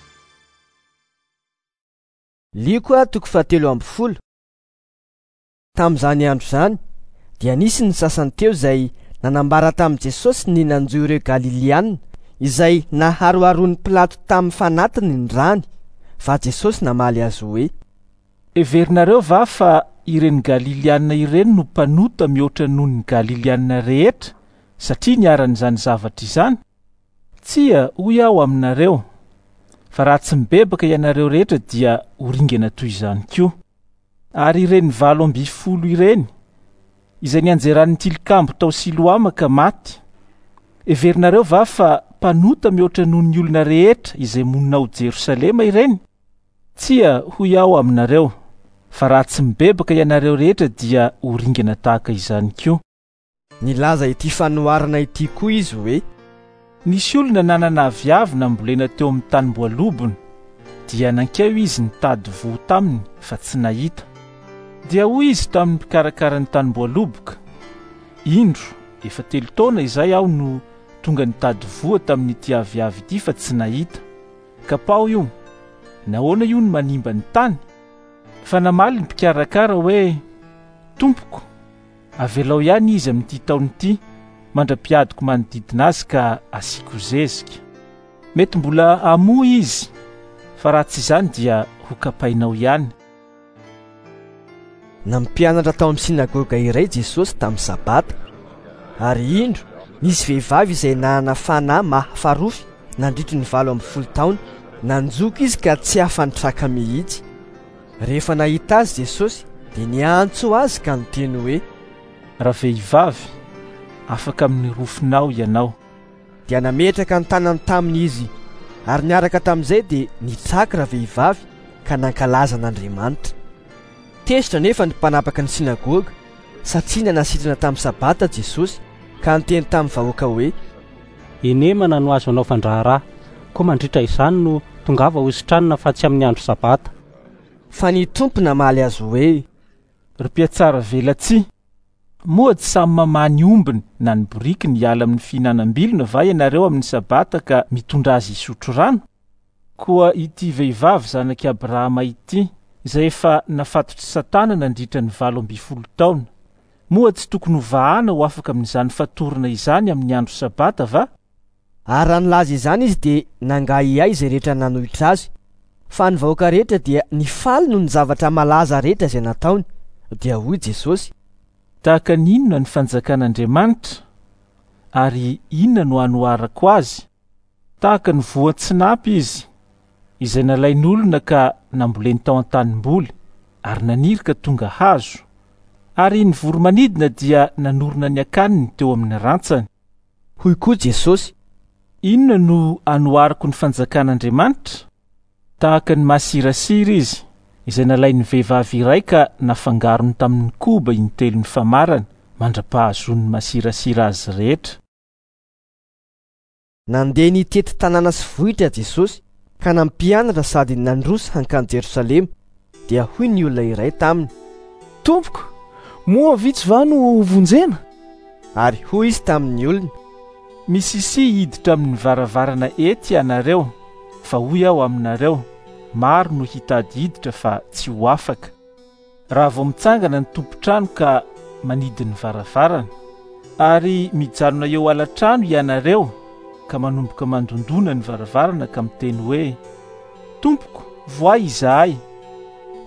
Liko toko 7. Tamin'izany andro zany dia nisy ny sasany teo izay nanambara tamin'i Jesosy ny nanjoy ireo Galiliana izay naharoaroan'ny Pilato tamin'ny fanatiny ny rany. Fa Jesosy namaly azy hoe, Everinareo va fa ireny Galiliana ireny no mpanota mihoatra noho ny Galiliana rehetra satria niaran'izany zavatra izany? Tsia, hoy aho aminareo, fa raha tsy mibebaka ianareo rehetra dia horingana toy izany koa. Ary ireny 7 ireny izay nianjeran'ny tilikambo tao Siloama ka maty, everinareo va fa mpanota mihoatra noho ny olona rehetra izay monina ao Jerosalema ireny? Tsia, hoy aho aminareo, fa raha tsy mibebaka ianareo rehetra dia horingana tahaka izany koa. Nilaza ity fanoharana ity koa izy hoe, nisy olona nanana aviavina mbolena teo amin'ny tanimboalobony, dia nankeo izy nitady voa taminy fa tsy nahita. Dia hoy izy tamin'ny mpikarakara ny tanimboaloboka, indro efa 3 taona izay aho no tonga nitady voa tamin'ity aviavy ity fa tsy nahita. Ka pao io, nahoana io ny manimba ny tany? Fa namaly ny mpikarakara hoe, Tompoko, avelao ihany izy amin'ity taon'ity, mandra-piadiko manodidina azy ka asiako zezika. Mety mbola hamoa izy, fa raha tsy izany dia ho kapainao ihany. Nampianatra tao amin'ny sinagoga iray Jesosy tamin'ny sabata, ary indro nisy vehivavy izay nanana fanahy mahafarofy nandritry ny 12 taona, nanjoka izy ka tsy afanitraka mihitsy. Rehefa nahita azy Jesosy dia niantso azy ka niteny hoe, raha vehivavy, afaka amin'ny rofinao ianao. Dia nametraka ny tanany taminy izy, ary niaraka tamin'izay dia nitsaky raha vehivavy ka nankalaza an'Andriamanitra. Tesitra nefa ny mpanapaka ny sinagoga satria nanasitrana tamin'ny sabata Jesosy ka niteny tamin'ny vahoaka hoe, enemana no azo anao fandraharaha, koa mandritra izany no tongava hositranina fa tsy amin'ny andro sabata. Fa ny tompo namaly azy hoe, ry mpiatsara velatsy, moa tsy samy mamany ombiny na ny boriky ny hiala amin'ny fihinanam-bilona va ianareo amin'ny sabata ka mitondra azy hisotro rano? Koa ity vehivavy zanaky Abrahama ity, izay efa nafatotra Satana nandritra ny 12 taona, moa tsy tokony ho vahana ho afaka amin'izany fatorana izany amin'ny andro sabata va? Ary raha nilaza izany izy dia nangahiahy izay rehetra nanohitra azy, fa ny vahoaka rehetra dia nifaly noho ny zavatra malaza rehetra izay nataony. Dia hoy Jesosy, tahaka n'inona ny fanjakan'Andriamanitra, ary inona no hanoharako azy? Tahaka ny voan-tsinampy izy, izay nalain'olona ka namboleny tao an-tanimboly, ary naniry ka tonga hazo. Ary ny voromanidina dia nanorona ny akaniny teo amin'ny rantsany. Hoy koa Jesosy, inona no hanoharako ny fanjakan'Andriamanitra? Tahaka ny masirasira izy, izay nalain'ny vehivavy iray ka nafangarony tamin'ny koba intelo ny famarana, mandra-pahazon'ny masirasira azy rehetra. Nandeha nitety tanàna sy vohitra Jesosy ka nampianatra sady nandroso hankany Jerosalema. Dia hoy ny olona iray taminy, Tompoko, moa vitsy va no vonjena? Ary hoy izy tamin'ny olona, misy hiditra amin'ny varavarana ety ianareo, fa hoy aho aminareo, maro no hitady hiditra fa tsy ho afaka. Raha vao mitsangana ny tompo-trano ka manidy ny varavarana, ary mijanona eo ala-trano ianareo ka manomboka mandondona ny varavarana ka miteny hoe, Tompoko, voay izahay.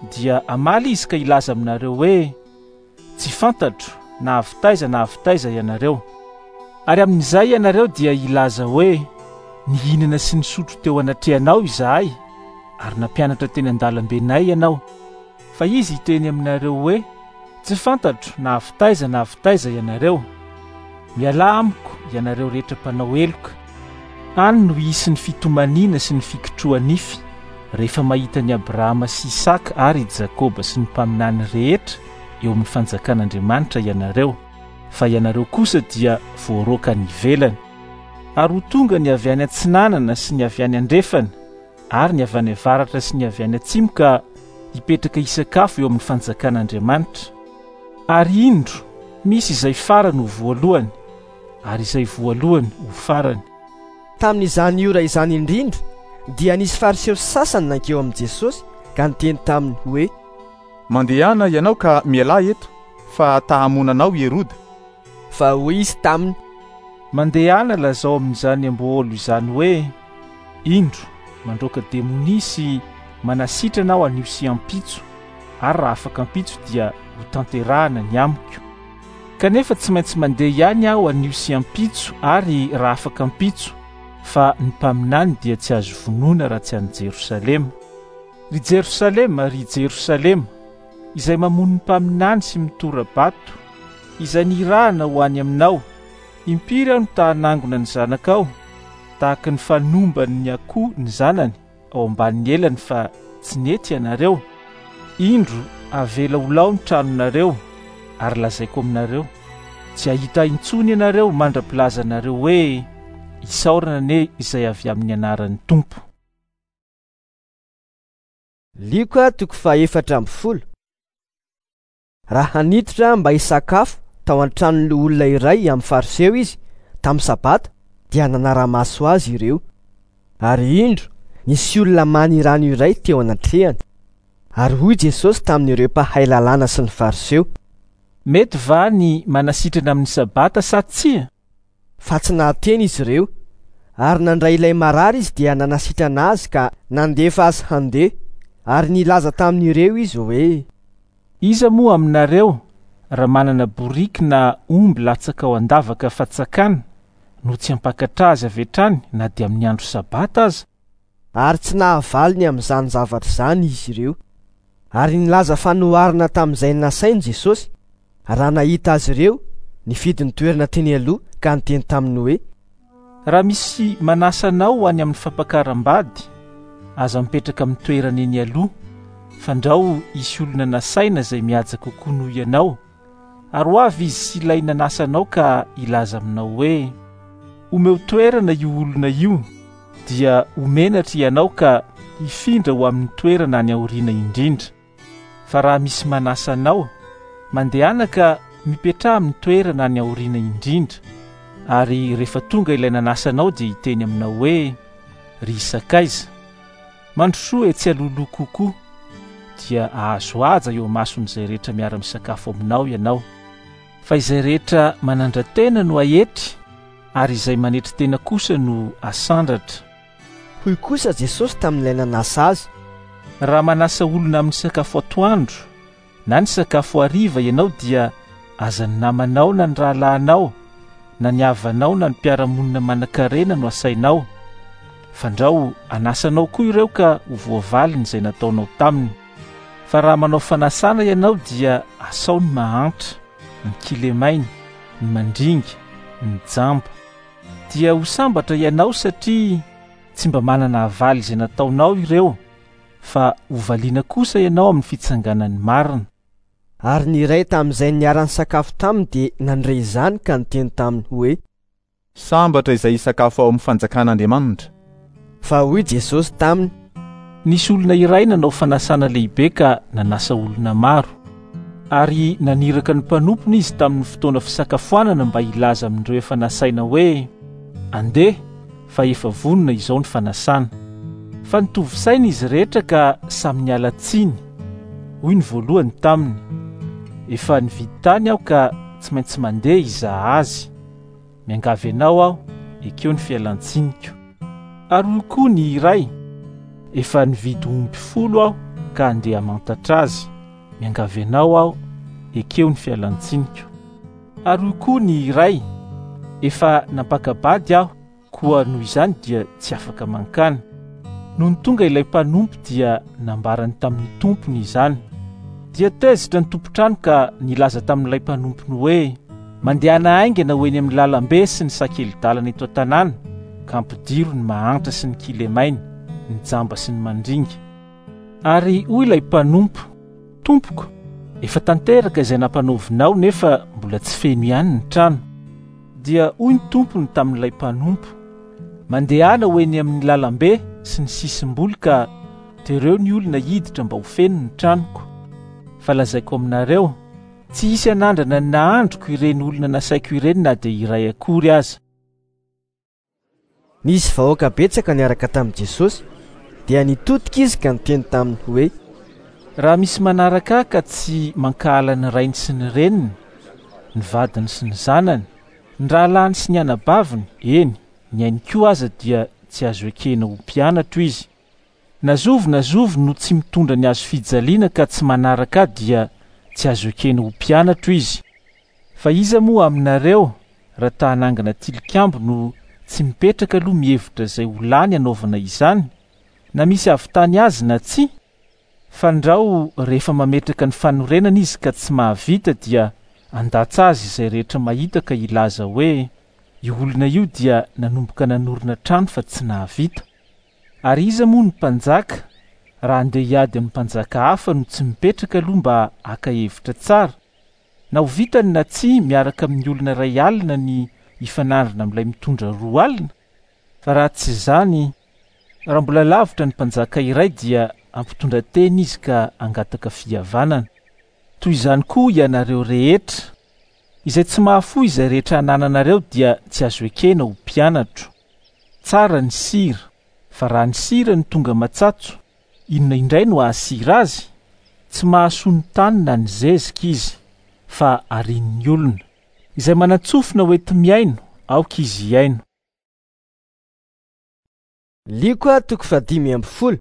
dia amaly izy ka ilaza aminareo hoe tsy fantatro na avitaiza ianareo. Ary amin'izay ianareo dia ilaza hoe nihinana sy nisotro teo anatrehanao izahay ary nampianatra teny an-dalambenay ianao. Fa izy hiteny aminareo hoe tsy fantatro na avitaiza ianareo. Miala amiko ianareo rehetra mpanao eloka. Any no isy ny fitomaniana sy ny fikitroa nify rehefa mahita ny Abrahama sy Isaka ary Jakoba sy ny mpaminany rehetra eo amin'ny fanjakan'Andriamanitra ianareo, fa ianareo kosa dia voaroka ny ivelany. Ary ho tonga ny avy any antsinanana sy ny avy any andrefana ary ny avy any avaratra sy ny avy any atsimo ka hipetraka hisakafo eo amin'ny fanjakan'Andriamanitra. Ary indro misy izay farany ho voalohany ary izay voalohany ho farany. Tamin'izany ora izany indrindra dia nisy fariseo sasany nankeo amin'i Jesosy ka niteny taminy hoe mandehana ianao ka miala eto fa tahamonanao Heroda. Fa hoy izy taminy mandehana lazao amin'izany amboholo izany hoe indro mandroaka demonia sy manasitrana aho anio sy ampitso ary raha afaka ampitso dia ho tanterahana ny amiko. Kanefa tsy maintsy mandeha ihany aho anio sy ampitso ary raha afaka ampitso, fa ny mpaminany dia tsy azo vonoina raha tsy any Jerosalema. Ry Jerosalema, izay mamono ny mpaminany sy mitora-bato, izay nirahana ho any aminao, impiry aho no tahanangona ny zanakao, tahaka ny fanombany ny akoho ny zanany ao ambanin'ny elany fa tsy nety ianareo. Indro avela ho lao ny tranonareo ary lazaiko aminareo, tsy ahita intsony ianareo mandra-pilaza anareo hoe isaorana ne izay avy amin'ny anaran'ny Tompo. Luka 4:40. Raha hanitotra mba hisakafo tao an-tranon'ilay olona iray amin'ny fariseo izy tamin'ny sabata dia nanara-maso azy ireo. Ary indro nisy olona many rano iray teo anatrehany. Ary hoy Jesosy tamin'ireo mpahay lalàna sy ny fariseo, mety va ny manasitrana amin'ny sabata sa tsia? Fa tsy nahateny izy ireo. Ary nandray ilay marary izy dia nanasitrana azy ka nandefa azy handeha. Ary nilaza tamin'ireo izy hoe iza moa aminareo raha manana boriky na omby latsaka ao andavaka fatsakana no tsy hampakatra azy avy hatrany na dia amin'ny andro sabata aza? Ary tsy nahavaliny amin'izany zavatra izany izy ireo. Ary nilaza fanoharana tamin'izay nasainy Jesosy raha nahita azy ireo nifidy ny toerana teny aloha ka niteny taminy hoe raha misy manasanao ho any amin'ny fampakaram-bady, aza mipetraka amin'ny toerana eny aloha, fandrao isy olona nasaina izay mihaja kokoa noho ianao, ary ho avy izy sy ilay nanasanao ka ilaza aminao hoe omeo toerana io olona io, dia omenatra ianao ka hifindra ho amin'ny toerana any aoriana indrindra. Fa raha misy manasanao, mandehana ka mipetraha amin'ny toerana any aoriana indrindra, ary rehefa tonga ilay nanasanao dia hiteny aminao hoe ry Sakaiza, mandrosoa etsy aloloha kokoa, dia ahazo aja eo amason'izay rehetra miara-misakafo aminao ianao. Fa izay rehetra manandra-tena no ahetry, ary izay manetry tena kosa no asandratra. Hoy kosa Jesosy tamin'ilay nanasa azy, raha manasa olona amin'ny sakafo atoandro na ny sakafo hariva ianao dia aza ny namanao na ny rahalahinao na ny havanao na ny mpiara-monina manan-karena no asainao. Fandrao anasanao koa ireo ka ho voavaliny izay nataonao taminy. Fa raha manao fanasana ianao dia asao ny mahantra, ny kilemainy, ny mandringy, ny jamba. Dia ho sambatra ianao satria tsy mba manana havaly izay nataonao ireo, fa ho valiana kosa ianao amin'ny fitsanganan'ny marina. Ary ny iray tamin'izay niarany sakafo taminy dia nandray izany ka niteny taminy hoe sambatra izay hisakafo ao amin'ny fanjakan'Andriamanitra. Fa hoy Jesosy taminy, nisy olona iray nanao fanasana lehibe ka nanasa olona maro, ary naniraka ny mpanompony izy tamin'ny fotoana fisakafoanana mba hilaza amin'ireo efa nasaina hoe andeha fa efa vonona izao ny fanasana. Fa nitovy saina izy rehetra ka samy niala tsiny. Hoy ny voalohany taminy, efa nividy tany aho ka tsy maintsy mandeha izaha azy, miangavy anao aho, ekeo ny fialan-tsiniko. Ary koa ny iray, efa nividy omby 10 aho ka andeha mantatra azy, miangavy anao aho, ekeo ny fialan-tsiniko. Ary koa ny iray, efa nampakabady aho, koa noho izany dia tsy afaka mankany. Noho tonga ilay mpanompo dia nambarany tamin'ny tompony izany. Dia tezitra ny tompotrano ka nilaza tamin'ilay mpanompony hoe mandehana aingana ho eny amin'ny lalambe sy ny sakely-dalana eto an-tanàna, ka ampidiro ny mahantra sy ny kilemaina, ny jamba sy ny mandringa. Ary hoy ilay mpanompo, tompoko, efa tanteraka izay nampanaovinao nefa mbola tsy feno ihany ny trano. Dia hoy ny tompony tamin'ilay mpanompo, mandehana ho eny amin'ny lalambe sy ny sisim-boly ka tereo ny olona hiditra mba ho feno ny tranoko. Fa lazaiko aminareo, tsy hisy anandrana ny nahandroko ireny olona nasaiko ireny na dia iray akory aza. Nisy vahoaka betsaka niaraka tamin'i Jesosy, dia nitodika izy ka niteny taminy hoe, raha misy manaraka ka tsy mankahala ny rainy sy ny reniny, ny vadiny sy ny zanany, ny rahalany sy ny anabaviny, eny, ny ainy koa aza dia tsy azo ekena ho mpianatra izy. Nazovo no tsy mitondra ny azo fijaliana ka tsy manaraka dia tsy azo ekena ho mpianatra izy. Fa iza moa aminareo, raha tahanangana tilikambo no tsy mipetraka aloha mihevitra izay ho lany anaovana izany, na misy avy-tany azy na tsy? Fandrao rehefa mametraka ny fanorenana izy ka tsy mahavita dia andatsa azy izay rehetra mahita ka ilaza hoe io olona io dia nanomboka nanorina trano fa tsy nahavita. Ary iza moa ny mpanjaka, raha andeha hiady amin'ny mpanjaka hafa no tsy mipetraka aloha mba haka hevitra tsara, na ho vitany na tsy miaraka amin'ny olona iray alina ny hifanandrina amin'ilay mitondra 2 alina? Fa raha tsy izany, raha mbola lavitra ny mpanjaka iray dia ampitondra teny izy ka angataka fihavanana. Toy izany koa ianareo rehetra, izay tsy mahafoy izay rehetra anananareo dia tsy azo ekena ho mpianatro. Tsara ny sira, fa raha ny sira ny tonga matsatso, inona indray no ahasira azy? Tsy mahasoa ny tany na ny zezika izy, fa arian'ny olona. Izay manatsofina hoety miaino, aoka izy hiaino. Lioka 5:10.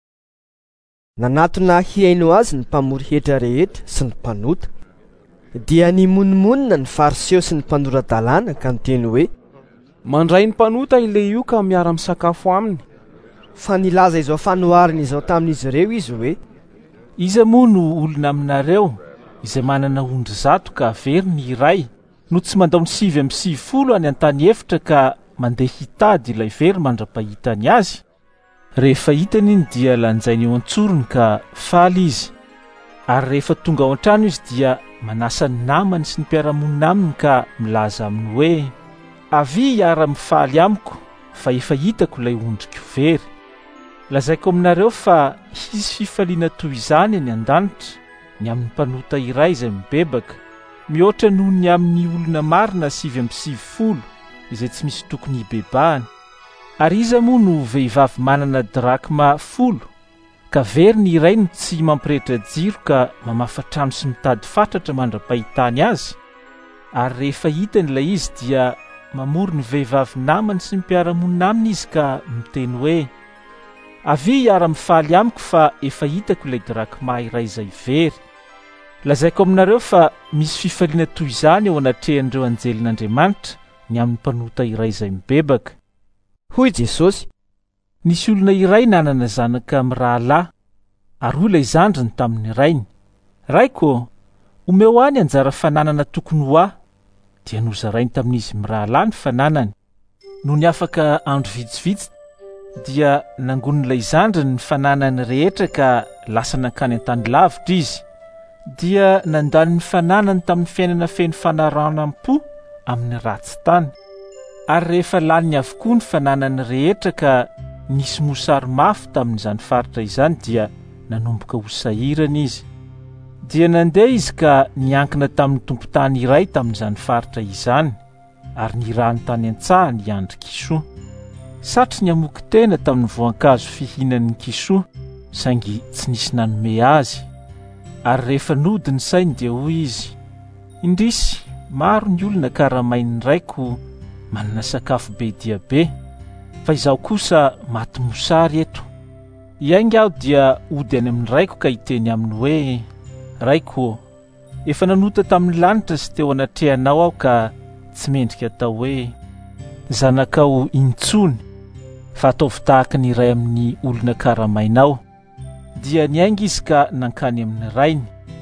Nanatona hiaino azy ny mpamory hetra rehetra sy ny mpanota. Dia nimonmonina ny fariseo sy ny mpanora-dalàna ka niteny hoe, mandray ny mpanota ilay io ka miara-misakafo aminy. Fa nilaza izao fanohariny izao tamin'izy ireo izy hoe, iza moa no olona aminareo izay manana ondry 100 ka very ny iray, no tsy mandao ny 750 any an-tany efitra ka mandeha hitady ilay very mandra-pahitany azy? Rehefa hitany iny dia lanjainy eo antsorony ka faly izy. Ary rehefa tonga ao an-trano izy dia manasa ny namany sy ny mpiara-monina aminy ka milaza aminy hoe, avy hiara-mifaly amiko, fa efa hitako ilay ondriko very. Lazaiko aminareo fa hisy fifaliana toy izany any an-danitra, ny amin'ny mpanota iray izay mibebaka, mihoatra noho ny amin'ny olona marina 750 izay tsy misy tokony hibebahany. Ary iza moa no vehivavy manana drakma 10, ka very ny iray no tsy mampirehitra jiro ka mamafa trano sy mitady fatratra mandra-pahitany azy? Ary rehefa hitany ilay izy dia mamory ny vehivavy namany sy ny mpiara-monina aminy izy ka miteny hoe, avy hiara-mifaly amiko fa efa hitako ilay drakma iray izay very. Lazaiko aminareo fa misy fifaliana toy izany eo anatrehan'ireo anjelin'Andriamanitra ny amin'ny mpanota iray izay mibebaka. Hoy Jesosy, nisy olona iray nanana zanaka mirahalahy, ary hoy ilay zandriny tamin'ny rainy, raiko, omeo any anjara fananana tokony ho ahy. Dia nozarainy tamin'izy mirahalahy ny fananany. No ny afaka andro vitsivitsy, dia nangon'ilay zandriny ny fananany rehetra ka lasa nankany an-tany lavitra izy. Dia nandany ny fananany tamin'ny fiainana feno fanaranam-po amin'ny ratsy tany. Ary rehefa lany avokoa ny fananany rehetra ka nisy mosary mafy tamin'izany faritra izany dia nanomboka ho sahirana izy. Dia nandeha izy ka niankina tamin'ny tompo-tany iray tamin'izany faritra izany, ary nirahany tany an-tsaha ny andry kisoa. Satry ny amoky tena tamin'ny voankazo fihinan'ny kisoa, saingy tsy nisy nanome azy. Ary rehefa nody ny sainy dia hoy izy, indrisy, maro ny olona karamain'ny raiko manana sakafo be dia be, fa izaho kosa maty mosary eto. iainga aho dia ody any amin'ny raiko ka hiteny aminy hoe: raiko, efa nanota tamin'ny lanitra sy teo anatrehanao aho ka tsy mendrika atao hoe zanakao intsony, fa ataovy tahaka ny iray amin'ny olona karamainao. Dia niainga izy ka nankany amin'ny rainy,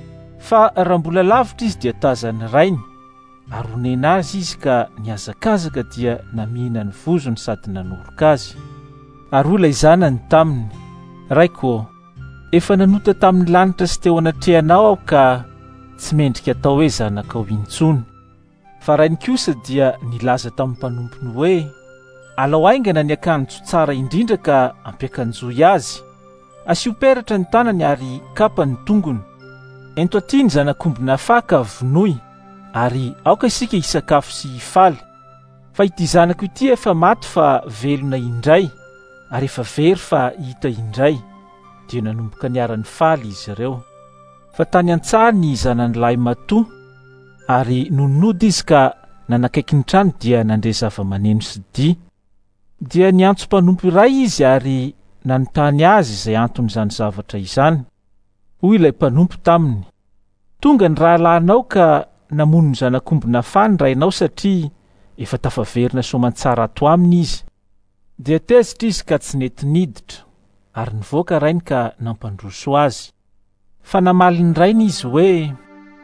fa raha mbola lavitra izy dia tazany rainy, ary onena azy izy ka niazakazaka dia namihina ny vozony sady nanoroka azy. Ary olay zanany taminy: raiko, efa nanota tamin'ny lanitra sy teo anatrehanao aho ka tsy mendrika atao hoe zanakao intsony. Fa rainy kosa dia nilaza tamin'ny mpanompony hoe: alao aingana ny akanjo tsara indrindra ka ampiakanjoy azy, asio peratra ny tanany ary kapa ny tongony. Ento aty ny zanakombona faka vonoy, ary aoka isika hisakafo sy hifaly. Fa ity zanako ity efa maty fa velona indray, ary efa very fa hita indray. Dia nanomboka niara-ny faly izy ireo. Fa tany an-tsaha ny zanany lahy matoa, ary nononody izy ka nanakaiky ny trano dia nandre zava-maneno sy dia. Dia niantso mpanompo iray izy ary nanontany azy izay anton'izany zavatra izany. Hoy ilay mpanompo taminy: tonga ny rahalahinao ka namono ny zanakombona fany rainao satria efa tafaverina soamantsara ato aminy izy. Dia tezitra izy ka tsy nety niditra, ary nivoaka rainy ka nampandroso azy. Fa namaly ny rainy izy hoe: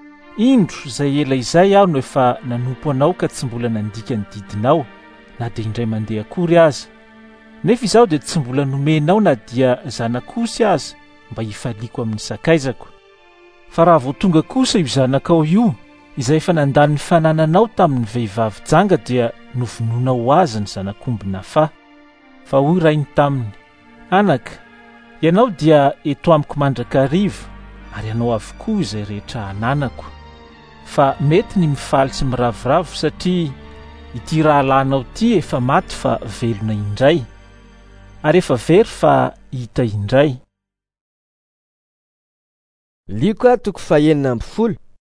indro izay ela izay aho no efa nanompo anao ka tsy mbola nandika ny didinao, na dia indray mandeha akory aza. Nefa izaho dia tsy mbola nomenao na dia zanakosy aza mba hifaliako amin'ny sakaizako. Fa raha vao tonga kosa io zanakao io, izay efa nandany ny fanananao tamin'ny vehivavy janga, dia novononao azy ny zanakombona fa. Fa hoy rainy taminy: anaka, ianao dia eto amiko mandrakariva, ary ianao avokoa izay rehetra ananako. Fa mety ny mifaly sy miravoravo satria ity rahalahinao ity efa maty fa velona indray, ary efa very fa hita indray. Lioka toko fahaenina amby folo.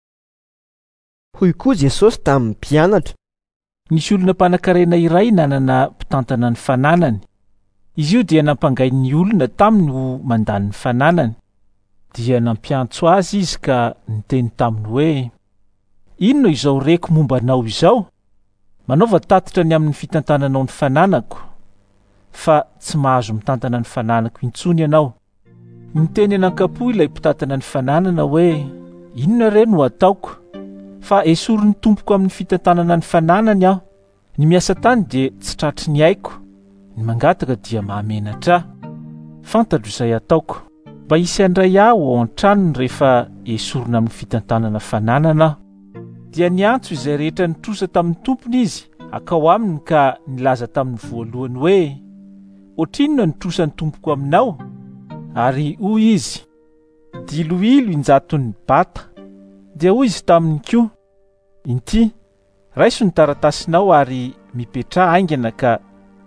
Hoy koa Jesosy tamin'ny mpianatra: nisy olona mpanan-karena iray nanana mpitantana ny fananany. Izy io dia nampangay ny olona taminy ho mandany ny fananany. Dia nampiantso azy izy ka niteny taminy hoe: inona izao reko momba anao izao? Manaova tatitra ny amin'ny fitantananao ny fananako, fa tsy mahazo mitantana ny fananako intsony ianao. Niteny anankapo ilay mpitantana ny fananana hoe: inona re no ataoko? Fa esory ny tompoko amin'ny fitantanana ny fananany aho. Ny miasa tany dia tsy tratry ny aiko, ny mangataka dia mahamenatra. Fantatro izay ataoko, mba hisy andray aho ao an-tranony rehefa esorina amin'ny fitantanana fananana aho. Dia niantso izay rehetra nitrosa tamin'ny tompony izy akao aminy ka nilaza tamin'ny voalohany hoe: ohatrinona nitrosa ny tompoko aminao? Ary hoy izy: diloilo injaton'ny bata. Dia hoy izy taminy koa: inty, raiso ny taratasinao ary mipetra aingana ka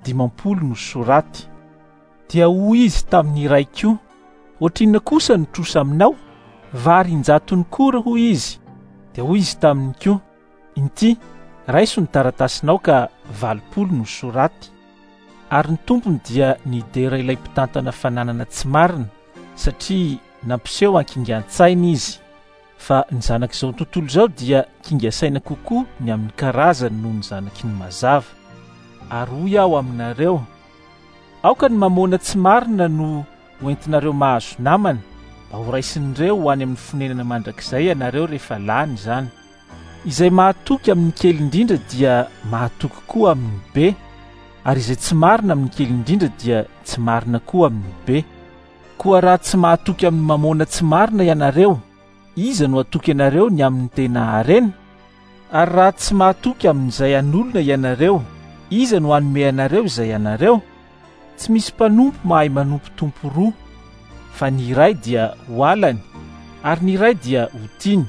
50 no soraty. Dia hoy izy tamin'ny iray koa: ohatrinona kosa nitrosa aminao? Vary injatony koa hoy izy. Dia hoy izy taminy koa: inty, raiso ny taratasinao ka 20 no soraty. Ary ny tompony dia nidera ilay mpitantana fananana tsy marina, satria nampiseho ankingan-tsaina izy. Fa ny zanak'izao tontolo izao dia kinga-saina kokoa ny amin'ny karazany noho ny zanaky ny mazava. Ary hoy aho aminareo: aoka ny mamona tsy marina no hoentinareo mahazo namana, mba ho raisin'ireo ho any amin'ny fonenana mandrakizay ianareo rehefa lany izany. Izay mahatoky amin'ny kely indrindra dia mahatoky koa amin'ny be, ary izay tsy marina amin'ny kely indrindra dia tsy marina koa amin'ny be. Koa raha tsy mahatoky amin'ny mamona tsy marina ianareo, iza no atoky ianareo ny amin'ny tena harena? Ary raha tsy mahatoky amin'izay an'olona ianareo, iza no hanome ianareo izay ianareo? Tsy misy mpanompo mahay manompo tompo roa, fa ny iray dia ho alany, ary ny iray dia ho tiany,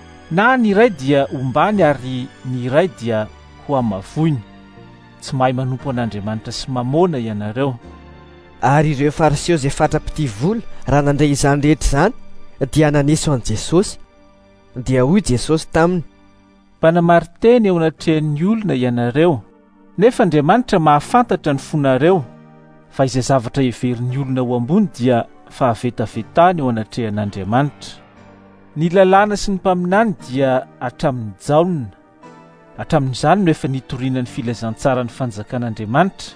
na ny iray dia ombany ary ny iray dia ho amavoiny. Tsy mahay manompo an'Andriamanitra sy mamona ianareo. Ary ireo fariseo izay fatra-pity vola raha nandray izany rehetra izany dia naneso an' Jesosy. Dia hoy Jesosy taminy: mpanamary-teny eo anatrehan'ny olona ianareo, nefa Andriamanitra mahafantatra ny fonareo. fa izay zavatra heverin'ny olona ho ambony dia fahavetavetany eo anatrehan'Andriamanitra. Ny lalàna sy ny mpaminany dia hatramin'ny jaona. Hatramin'izany no efa nitoriana ny filazantsara ny fanjakan'Andriamanitra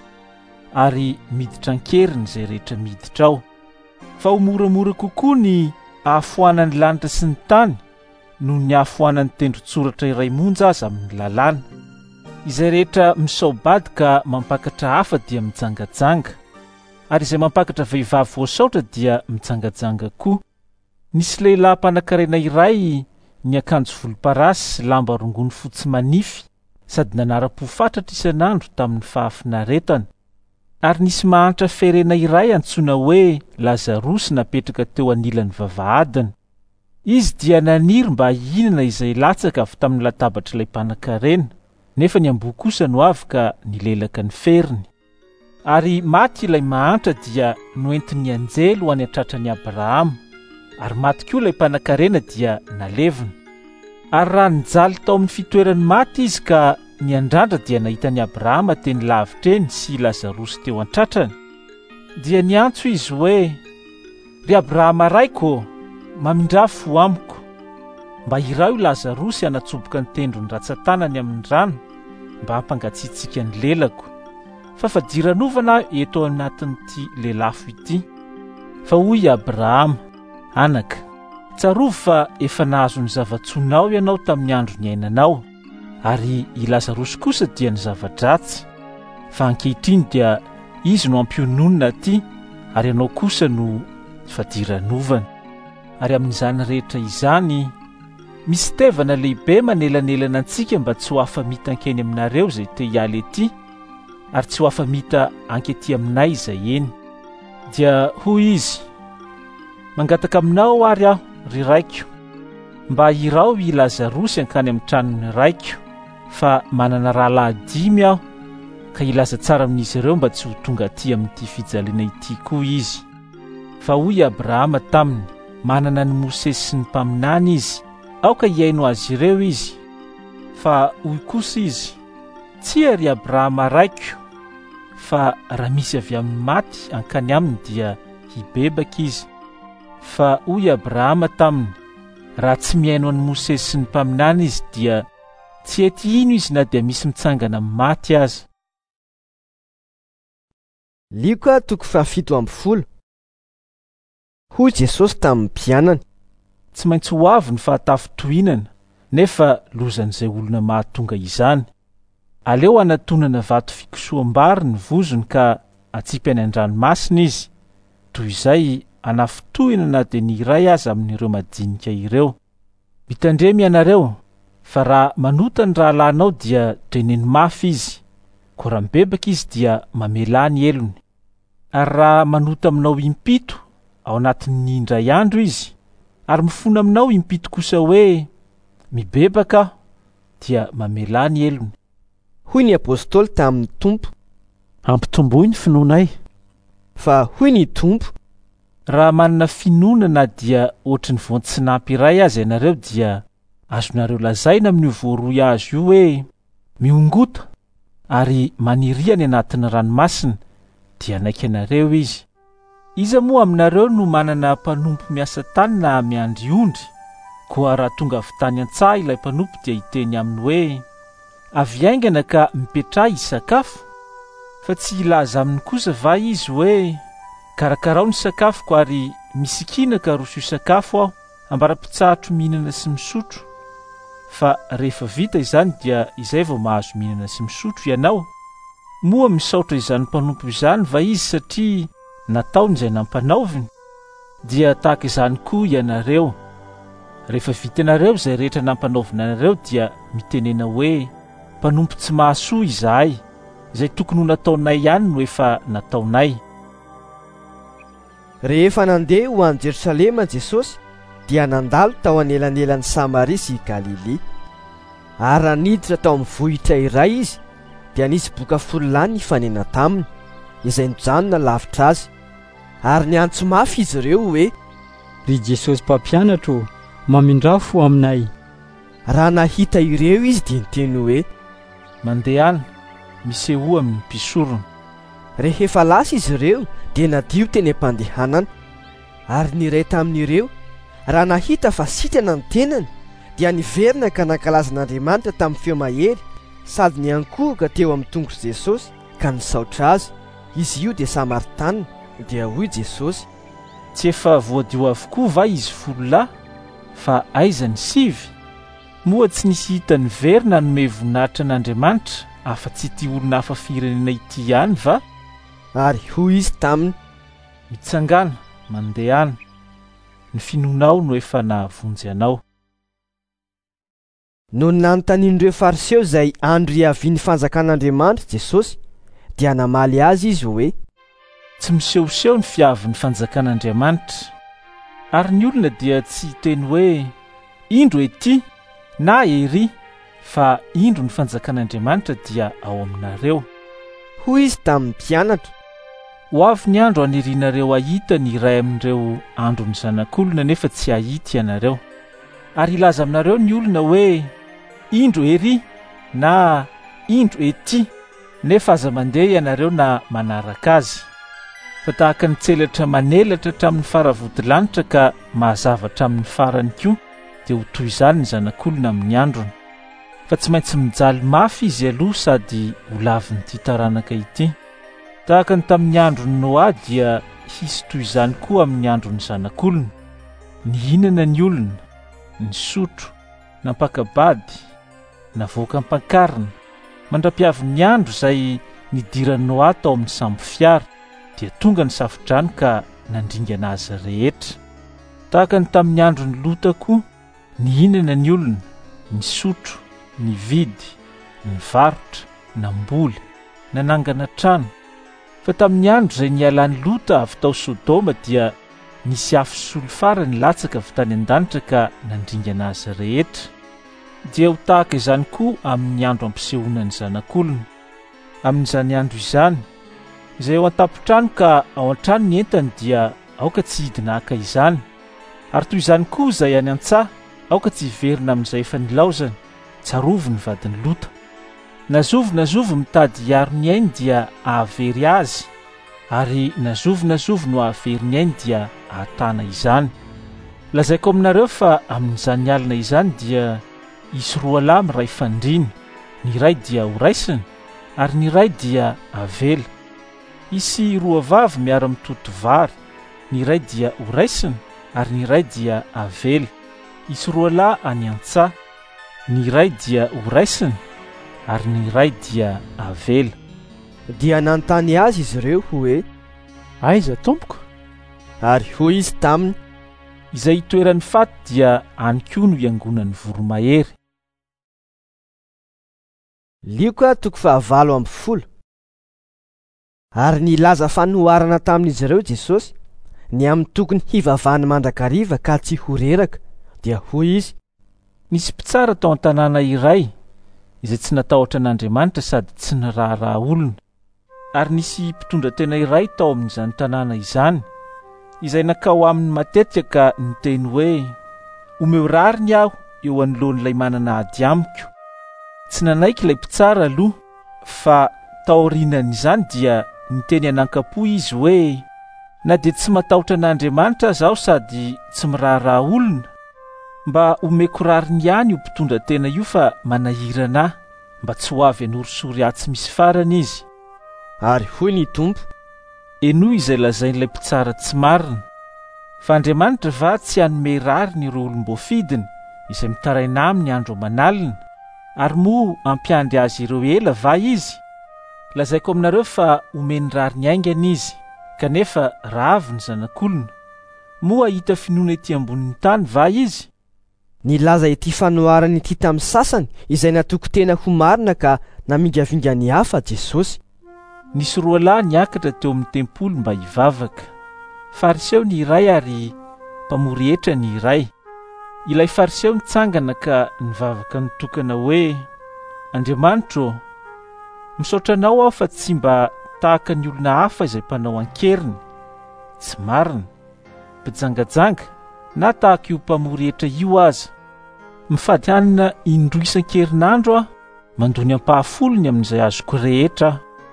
ary miditra ankeriny izay rehetra miditra ao. Fa ho moramora kokoa ny hahafoanan'ny lanitra sy ny tany noho ny hahafoanan'ny tendron-tsoratra iray monja aza amin'ny lalàna. Izay rehetra misaobady ka mampakatra hafa dia mijangajanga, ary izay mampakatra vehivavy voasaotra dia mijangajanga koa. Nisy lehilahy mpanankarena iray ny akanjo volomparasy, lamba rongony fotsy manify, sady nanara-pofatratra isan'andro tamin'ny fahafinaretana. Ary nisy mahantra ferena iray antsoina hoe Lazarosy napetraka teo anilan'ny vavahadiny. Izy dia naniry mba hihinana izay latsaka avy tamin'ny latabatra ilay mpanankarena, nefa ny amboa kosa no avy ka nilelaka ny feriny. Ary maty ilay mahantra dia noentin'ny anjely ho any an-tratran'i Abrahama, ary maty koa ilay mpanankarena dia nalevina. Ary raha nijaly tao amin'ny fitoerany maty izy ka ny andrandra dia nahitan'i Abrahama teny lavitreny sy Lazarosy teo an-tratrany, dia niantso izy hoe, ry Abrahama raiko, mamindrafo ho amiko, mba hirao io Lazarosy hanatsoboka ny tendrony ratsan-tanany amin'ny rano, mba hampangatsiatsika ny lelako. Fa fadiran'ovana eto anatin'ity lelafo ity. Fa hoy Abrahama, anaka, tsarovy fa efa nahazo ny zava-tsonao ianao tamin'ny andro ny ainanao, ary i Lazarosy kosa dia ny zava-dratsy. Fa ankehitriny dia izy no ampiononina aty, ary ianao kosa no fadiran'ovana. Ary amin'izany rehetra izany, misy tevana lehibe manelanelana antsika mba tsy ho afamitan-keny aminareo izay te hialy ety, ary tsy ho afamita ankety aminay izay eny. Dia hoy izy, mangataka aminao ary aho, ry raiko, mba hirao i Lazarosy ankany amin'ny tranony raiko, fa manana rahalahy 5 aho, ka ilaza tsara amin'izy ireo mba tsy ho tonga aty amin'ity fijaliana ity koa izy. Fa hoy Abrahama taminy, manana ny Mosesy sy ny mpaminany izy, aoka hiaino azy ireo izy. Fa hoy kosa izy, tsy ry Abrahama raiko, fa raha misy avy amin'ny maty ankany aminy dia hibebaka izy. Fa hoy Abrahama taminy, raha tsy miaino an'ny Mosesy sy ny mpaminany izy dia tsy hety ino izy na dia misy mitsangana amin'ny maty aza. Lioka toko 7. Hoy Jesosy tamin'ny mpianany, tsy maintsy ho avy ny fahatafi-tohinana, nefa lozan'izay olona mahatonga izany. Aleo anatonana vato fikosoam-bary ny vozony ka atsipy any an-dranomasina izy, toy izay anafotohina na dia ny iray aza amin'ireo madinika ireo. Mitandremy ianareo, fa raha manota ny rahalahinao dia dreneny mafy izy, ko raha mibebaka izy dia mamela ny elony. Ary raha manota aminao impito ao anatin'ny indray andro izy, ary mifona aminao impito kosa hoe mibebaka aho, dia mamela ny elony. Hoy ny apôstôly tamin'ny Tompo, ampitomboy ny finoanay. Fa hoy ny Tompo, raha manana finonana dia ohatry ny voantsinampy iray azy ianareo dia azonareo lazaina amin'io voaroy azy io hoe miongota ary maniriany anatin'ny ranomasina, dia naika ianareo izy. Iza moa aminareo no manana mpanompo miasa tany na miandry ondry, koa raha tonga avy tany an-tsaha ilay mpanompo dia hiteny aminy hoe avy aingana ka mipetraha hisakafo, fa tsy ilaza aminy kosa va izy hoe karakarao ny sakafoko ary misikina ka roso sakafo aho, ambara-pitsahatro mihinana sy misotro. Fa rehefa vita izany dia izay vao mahazo mihinana sy misotro ianao. Moa misaotra izany mpanompo izany va izy satria nataony izay nampanaoviny? Dia tahaka izany koa ianareo. Rehefa vita ianareo izay rehetra nampanaovina anareo dia mitenena hoe mpanompo tsy mahasoa izahay, izay tokony ho nataonay ihany no efa nataonay. Rehefa nandeha ho any Jerosalema Jesosy dia nandalo tao anelanelan'ny Samaria sy Galilea. Ary raha niditra tao amin'ny vohitra iray izy dia nisy boka fololany nifanena taminy, izay nijanona lavitra azy. Ary niantso mafy izy ireo hoe, ry Jesosy mpampianatro, mamindrafo aminay. Raha nahita ireo izy dia niteny hoe, mandeha any, misehoa amin'ny mpisorona. rehefa lasa izy ireo dia nadio teny am-pandehanana. Ary niray tamin'ireo raha nahita fa sitrana ny tenany dia niverina ka nankalazan'Andriamanitra tamin'ny feo mahery sady niankohoka teo amin'ny tongotra Jesosy ka nisaotra azy. Izy io dia Samaritana. Dia hoy Jesosy: tsy efa voadio avokoa va izy 10 lahy? Fa aiza ny 7? Moa tsy nisy hita ny verina nome voninahitra an'Andriamanitra afa-tsy ity olona hafa firenena ity ihany va? Ary hoy izy taminy: mitsangana mandehana, ny finonao no efa nahavonjy anao. No nanontanian'ireo fariseo izay andro iavian'ny fanjakan'Andriamanitra Jesosy dia namaly azy izy hoe: tsy misehoseho ny fiavin'ny fanjakan'Andriamanitra. Ary ny olona dia tsy teny hoe indro ety na ery, fa indro ny fanjakan'Andriamanitra dia ao aminareo. Hoy izy tamin'ny mpianatra: ho avy ny andro anirianareo ahita ny iray amin'ireo andro ny zanak'olona nefa tsy ahita ianareo. Ary ilaza aminareo ny olona hoe indro ery na indro ety, nefa aza mandeha ianareo na manaraka azy. Fa tahaka ny tselatra manelatra hatramin'ny faravodilanitra ka mahazava hatramin'ny farany koa, dia ho toy izany ny zanak'olona amin'ny androny. Fa tsy maintsy mijaly mafy izy aloha sady ho lavin'ity taranaka ity. Tahaka ny tamin'ny androny Noa dia hisy toy izany koa amin'ny androny zanak'olona. Nihinana ny olona, nisotro, nampakabady, navoaka ampankarina, mandra-piavy ny andro izay nidiran'ny Noa tao amin'ny sambo fiara, dia tonga ny safodrano ka nandringana azy rehetra. Tahaka ny tamin'ny androny Lota koa, nihinana ny olona, nisotro, nividy, nivarotra, namboly, nanangana trano. Fa tamin'ny andro izay nialan'ny Lota avy tao Sodoma dia nisy afo solo farany latsaka avy tany an-danitra ka nandringana azy rehetra. Dia ho tahaka izany koa amin'ny andro ampisehoana ny zanak'olona. Amin'izany andro izany, izay ao an-tampon-trano ka ao an-trano ny entany dia aoka tsy hidina haka izany. Ary toy izany koa izay any an-tsaha, aoka tsy hiverina amin'izay efa nilaozany. Tsarovy ny vadiny Lota. Nazovy mitady hiaro ny ainy dia ahavery azy, ary nazovy no ahavery ny ainy dia ahatana izany. Lazaiko aminareo fa amin'izany alina izany dia isy 2 lahy miray fandriany, ny iray dia ho raisina ary ny iray dia avela. Isy 2 vavy miara-mitoto vary, ny iray dia ho raisina ary ny iray dia avela. Isy 2 lahy any an-tsaha, ny iray dia ho raisina ary ny iray dia avela. Dia nanontany azy izy ireo hoe: aiza tompoko? Ary hoy izy taminy: izay itoeran'ny faty dia any koa no iangonan'ny voromahery. Lioka 20. Ary nilaza fanoharana tamin'izy ireo Jesosy ny amin'ny tokony hivavahany mandrakariva ka tsy ho reraka. Dia hoy izy: nisy mpitsara tao an-tanàna iray izay tsy natahotra an'Andriamanitra sady tsy niraharaha olona. Ary nisy mpitondra tena iray tao amin'izany tanàna izany, izay nakao aminy matetika ka niteny hoe: omeo rariny aho eo anoloan'ilay manana ady amiko. Tsy nanaiky ilay mpitsara aloha, fa tao aorianan'izany dia niteny anan-kapo izy hoe: na dia tsy matahotra an'Andriamanitra zaho sady tsy miraharaha olona, mba omeko rariny ihany io mpitondra tena io fa manahirana ahy, mba tsy ho avy hanorosory ahy tsy misy farany izy. Ary hoy ny Tompo: enoa izay lazain'ilay mpitsara tsy marina. Fa Andriamanitra va tsy hanome rariny ireo olom-boafidiny izay mitaraina aminy andro aman'alina, ary moa ampiandry azy ireo ela va izy? Lazaiko aminareo fa omeny rariny aingana izy, kanefa ravo ny zanak'olona. Moa hita finoana ety ambonin'ny tany va izy? Nilaza ity fanoharany ity tamin'ny sasany izay natoko tena ho marina ka namingavinga ny hafa Jesosy. Nisy 2 lahy niakatra teo amin'ny tempolo mba hivavaka. Fariseo ny iray ary mpamory hetra ny iray. Ilay fariseo nitsangana ka nivavaka nitokana hoe: Andriamanitra, misaotra anao aho fa tsy mba tahaka ny olona hafa izay mpanao ankeriny, tsy marina, mpijangajanga, na tahaka io mpamory hetra io aza. Mifady hanina indroy isan-kerinandro aho, mandony ampahafolony amin'izay azoko rehetra.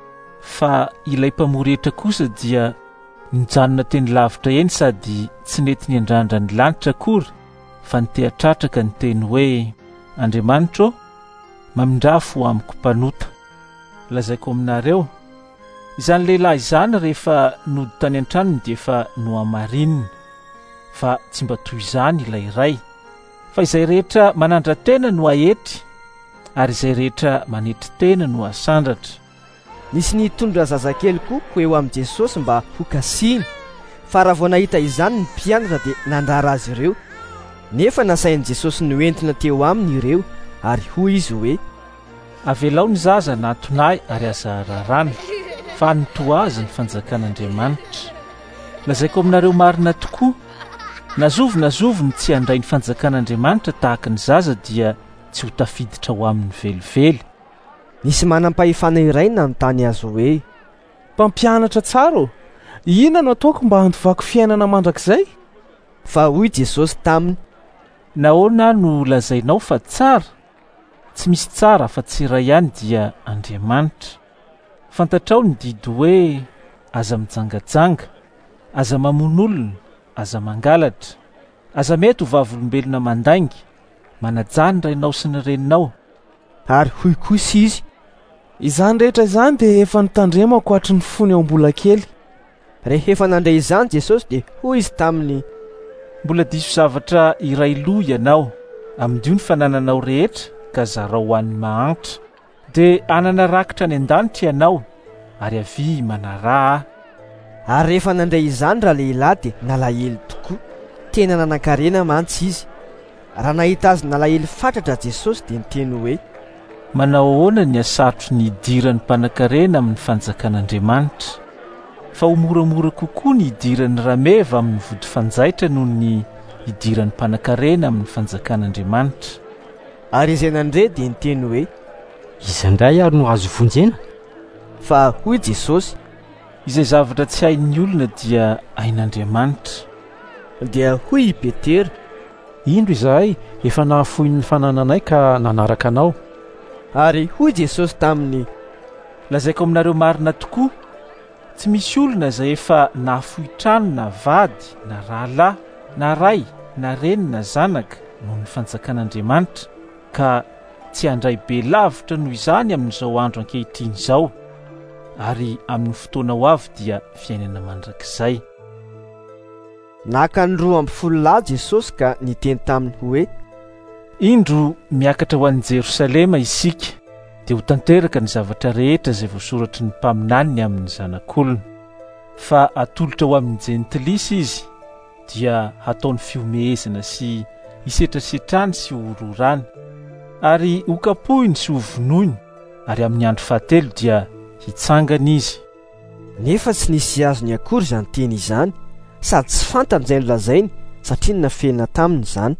fa ilay mpamoretra kosa dia nijanona teny lavitra eny sady tsy nety niandrandra ny lanitra kory fa nitehatratraka ny teny hoe Andriamanitro mamindrafo amiko mpanota. Lazaiko aminareo izany lehilahy izany rehefa nody tany an-tranony dia efa nohamarinina fa tsy mba toy izany ilay iray fa izay rehetra manandra tena no ahetry ary izay rehetra manetry tena no asandratra. Nisy nitondra zazakely koa ho eo amin'i Jesosy mba ho kasiany fa raha vao nahita izany ny mpianatra dia nandrara azy ireo nefa nasain'i Jesosy noentina teo aminy ireo ary hoy izy hoe avelao ny zaza natonay ary aza rarana fa nitoa azy ny fanjakan'Andriamanitra. Lazaiko aminareo marina tokoa nazovo ny tsy handray ny fanjakan'Andriamanitra tahaka ny zaza dia tsy ho tafiditra ho amin'ny velively. Nisy manam-pahefana iray nanontany azy hoe mpampianatra tsara inona no ataoko mba handovako fiainana mandrakizay? Fa hoy Jesosy taminy nahoana no lazainao fa tsara? Tsy misy tsara fa tsy iray ihany dia Andriamanitra. Fantatrao ny didy hoe aza mijangajanga, aza mamono olona, aza mangalatra, aza mety ho vavolombelona mandaingy, manajany rainao sy ny reninao. Ary hoy kosa izy izany rehetra izany dia efa nitandremako hatry ny fony ao mbola kely. Rehefa nandray izany Jesosy dia hoy izy taminy mbola diso zavatra iray loha ianao amin'io ny fanananao rehetra ka zarao ho an'ny mahantra dia anana rakitra any an-danitra ianao ary avy manaraha. Ary rehefa nandray izany raha lehilahy dia nalahelo tokoa, tena nanan-karena mantsy izy. Raha nahita azy nalahelo fatratra Jesosy dia niteny hoe manao ahoana ny asatro ny idiran'ny mpanankarena amin'ny fanjakan'Andriamanitra? Fa ho moramora kokoa ny idiran'ny rameva amin'ny vody fanjaitra noho ny idiran'ny mpanankarena amin'ny fanjakan'Andriamanitra. Ary izay nandre dia niteny hoe iza indray ary no azo vonjena? Fa hoy Jesosy izay zavatra tsy hain'ny olona dia hain'Andriamanitra. Dia hoy i Petera indro izahay efa nahafoy ny fanananay ka nanaraka anao. Ary hoy Jesosy taminy lazaiko aminareo marina tokoa tsy misy olona izay efa nahafoy trano na vady na rahalahy na ray na reny na zanaka noho ny fanjakan'Andriamanitra ka tsy handray be lavitra noho izany amin'izao andro ankehitriny izao ary amin'ny fotoana ho avy dia fiainana mandrakizay. Naka ny 12 lahy Jesosy ka niteny taminy hoe indro miakatra ho an'i Jerosalema isika dia ho tanteraka ny zavatra rehetra izay voasoratry ny mpaminaniny amin'ny zanak'olona fa atolotra ho amin'ny jentilisa izy dia hataony fiomehezana sy hisetrasetrany sy hororany ary ho kapohiny sy ho vonoiny ary amin'ny andro fahatelo dia hitsangana izy. Nefa tsy nisy azony akory izany teny izany sady tsy fantany izay nolazainy satria nafenina taminy izany.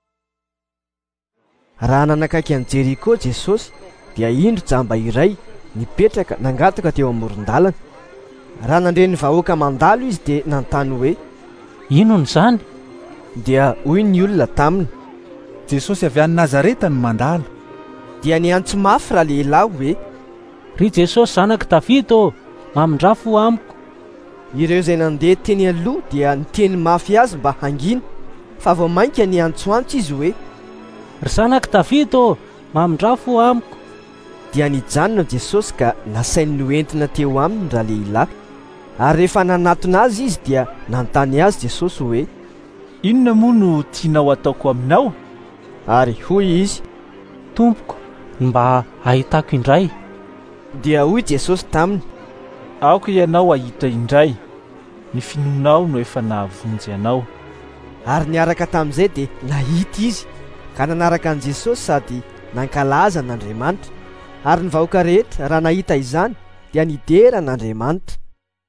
Raha nanakaiky an'i Jeriko Jesosy dia indro jamba iray nipetraka nangataka teo amoron-dalana. Raha nandre ny vahoaka mandalo izy dia nanontany hoe inona izany? Dia hoy ny olona taminy Jesosy avy any Nazareta no mandalo. Dia niantso mafy raha lehilahy hoe ry Jesosy zanaka Davida mamindrafo amiko. Ireo izay nandeha teny aloha dia niteny mafy azy mba hangina fa vao mainka niantsoantso izy hoe ry zanaka Davida mamindrafo amiko. Dia nijanona Jesosy ka nasainy noentina teo aminy raha lehilahy. Ary rehefa nanatona azy izy dia nanontany azy Jesosy hoe inona moa no tianao ataoko aminao? Ary hoy izy Tompoko, mba ahitako indray. Dia hoy Jesosy taminy aoka ianao ahita indray, ny finonao no efa nahavonjy ianao. Ary niaraka tamin'izay dia nahita izy ka nanaraka an'i Jesosy sady nankalaza n'Andriamanitra. Ary ny vahoaka rehetra raha nahita izany dia nidera n'Andriamanitra.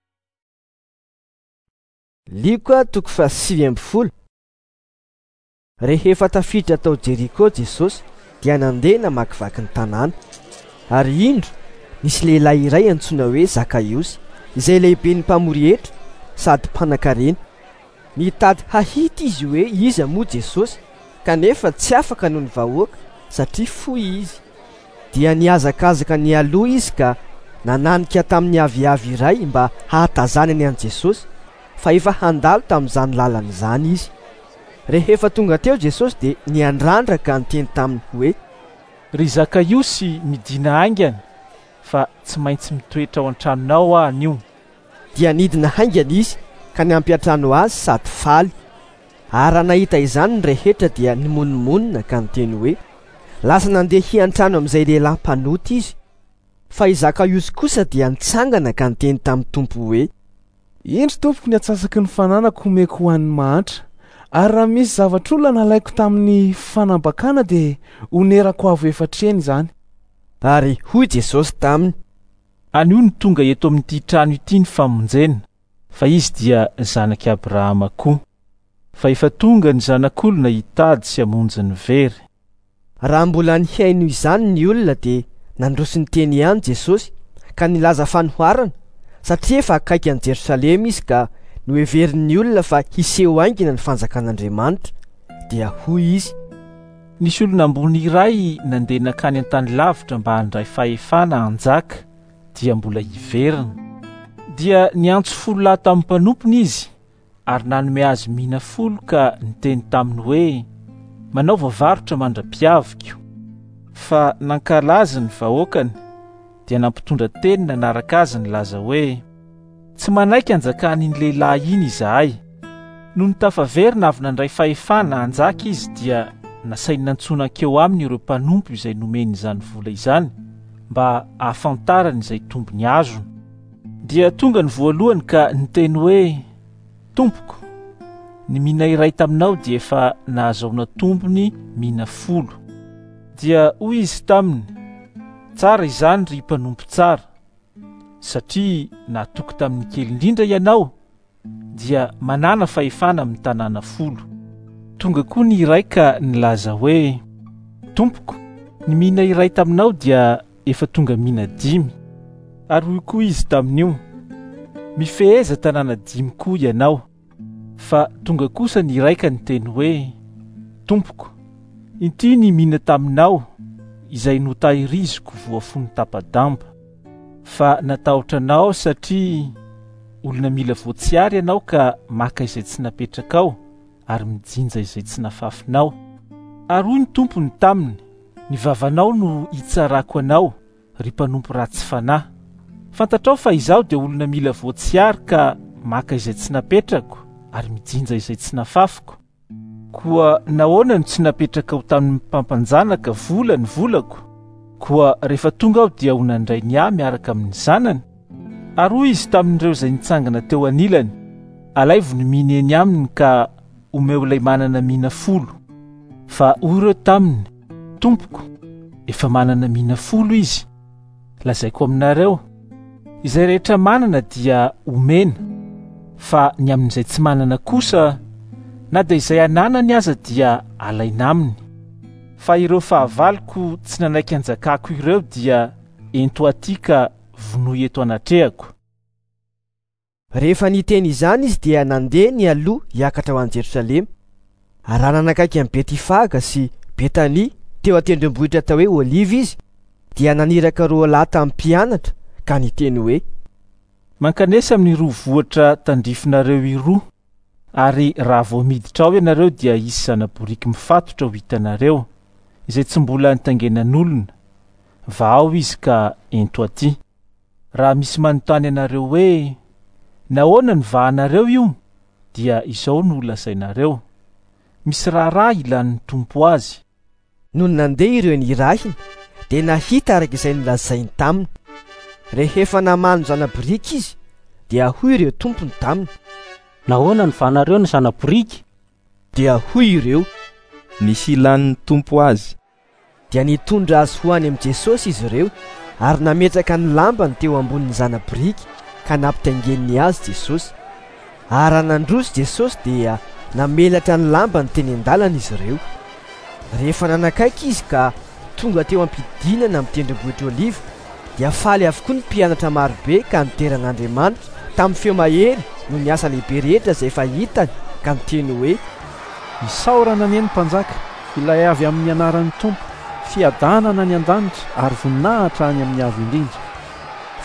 Luka 7:70. Rehefa tafiditra tao Jeriko Jesosy dia nandeha namakivaky ny tanàna. Ary indro nisy lehilahy iray antsoina hoe Zakaiosy izay lehiben'ny mpamory hetra sady mpanan-karena. Nitady hahita izy hoe iza moa Jesosy kanefa tsy afaka noho ny vahoaka satria fohy izy. Dia niazakazaka ny aloha izy ka nananika tamin'ny aviavy iray mba hahatazany any an' Jesosy, fa efa handalo tamin'izany lalana izy. Rehefa tonga teo Jesosy dia niandrandraka nyteny taminy hoe: ry Zakaiosy midina haingana, fa tsy maintsy mitoetra ao an-tranonao anio. Dia nidina haingana izy ka niampiatrano azy sady faly. Ary nahita izany ny rehetra dia nimononmonina ka niteny hoe: lasa nandeha hiantrano amin'izay lehilahy mpanoty izy. Fa i Zakaiosy kosa dia nitsangana ka niteny tamin'ny Tompo hoe: indro tompoko ny atsasaky ny fananako homeko ho an'ny mahantra, ary raha misy zavatr'olona nalaiko tamin'ny fanambakana dia onerako avo efatreny izany. Ary hoy Jesosy taminy: anio ny tonga eto amin'ity trano ity ny famonjena, fa izy dia zanaky Abrahama koa. Fa efa tonga ny zanak'olona hitady sy hamonjy ny very. Raha mbola nihaino izany ny olona dia nandroso ny teny ihany Jesosy ka nilaza fanoharana, satria efa akaiky an'i Jerosalema izy ka noheverin'ny olona fa hiseho aingina ny fanjakan'Andriamanitra. Dia hoy izy: nisy olona ambony iray nandeha nakany an-tany lavitra mba handray fahefana hanjaka, dia mbola hiverina. Dia niantso 10 lahy tamin'ny mpanompony izy, ary nanome azy mina 10 ka niteny taminy hoe: manao vavarotra mandra-piaviko. Fa nankalaza ny vahoakany, dia nampitondra teny nanaraka azy nilaza hoe: tsy manaiky anjakan'iny lehilahy iny izahay. Noho ny tafaverina avy nandray fahefana hanjaka izy, dia nasainy nantsonan-keo aminy ireo mpanompo izay nomeny izany vola izany mba hahafantarany izay tombony azony. Dia tonga ny voalohany ka niteny hoe: tompoko, ny mina iray taminao dia efa nahazaona tombony mina 10. Dia hoy izy taminy: tsara izany ry mpanompo tsara, satria nahatoky tamin'ny kely indrindra ianao, dia manana fahefana amin'ny tanàna 10. Tonga koa ny iray ka nilaza hoe: tompoko, ny mina iray taminao dia efa tonga mina 5. Ary hoy koa izy tamin'io: mifeheza tanàna 5 koa ianao. Fa tonga kosa ny iray ka niteny hoe: tompoko, ity ny mina taminao izay notahiriziko voafony tapa-damba. Fa natahotra satria olona mila voatsiary ianao ka maka izay tsy napetraka ao ary mijinja izay tsy nafafinao. Ary hoy ny tompony taminy: ny vavanao no hitsarako anao, ry mpanompo ratsy fanahy. Fantatrao fa izaho dia olona mila voatsiary ka maka izay tsy napetrako ary mijinja izay tsy nafafiko. Koa nahoana no tsy napetraka ao tamin'ny mpampanjanaka vola ny volako? Koa rehefa tonga aho dia ho nandray ny ahy miaraka amin'ny zanany. Ary hoy izy tamin'ireo izay nitsangana teo anilany: alaivo ny miny eny aminy ka omeo ilay manana mina 10. Fa hoy ireo taminy: tompoko, efa manana mina 10 izy. Lazaiko aminareo, izay rehetra manana dia omena, fa ny amin'izay tsy manana kosa, na dia izay ananany aza dia alaina aminy. Fa ireo fahavaloko tsy nanaiky anjakako ireo dia ento aty ka vonoy eto anatrehako. Rehefa niteny izany izy dia nandeha ny aloha hiakatra ho an'i Jerosalema. Raha nanakaiky amin'ny Betifaga sy Betania teo an-tendrombohitra atao hoe Oliva izy, dia naniraka 2 lahy tamin'ny mpianatra ka niteny hoe: mankanesa amin'ny rovohitra tandrifinareo iroa, ary raha vao miditra ao ianareo dia hisy zanaboriky mifatotra ho hitanareo, izay tsy mbola nitangenan'olona. Va ao izy ka ento aty. Raha misy manontany anareo hoe: nahoana ny vahanareo io? Dia izao no lazainareo: misy raharaha ilan'ny tompo azy. Noho nandeha ireo nirahina, dia nahita araka izay nilazainy taminy. Rehefa namano zanaboriky izy, dia hoy ireo tompony taminy: nahoana ny vahanareo ny zanaboriky? Dia hoy ireo: misy ilan'ny tompo azy. Dia nitondra azy ho any amin'i Jesosy izy ireo, ary nametraka ny lambany teo ambonin'ny zanaboriky ka nampitaingeniny azy Jesosy. Ary nandroso Jesosy dia namelatra ny lambany teny an-dalana izy ireo. Rehefa nanakaiky izy ka tonga teo ampidinana amin'ny tendrombohitra Oliva, dia faly avokoa ny mpianatra marobe ka niteran'Andriamanitra tamin'ny feo mahery no ny asa lehibe rehetra izay efa hitany, ka niteny hoe: isaorana ny eny mpanjaka, ilay avy amin'ny anaran'ny tompo, fiadanana ny an-danitra ary voninahitra any amin'ny avy indrindra.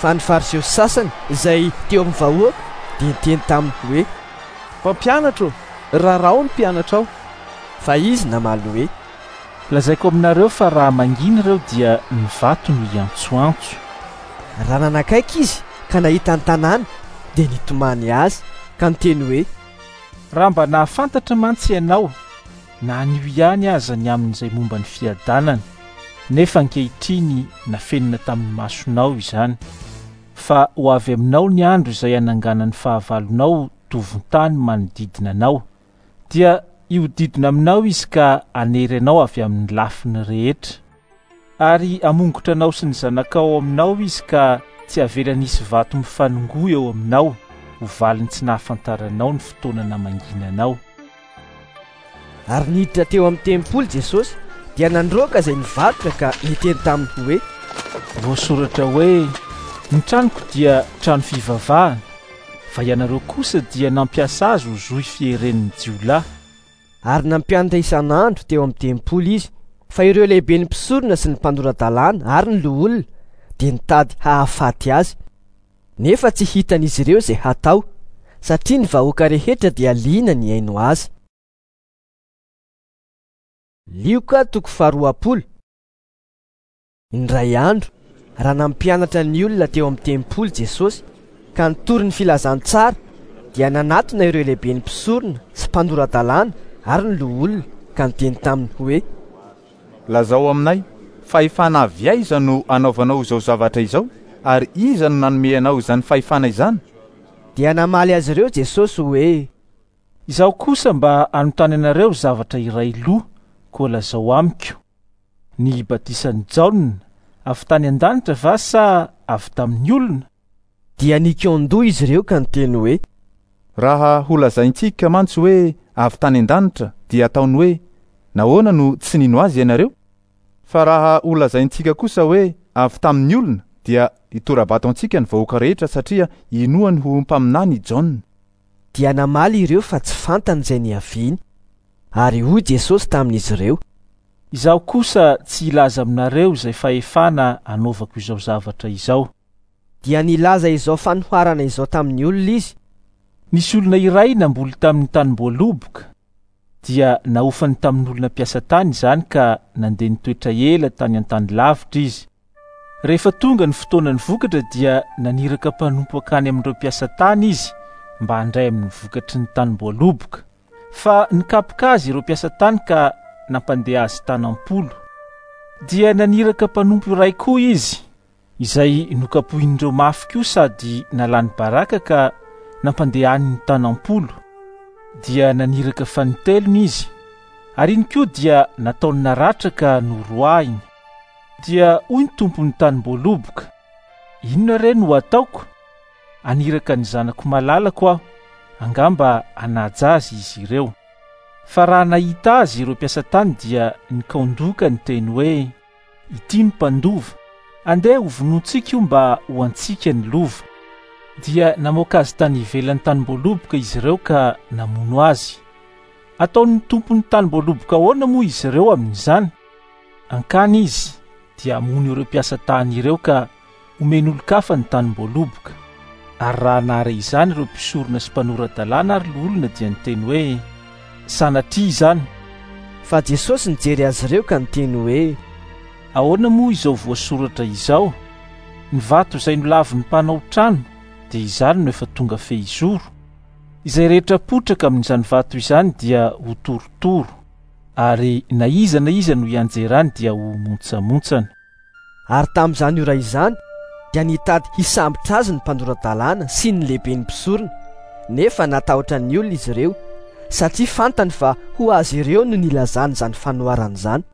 Fa ny fariseo sasany izay teo amin'ny vahoaka dia niteny taminy hoe: mpampianatra raharao ny mpianatra ao. Fa izy namaly hoe: lazaiko aminareo fa raha mangina ireo dia ny vato no iantsoantso. Raha nanakaiky izy ka nahita ny tanàna dia nitomany azy ka niteny hoe: raha mba nahafantatra mantsy ianao na nio ihany aza ny amin'izay momba ny fiadanana, nefa ankehitriny nafenina tamin'ny masonao izany. Fa ho avy aminao ny andro izay hanangana ny fahavalonao tovon-tany manodidina anao, dia ihodidina aminao izy ka anery anao avy amin'ny lafiny rehetra. Ary amongotra anao sy ny zanakao aminao izy ka tsy avela nisy vato mifanongoa eo aminao, ho valiny tsy nahafantaranao ny fotoana namanginanao. Ary niditra teo amin'ny tempoly Jesosy dia nandroaka izay nivarotra ka niteny taminy hoe: voasoratra hoe, ny tranoko dia trano fivavahana, fa ianareo kosa dia nampiasa azy ho zohy fieren'ny jiolahy. Ary nampianatra isan'andro teo amin'ny tempoly izy, fa ireo lehibe ny mpisorona sy ny mpandora-dalàna ary ny loholona dia nitady hahafaty azy, nefa tsy hitan'izy ireo izay hatao, satria ny vahoaka rehetra dia liana ny haino azy. Lioka 20. Indray andro, raha nampianatra ny olona teo amin'ny tempoly Jesosy ka nitory ny filazantsara, dia nanatona ireo lehibe ny mpisorona sy mpandora-dalàna ary ny loholona ka niteny taminy hoe: lazao aminay fahefana avy aiza no anaovanao izao zavatra izao, ary iza no nanome anao izany fahefana izany? Dia namaly azy ireo Jesosy hoe: izaho kosa mba anontany anareo zavatra iray loha, koa lazao amiko. Ny batisan'i Jaona avy tany an-danitra va sa avy tamin'ny olona? Dia nikondoha izy ireo ka niteny hoe: raha ho lazaintsika mantsy hoe avy tany an-danitra, dia ataony hoe nahoana no tsy nino azy ianareo? Fa raha ho lazaintsika kosa hoe avy tamin'ny olona, dia itorabato antsika ny vahoaka rehetra satria inoany ho mpaminany Jaona. Dia namaly ireo fa tsy fantany izay niaviany. Ary hoy Jesosy tamin'izy ireo: izaho kosa tsy ilaza aminareo izay fahefana anaovako izao zavatra izao. Dia nilaza izao fanoharana izao tamin'ny olona izy: nisy olona iray namboly tamin'ny tanim-boaloboka, dia naofany tamin'ny olona mpiasa tany izany ka nandeha nitoetra ela tany an-tany lavitra izy. Rehefa tonga ny fotoana ny vokatra dia naniraka mpanompo akany amin'ireo mpiasa tany izy mba handray amin'ny vokatry ny tanim-boaloboka. Fa nikapoka azy ireo mpiasa tany ka nampandeha azy tanam-polo. Dia naniraka mpanompo iray koa izy, izay nokapohin'ireo mafy koa sady nalany baraka ka nampandehany ny tanam-polo. Dia naniraka fanitelony izy, ary iny koa dia nataony naratra ka noroahiny. Dia hoy ny tompon'ny tanim-boaloboka: inona re no ataoko? Aniraka ny zanako malalako aho, angamba hanaja azy izy ireo. Fa raha nahita azy ireo mpiasa tany dia nikaondoka ny teny hoe: ity ny mpandova, andeha hovonontsika io mba ho antsika ny lova. Dia namoaka azy tany ivelan'ny tanim-boaloboka izy ireo ka namono azy. Ataon'ny tompon'ny tanim-boaloboka ahoana moa izy ireo amin'izany? Ankany izy dia amono ireo mpiasa tany ireo ka omen'olon-kafa ny tanim-boaloboka. Ary raha nahare izany ireo mpisorona sy mpanora-dalàna ary loholona dia niteny hoe: sanatria izany. Fa Jesosy nijery azy ireo ka niteny hoe: ahoana moa izao voasoratra izao? Ny vato izay nolavy ny mpanao trano dia izany no efa tonga fehizoro. Izay rehetra potraka amin'izany vato izany dia ho torotoro, ary na iza no ianjerany dia ho montsamontsana. Ary tamin'izany ora izany dia nitady hisambotra azy ny mpandora-dalàna sy ny lehibe ny mpisorona, nefa natahotra ny olona izy ireo, satria fantany fa ho azy ireo no nilazany izany fanoharana izany.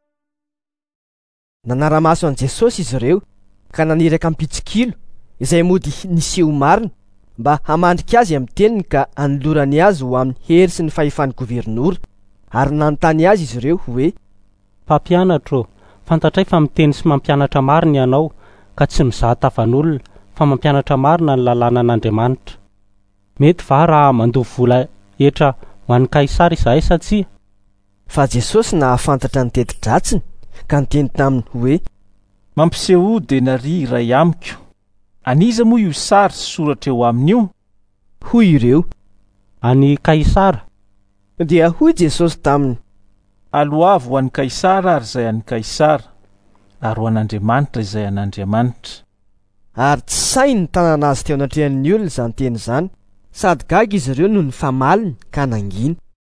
Nanara-maso an' Jesosy izy ireo ka naniraka mpitsikilo izay mody niseho marina mba hamandrika azy amin'ny teniny ka anolorany azy ho amin'ny hery sy ny fahefan'ny gobernora. Ary nanontany azy izy ireo hoe: mpampianatra, fantatray fa miteny sy mampianatra marina ianao, ka tsy mizaha tavan'olona fa mampianatra marina ny lalàna an'Andriamanitra. Mety va raha mandovy vola etra ho an'ny Kaisary izahay satsia? Fa Jesosy nahafantatra ny teti-dratsiny ka niteny taminy hoe: mampiseho denari iray amiko. aniza moa io sary sy soratra eo amin'io? Hoy ireo. Any Kaisara. Dia hoy Jesosy taminy. Aloavo ho an'ny Kaisara ary izay an'ny Kaisara, ary ho an'Andriamanitra izay an'Andriamanitra. Ary tsy sainy ny tanana azy teo anatrehan'ny olona izany teny izany, sady gaga izy ireo no ny famaliny ka nangina.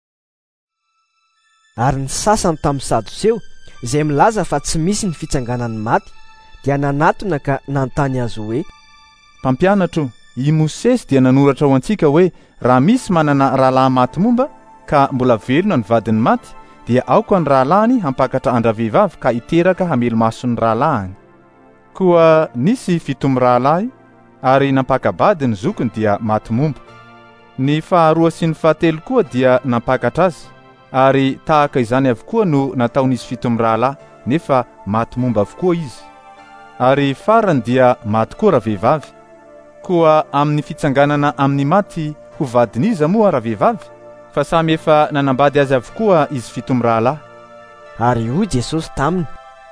Ary ny sasany tamin'ny Sadoseo, izay milaza fa tsy misy ny fitsanganan'ny maty, dia nanatona ka nantany azy hoe: Mpampianatro, i Mosesy dia nanoratra ho antsika hoe raha misy manana rahalahy maty momba ka mbola velona ny vadiny maty, dia aoka ny rahalahiny hampakatra andravehivavy ka hiteraka hamelomasony rahalahiny. Koa nisy 7 rahalahy ary nampakabady ny zokiny dia maty momba. Ny faharoa sy ny fahatelo koa dia nampakatra azy, ary tahaka izany avokoa no nataon'izy 7 rahalahy, nefa maty momba avokoa izy. Ary farany dia maty koa ravehivavy. Koa amin'ny fitsanganana amin'ny maty ho vadin'iza moa ravehivavy, fa samy efa nanambady azy avokoa izy 7 rahalahy. Ary hoy Jesosy taminy: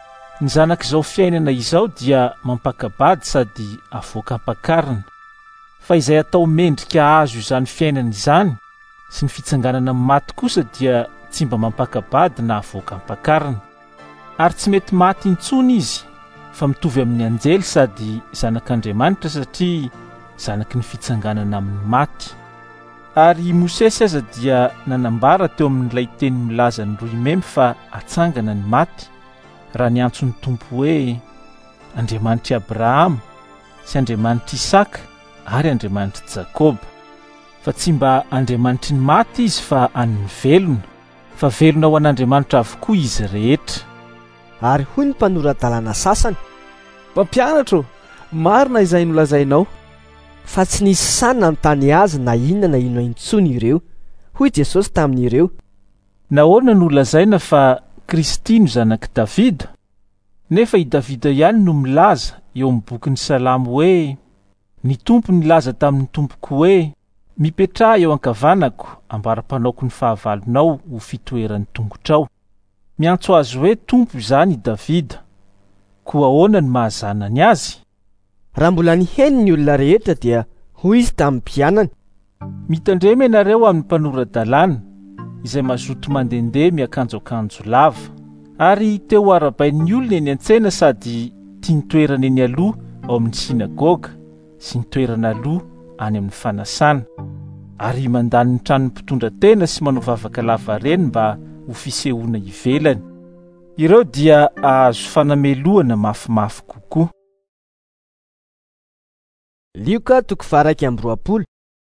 Ny zanak'izao fiainana izao dia mampakabady sady avoaka ampakarina, fa izay atao mendrika azo izany fiainana izany sy ny fitsanganana amin'ny maty kosa dia tsy mba mampakabady na avoaka ampakarina. Ary tsy mety maty intsony izy, fa mitovy amin'ny anjely sady zanak'Andriamanitra satria zanaky ny fitsanganana amin'ny maty. Ary Mosesy aza dia nanambara teo amin'ilay teny milaza ny 2 memy fa atsangana ny maty, raha ny antson'ny Tompo hoe Andriamanitry Abrahama sy Andriamanitry Isaka ary Andriamanitry Jakoba. Fa tsy mba Andriamanitry ny maty izy fa an'ny velona, fa velona ho an'Andriamanitra avokoa izy rehetra. Ary hoy ny mpanoran-dalàna sasany: Mpampianatro, marina izay nolazainao. Fa tsy nisy sany nanontany azy na inona na ino intsony ireo. Hoy Jesosy tamin'ireo: Nahoana no lazaina fa Kristy no zanaky Davida? Nefa i Davida ihany no milaza eo amin'ny bokin'ny Salamo hoe: Ny Tompo nilaza tamin'ny Tompoko hoe, mipetraha eo ankavanako, ambara-panaoko ny fahavalonao ho fitoeran'ny tongotrao. Miantso azy hoe Tompo izany i Davida. Koa ahoana ny mahazanany azy? Raha mbola niheny ny olona rehetra dia hoy izy tamin'ny mpianany: Mitandrema ianareo amin'ny mpanoran-dalàna izay mazoto mandendeha miakanjoakanjo lava, ary teo arabain'ny olona eny an-tsena sady tia ny toerana eny aloha ao amin'ny sinagoga sy ny toerana aloha any amin'ny fanasana, ary mandany ny tranon'ny mpitondra-tena sy manao vavaka lava reny mba ho fisehoana ivelany. Ireo dia ahazo fanameloana mafimafy kokoa. Lioka 2:20.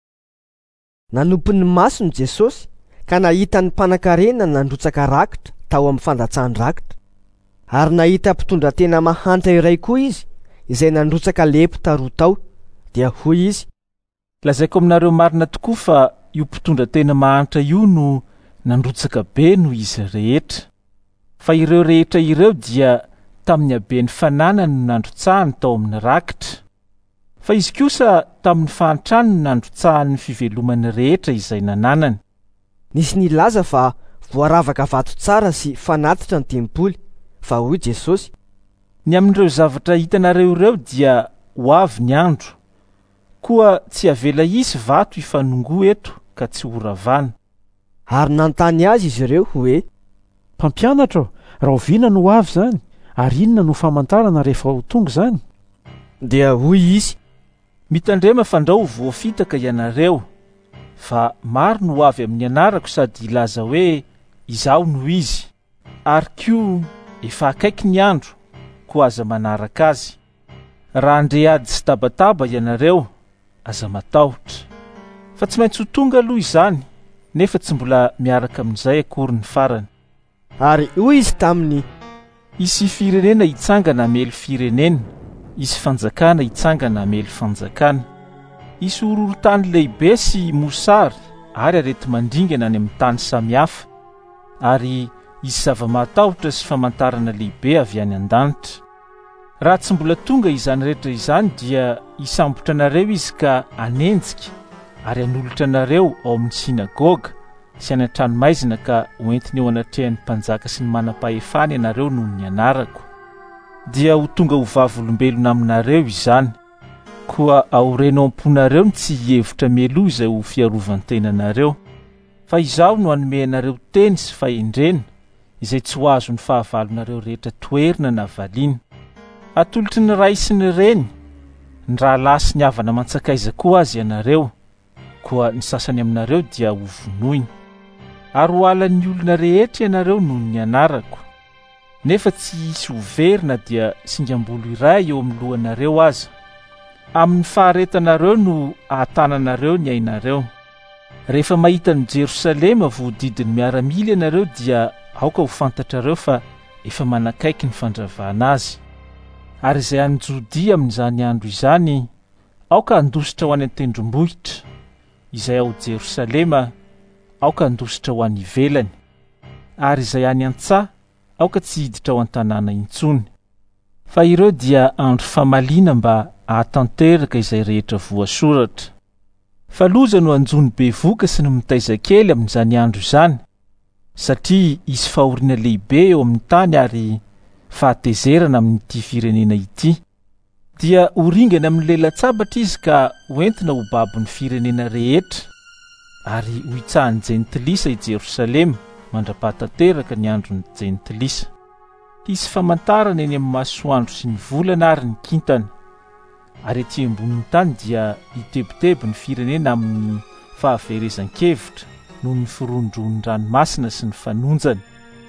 Nanompo ny masony Jesosy ka nahita ny mpanankarena nandrotsaka rakitra tao amin'ny fandatsahan-drakitra. Ary nahita mpitondra-tena mahantra iray koa izy, izay nandrotsaka lepta roa tao, dia hoy izy: Lazaiko aminareo marina tokoa fa io mpitondra-tena mahantra io no nandrotsaka be noho izy rehetra. Fa ireo rehetra ireo dia tamin'ny habeny fananany no nandrotsahany tao amin'ny rakitra. Fa izy kosa tamin'ny fahantrany no nandrotsahany fivelomany rehetra izay nananany. Nisy nilaza fa voaravaka vato tsara sy fanatitra ny tempoly, fa hoy Jesosy: Ny amin'ireo zavatra hitanareo ireo dia ho avy ny andro, koa tsy avela isy vato hifanongo eto ka tsy ho ravana. Ary nantany azy izy ireo hoe: Mpampianatro, raha oviana no avy zany, ary inona no famantarana rehefa ho tonga zany? Dia hoy izy: Mitandrema fandrao voafitaka ianareo, fa maro no avy amin'ny anarako sady ilaza hoe izaho no izy, ary koa efa akaiky ny andro koa aza manaraka azy. Raha andready sy tabataba ianareo, aza matahotra. Fa tsy maintsy ho tonga aloha izany, nefa tsy mbola miaraka amin'izay akory ny farany. Ary hoy izy taminy: Isy firenena hitsangana hamely firenena, isy fanjakana hitsangana hamely fanjakana. Isy horohoro-tany lehibe sy mosary ary arety mandringana any amin'ny tany samihafa, ary isy zava-matahotra sy famantarana lehibe avy any an-danitra. Raha tsy mbola tonga izany rehetra izany dia hisambotra anareo izy ka anenjika ary hanolotra anareo ao amin'ny sinagoga sy any an-tranomaizina ka hoentiny eo anatrehan'ny mpanjaka sy ny manam-pahefana ianareo noho ny anarako. Dia ho tonga ho vavolombelona aminareo izany. koa aoreno amponareo ny tsy hevitra meloa izay ho fiarovan-tenanareo, fa izaho no hanome anareo teny sy fahendrena izay tsy ho azo ny fahavalonareo rehetra toerina na valiana. Atolotry ny ray sy ny reny, ny rahalahy sy ny havana mantsakaiza koa azy ianareo, koa ny sasany aminareo dia ho vonoiny. Ary ho alan'ny olona rehetra ianareo noho ny anarako. Nefa tsy hisy overina dia singam-bolo iray eo amin'ny lohanareo aza. Amin'ny faharetanareo no ahatananareo ny ainareo. Rehefa mahita ny Jerosalema voadidiny miaramila ianareo dia aoka ho fantatrareo fa efa manakaiky ny fandravana azy. Ary izay any Jodia amin'izany andro izany, aoka handositra ho any an-tendrombohitra, izay ao Jerosalema aoka handositra ho any ivelany, ary izay any an-tsaha aoka tsy hiditra ao an-tanàna intsony. Fa ireo dia andro famaliana mba ahatanteraka izay rehetra voasoratra. Fa loza no anjony bevoka sy ny mitaiza kely amin'izany andro izany, satria hisy fahoriana lehibe eo amin'ny tany ary fahatezerana amin'ity firenena ity. Dia horingana amin'ny lelan-tsabatra izy ka hoentina ho babon'ny firenena rehetra, ary ho itsahan'ny jentilisa i Jerosalema mandra-pahatanteraka ny andron'ny jentilisa. Hisy famantarana eny amin'ny masoandro sy ny volana ary ny kintana, ary ety ambonin'ny tany dia hitebotebo ny firenena amin'ny fahaverezan-kevitra noho ny firondron'ny ranomasina sy ny fanonjany.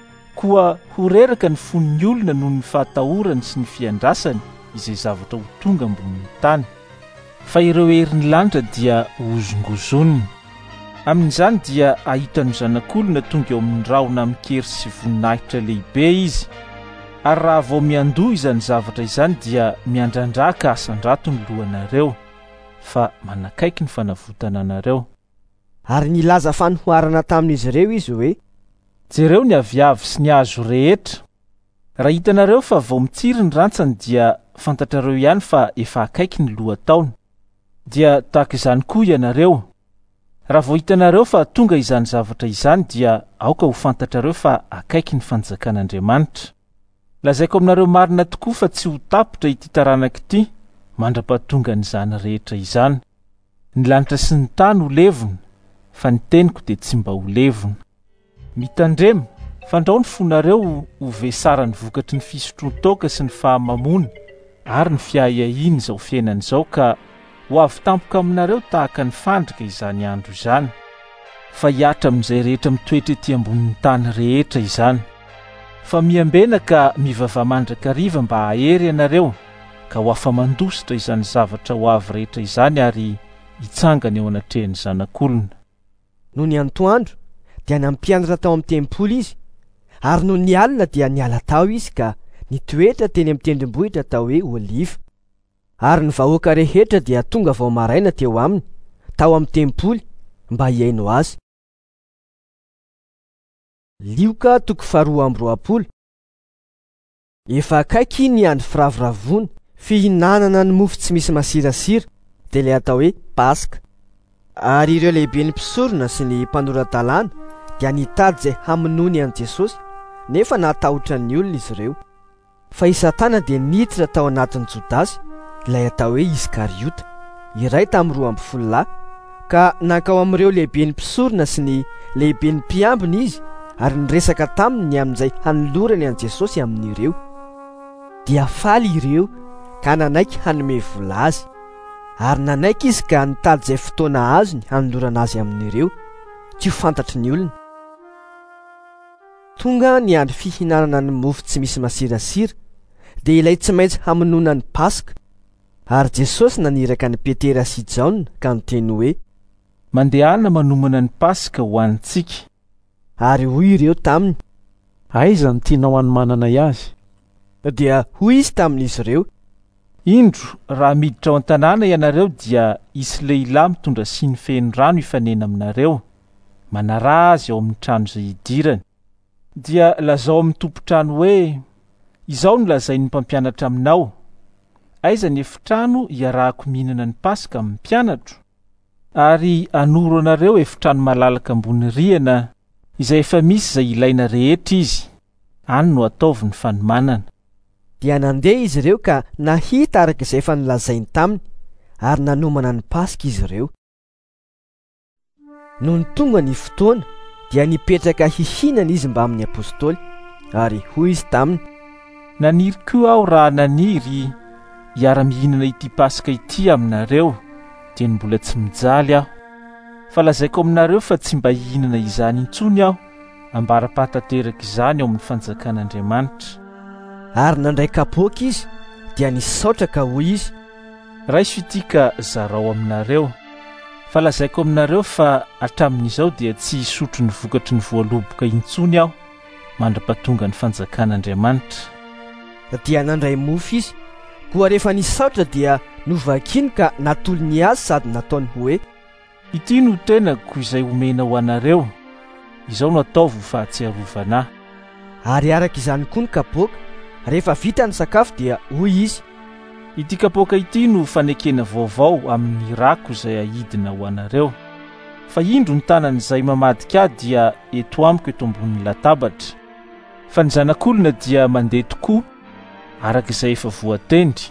Koa ho reraka ny fon'ny olona noho ny fahatahorany sy ny fiandrasany izay zavatra ho tonga ambonin'ny tany. Fa ireo herin'ny lanitra dia hozongozonina. Amin'izany dia ahitany zanak'olona tonga eo amin'ny rahona mikery sy voninahitra lehibe izy. Ary raha vao miandoha izany zavatra izany dia miandrandraka asan-drato ny lohanareo, fa manakaiky ny fanavotana anareo. Ary nilaza fanoharana tamin'izy ireo izy hoe, jereo ny aviavy sy ny azo rehetra. Raha hitanareo fa vao mitsiry ny rantsany dia fantatrareo ihany fa efa akaiky ny lohataona. Dia tahaka izany koa ianareo. Raha vao hitanareo fa tonga izany zavatra izany dia aoka ho fantatrareo fa akaiky ny fanjakan'Andriamanitra. Lazaiko aminareo marina tokoa fa tsy ho tapitra ity taranaka ity mandra-pahatonga n'izany rehetra izany. Ny lanitra sy ny tany ho levona, fa ny teniko dia tsy mba ho levona. Mitandrema, fandrao ny fonareo ho vesara ny vokatry ny fisotron-toka sy ny fahamamona ary ny fiahiahiana izao fiainana izao, ka ho avy tampoka aminareo tahaka ny fandrika izany andro izany. Fa hiatra amin'izay rehetra mitoetra ety ambonin'ny tany rehetra izany. Fa miambena ka mivava mandrakariva mba hahery ianareo, ka ho afa-mandositra izany zavatra ho avy rehetra izany ary hitsangana eo anatrehan'ny zanak'olona. No ny antoandro dia nampianatra tao amin'ny tempoly izy, ary no ny alina dia niala tao izy ka nitoetra teny amin'ny tendrombohitra tao hoe Oliva. Ary ny vahoaka rehetra dia tonga vao maraina teo aminy, tao amin'ny tempoly mba hiaino azy. Lioka toko 2:20. Efa akaiky ny andro firavoravoana, fihinanana ny mofo tsy misy masirasira, dia ilay atao hoe Paska. Ary ireo lehibe ny mpisorona sy ny mpanoran-dalàna dia nitady izay hamonoany an' Jesosy, nefa natahotra ny olona izy ireo. Fa i Satana dia niditra tao anatin'ny Jodasy, ilay atao hoe Iskariota, iray tamin'ny 12 lahy, ka nankao amin'ireo lehibe ny mpisorona sy ny lehibe ny mpiambina izy, ary niresaka taminy amin'izay hanolorany an' Jesosy amin'ireo. Dia faly ireo ka nanaiky hanome vola azy, ary nanaiky izy ka nitady izay fotoana azony hanolorana azy amin'ireo, tsy ho fantatry ny olona. Tonga ny andro fihinanana ny mofo tsy misy masirasira, dia ilay tsy maintsy hamonoana ny Paska. Ary Jesosy naniraka ny Petera sy Jaona ka niteny hoe, mandehana manomana ny Paska ho antsika. Ary hoy ireo taminy, aiza ny tianao hanomanana azy? Dia hoy izy tamin'izy ireo, indro raha miditra ao an-tanàna ianareo dia isy lehilahy mitondra siny feno rano ifanena aminareo, manarà azy ao amin'ny trano izay hidirany. Dia lazao amin'ny tompontrano hoe, izao no lazain'ny mpampianatra aminao, aiza ny efitrano iarahako mihinana ny Paska amin'ny mpianatro? Ary anoro anareo efitrano malalaka ambony rihana izay efa misy izay ilaina rehetra izy, any no ataovy ny fanomanana. Dia nandeha izy ireo ka nahita araka izay efa nilazainy taminy, ary nanomana ny Pasika izy ireo. No ny tonga ny fotoana dia nipetraka hihinana izy mba amin'ny apôstôly, ary hoy izy taminy: naniry koa aho raha naniry hiara-mihinana ity Pasika ity aminareo dia ny mbola tsy mijaly aho, fa lazaiko aminareo fa tsy mba hihinana izany intsony aho, ambara-pahatanteraka izany ao amin'ny fanjakan'Andriamanitra. Ary nandray kapoaka izy dia nisaotra ka hoy izy: raiso ity ka zarao aminareo, fa lazaiko aminareo fa hatramin'izao dia tsy hisotro ny vokatry ny voaloboka intsony aho mandra-pahatonga ny fanjakan'Andriamanitra. Dia nandray mofo izy, koa rehefa nisaotra dia novakiny ka natolo ny azy sady nataony hoe: ity no tenako izay omena ho anareo, izao no ataovo fahatsiarovana. Ary araka izany koa ny kapoaka. Rehefa vita ny sakafo dia hoy izy: ity kapoaka ity no fanekena vaovao amin'ny rako izay ahidina ho anareo. Fa indro ny tanan'izay mamadika dia eto amiko eto ambonin'ny latabatra. Fa ny zanak'olona dia mandeha tokoa araka izay efa voatendry,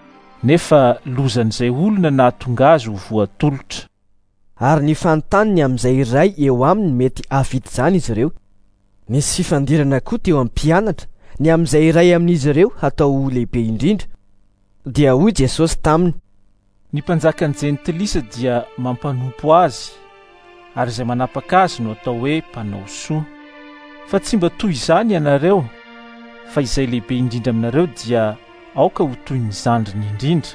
nefa lozan'izay olona nahatonga azy ho voatolotra. Ary ny fanontaniny amin'izay iray eo aminy mety hahavita izany izy ireo. Nisy fifandirana koa teo amin'ny mpianatra, ny amin'izay iray amin'izy ireo hatao lehibe indrindra. Dia hoy Jesosy taminy: ny mpanjakan'ny jentilisa dia mampanompo azy, ary izay manapaka azy no atao hoe mpanao soa. Fa tsy mba toy izany ianareo, fa izay lehibe indrindra aminareo dia aoka ho toy ny zandriny indrindra,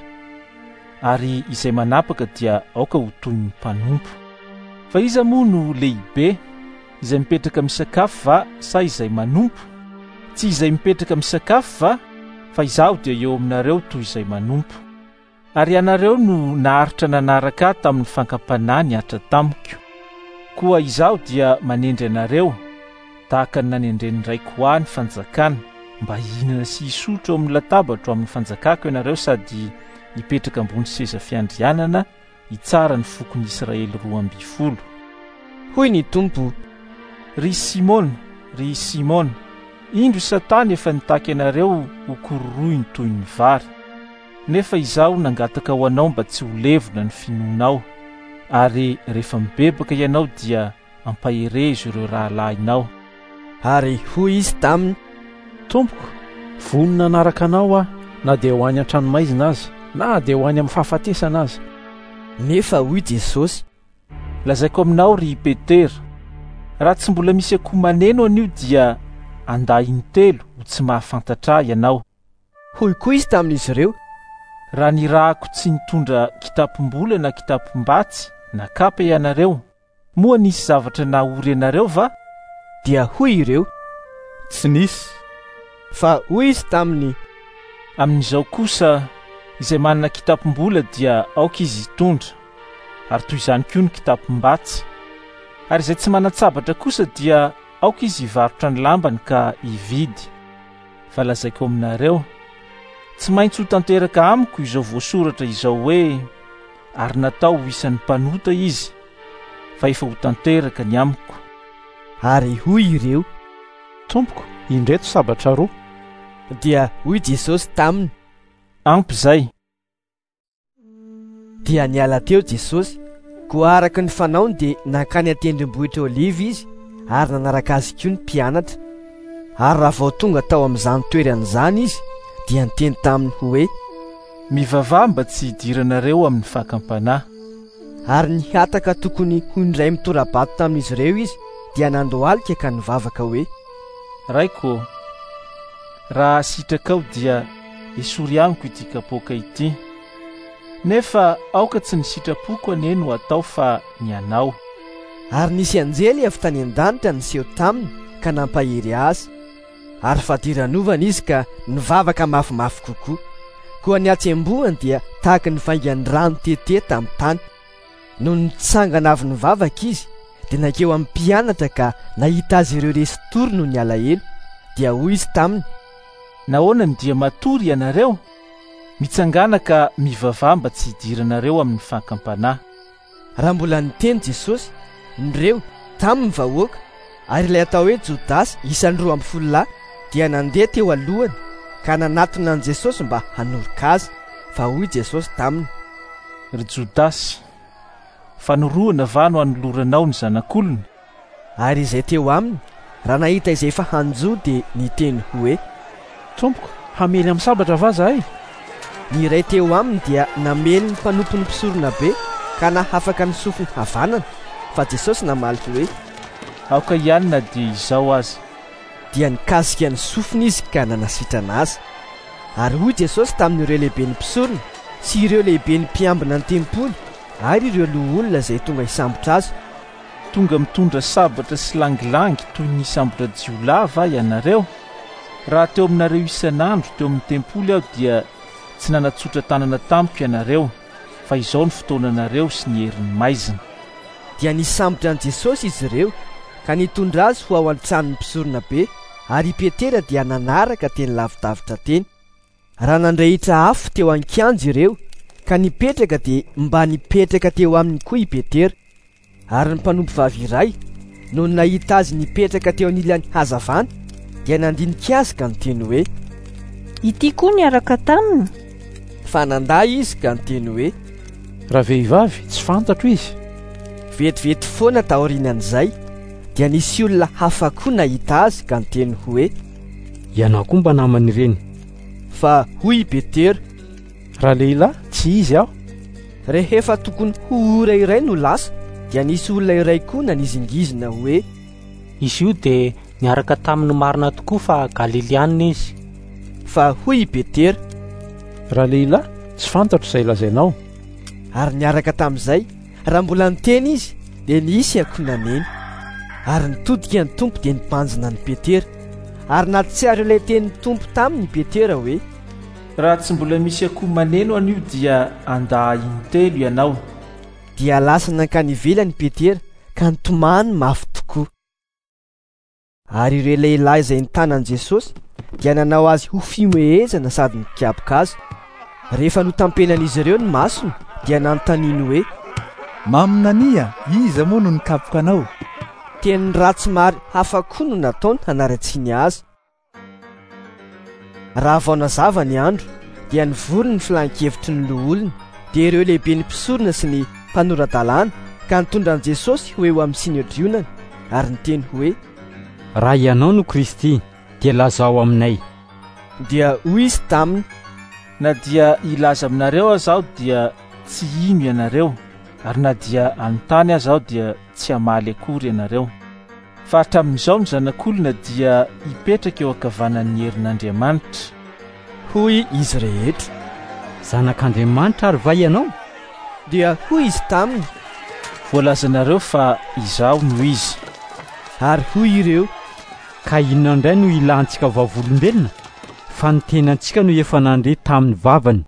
ary izay manapaka dia aoka ho toy ny mpanompo. Fa iza moa no lehibe, izay mipetraka misakafo va sa izay manompo? Tsy izay mipetraka misakafo va, fa izaho dia eo aminareo toy izay manompo. Ary ianareo no naharitra nanaraka tamin'ny fankampanahy niatra tamiko. Koa izaho dia manendry anareo tahaka ny nanendren'ny raiko ho any fanjakana, mba hihinana sy hisotro amin'ny latabatra amin'ny fanjakako ianareo, sady hipetraka ambony seza fiandrianana hitsara ny fokon'ny Israely 12. Hoy ny Tompo: ry Simona, indro Satana efa nitaky ianareo ho kororoiny toy ny vary. Nefa izaho nangataka ho anao mba tsy ho levona ny finoanao, ary rehefa mibebaka ianao dia ampaherezo ireo rahalahinao. Ary hoy izy taminy: Tompoko, vonona anaraka anao aho, na dia ho any an-tranomaizina azy, na dia ho any amin'ny fahafatesana azy. Nefa hoy Jesosy: lazaiko aminao ry Petera, raha tsy mbola misy akoho maneno an'io dia andahy telo ho tsy mahafantatra ianao. Hoy koa izy tamin'izy ireo: raha nirahako tsy nitondra kitapom-bola na kitapom-batsy na kapa ianareo, moa nisy zavatra nahory ianareo va? Dia hoy ireo: tsy nisy. Fa hoy izy taminy: amin'izao kosa izay manana kitapom-bola dia aoka izy hitondra, ary toy izany koa ny kitapom-batsy. Ary izay tsy manan-tsabatra kosa dia aoka izy hivarotra ny lambany ka hividy. Fa lazaiko aminareo, tsy maintsy ho tanteraka amiko izao voasoratra izao hoe: ary natao ho isan'ny mpanota izy, fa efa ho tanteraka ny amiko. Ary hoy ireo: Tompoko, indreto sabatra roa. Dia hoy Jesosy taminy: ampy izay. Dia niala teo Jesosy, koa araka ny fanaony dia nankany an-tendrombohitra Oliva izy, ary nanaraka azy koa ny mpianatra. Ary raha vao tonga tao amin'izany toeran'izany izy dia niteny taminy hoe: mivavaha mba tsy hidiranareo amin'ny fakampanahy. Ary nihataka tokony ho indray mitorabato tamin'izy ireo izy dia nandohalika ka nivavaka hoe: raiko, raha sitrakao dia esory amiko ity kapoaka ity, nefa aoka tsy ny sitrapoko ane no atao fa ny anao. Ary nisy anjely avy tany an-danitra niseho taminy ka nampahery azy. Ary fadiranovana izy ka nivavaka mafimafy kokoa. Koa ny atsembohany dia tahaka ny vaingan'ny rano tete tamin'ny tany. No nitsangana avy nivavaka izy dia nankeo amin'ny mpianatra ka nahita azy ireo resy tory no niala elo. Dia hoy izy taminy: nahoana ny dia matory ianareo? Mitsangana ka mivavaha mba tsy hidiranareo amin'ny fakampanahy. Raha mbola niteny Jesosy, nireo tamin'ny vahoaka, ary ilay atao hoe Jodasy isan'ny 12 dia nandeha teo alohany ka nanatona an' Jesosy mba hanoroka azy. Fa hoy Jesosy taminy: ry Jodasy, fanoroana va no anoloranao ny zanak'olona? Ary izay teo aminy, raha nahita izay efa hanjo dia niteny hoe: Tompoko, hamely amin'ny sabatra va zahay? Ny iray teo aminy dia namely ny mpanompon'ny mpisorona be ka na afaka ny sofiny havanana, fa Jesosy namaly hoe: aoka ihany na dia izao azy. Dia nikasika ny sofiny izy ka nanasitrana azy. Ary hoy Jesosy tamin'ireo lehiben'ny mpisorona sy ireo lehiben'ny mpiambina ny tempoly ary ireo loholona izay tonga hisambotra azy: tonga mitondra sabatra sy langilangy toy ny sambotra jiolava ianareo? Raha teo aminareo isan'andro teo amin'ny tempoly aho dia tsy nanatsotra tanana tampoka ianareo, fa izao ny fotoananareo sy ny herin'ny maizina. Dia nisambotra an'i Jesosy izy ireo ka nitondra azy ho ao an-tranon'ny mpisorona be, ary Petera dia nanaraka teny lavidavitra teny. Raha nandrehitra afo teo an-kianjo ireo ka nipetraka dia mba nipetraka teo aminy koa i Petera. Ary ny mpanompo vavy iray no nahita azy nipetraka teo anilany hazavana dia nandinika azy ka niteny hoe: ity koa niaraka taminy. Fa nanday izy ka niteny hoe: raha vehivavy tsy fantatro izy. Vetivety foana taorian'izay dia nisy olona hafa koa nahita azy ka niteny hoe: ianao koa mba namany ireny. Fa hoy Petera: raha lehilahy tsy izy aho. Rehefa tokony ho ora iray no lasa dia nisy olona iray koa nanizingizina hoe: izy io dia niaraka tamin'ny marina tokoa fa Galiliana izy. Fa hoy Petera: raha lehilahy tsy fantatro izay lazainao. Ary niaraka tamin'izay, raha mbola niteny izy dia nisy akonaneny. Ary nitodika ny tompo dia nipanjina ny Petera. Ary nahatsiaro ilay teny tompo taminy Petera hoe: raha tsy mbola misy akoho maneno an'io dia andaha intelo ianao. Dia lasa nankany ivelany Petera ka nitomany mafy tokoa. Ary ireo lehilahy izay nitanan'i Jesosy dia nanao azy ho fimoezana sady nikapoka azy. Rehefa notampenan'izy ireo ny masony dia nanontaniany hoe: maminania, iza moa no nikapoka anao? Teny ratsy mary hafa koa no nataony hanaratsiany azy. Raha vao nazava ny andro dia nivory ny filan-kevitry ny loholona, dia ireo lehiben'ny mpisorona sy ny mpanoradalàna ka nitondra an'i Jesosy ho eo amin'ny Sinedrionana ary niteny hoe: raha ianao no Kristy dia lazao aminay. Dia hoy izy taminy: na dia ilaza aminareo aho zao dia tsy ino ianareo, ary na dia anontany aho zao dia tsy hamaly akory ianareo. Fa hatramin'izao ny zanak'olona dia hipetraka eo ankavanan'ny herin'Andriamanitra. Hoy izy rehetra: zanak'Andriamanitra ary va ianao? Dia hoy izy taminy: voalazanareo fa izaho no izy. Ary hoy ireo: ka inona indray no ilantsika vavolombelona? Fa ny tenantsika no efa nandre tamin'ny vavany.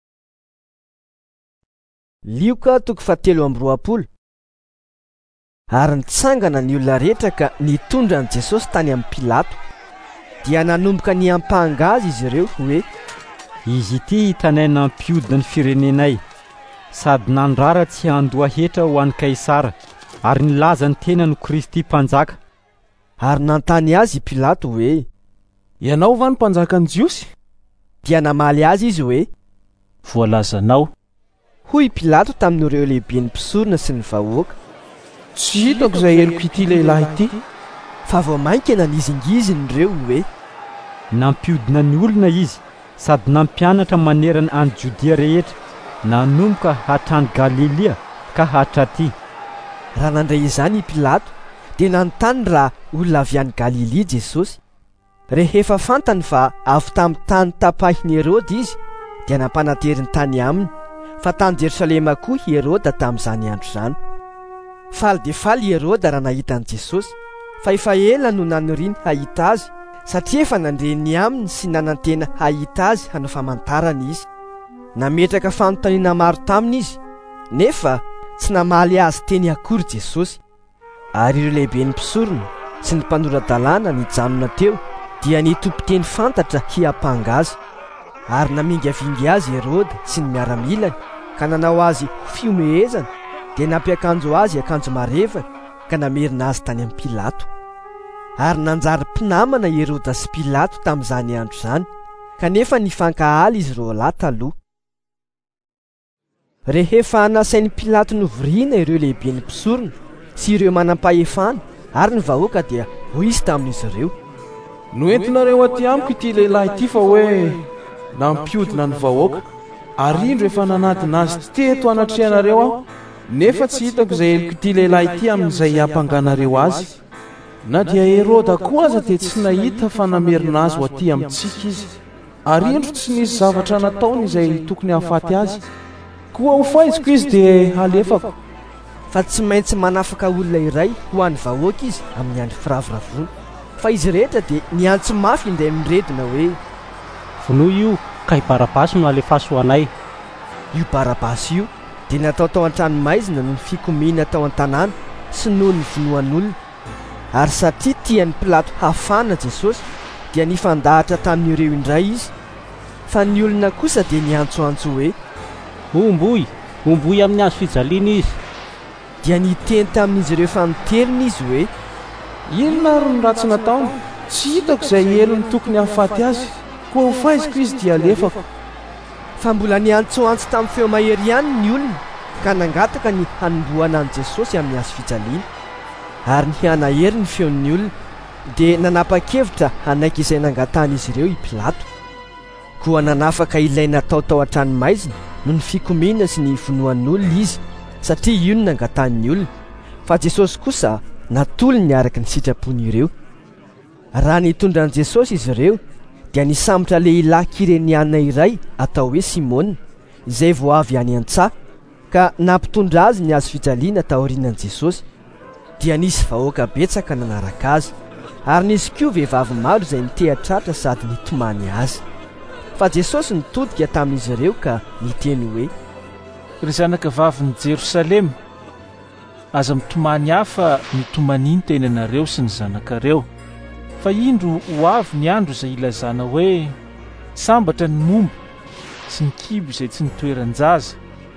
Lioka 3:20. Ary nitsangana ny olona rehetra ka nitondra an'i Jesosy tany amin'ny Pilato. Dia nanomboka ny ampanga azy izy ireo hoe: izy ity hitanay nampiodina ny firenenay, sady nandrara tsy handoa hetra ho an'i Kaisara, ary nilaza ny tena no Kristy mpanjaka. Ary nantany azy i Pilato hoe: ianao va ny mpanjakan'i Jiosy? Dia namaly azy izy hoe: voalazanao. Hoy Pilato tamin'ireo lehiben'ny mpisorona sy ny vahoaka: tsy hitako izay heliko ity lehilahy ity. Fa vao mainka nanizingiziny ireo hoe: nampiodina ny olona izy, sady nampianatra manerana any Jodia rehetra, nanomboka hatrany Galilea ka hatraty. Raha nandray izany i Pilato dia nanontany raha olona avy any Galilea Jesosy. Rehefa fantany fa avy tamin'ny tany tapahiny Herôdy izy dia nampanatery ny tany aminy, fa tany Jerosalema koa Herôda tamin'izany andro izany. Faly dia faly Herôda raha nahita an'i Jesosy, fa efa ela no nanoriany hahita azy, satria efa nandreny aminy sy nanantena hahita azy hanao famantarana izy. Nametraka fanontaniana maro taminy izy, nefa tsy namaly azy teny akory Jesosy. Ary ireo lehiben'ny mpisorona sy ny mpanoradalàna nijanona teo dia nitopy-teny fantatra hiampanga azy. Ary namingavingy azy Herôda sy ny miaramilany ka nanao azy fiomehezana, dia nampiakanjo azy akanjo marevaka ka namerina azy tany amin'ny Pilato. Ary nanjary mpinamana Herôda sy Pilato tamin'izany andro izany, kanefa nifankahaly izy roa lahy taloha. Rehefa nasain'ny Pilato novoriana ireo lehibe ny mpisorona sy ireo manam-pahefana ary ny vahoaka dia hoy izy tamin'izy ireo: noentinareo aty amiko ity lehilahy ity fa hoe nampiodina ny vahoaka, ary indro efa nanadina azy teto anatrehanareo aho, nefa tsy hitako izay heliko ity lehilahy ity amin'izay hampanganareo azy. Na dia Heroda koa aza dia tsy nahita fa namerina azy ho aty amintsika izy, ary indro tsy nisy zavatra nataony izay tokony hahafaty azy. Koa ho faiziko izy dia alefako. Fa tsy maintsy manafaka olona iray ho an'ny vahoaka izy amin'ny andro firavoravoana, fa izy rehetra dia niantso mafy indray miredina hoe: vonoa io, ka i Barabasy no alefaso ho anay. Io Barabasy io dia natao tao an-tranomaizina noho ny fikomiana tao an-tanàna sy noho ny vonoan'olona. Ary satria tian'ny Pilato hafana Jesosy dia nifandahatra tamin'ireo indray izy. Fa ny olona kosa dia niantsoantso hoe: omboy amin'ny hazo fijaliana izy. Dia niteny tamin'izy ireo fanoteliny izy hoe: inona ary ny ratsy nataony? Tsy hitako izay elony tokony hahafaty azy. Koa ho faiziko izy dia alefako. Fa mbola niantsoantso tamin'ny feo mahery ihany ny olona, ka nangataka ny hanombohana an' Jesosy amin'ny hazo fijaliana. Ary ny hanahery ny feon'ny olona dia nanapa-kevitra hanaiky izay nangatan'izy ireo i Pilato. Koa nanafaka ilay natao tao an-tranomaizina noho ny fikomiana sy ny vonoan'olona izy, satria io no nangatan'ny olona. Fa Jesosy kosa natolo niaraka ny sitrapon'ireo. Raha nitondra an' Jesosy izy ireo dia nisambotra lehilahy kireniana iray atao hoe Simona, izay vao avy any an-tsaha, ka nampitondra azy ny hazo fijaliana taorianan'i Jesosy. Dia nisy vahoaka betsaka nanaraka azy, ary nisy koa vehivavy maro izay nitehatratra sady nitomany azy. Fa Jesosy nitodika tamin'izy ireo ka niteny hoe: ry zanakavavy Jerosalema, aza mitomany hafa mitomany ny tenanareo sy ny zanakareo. Fa indro ho avy ny andro izay ilazana hoe sambatra ny momba sy ny kibo izay tsy nitoeran-jaza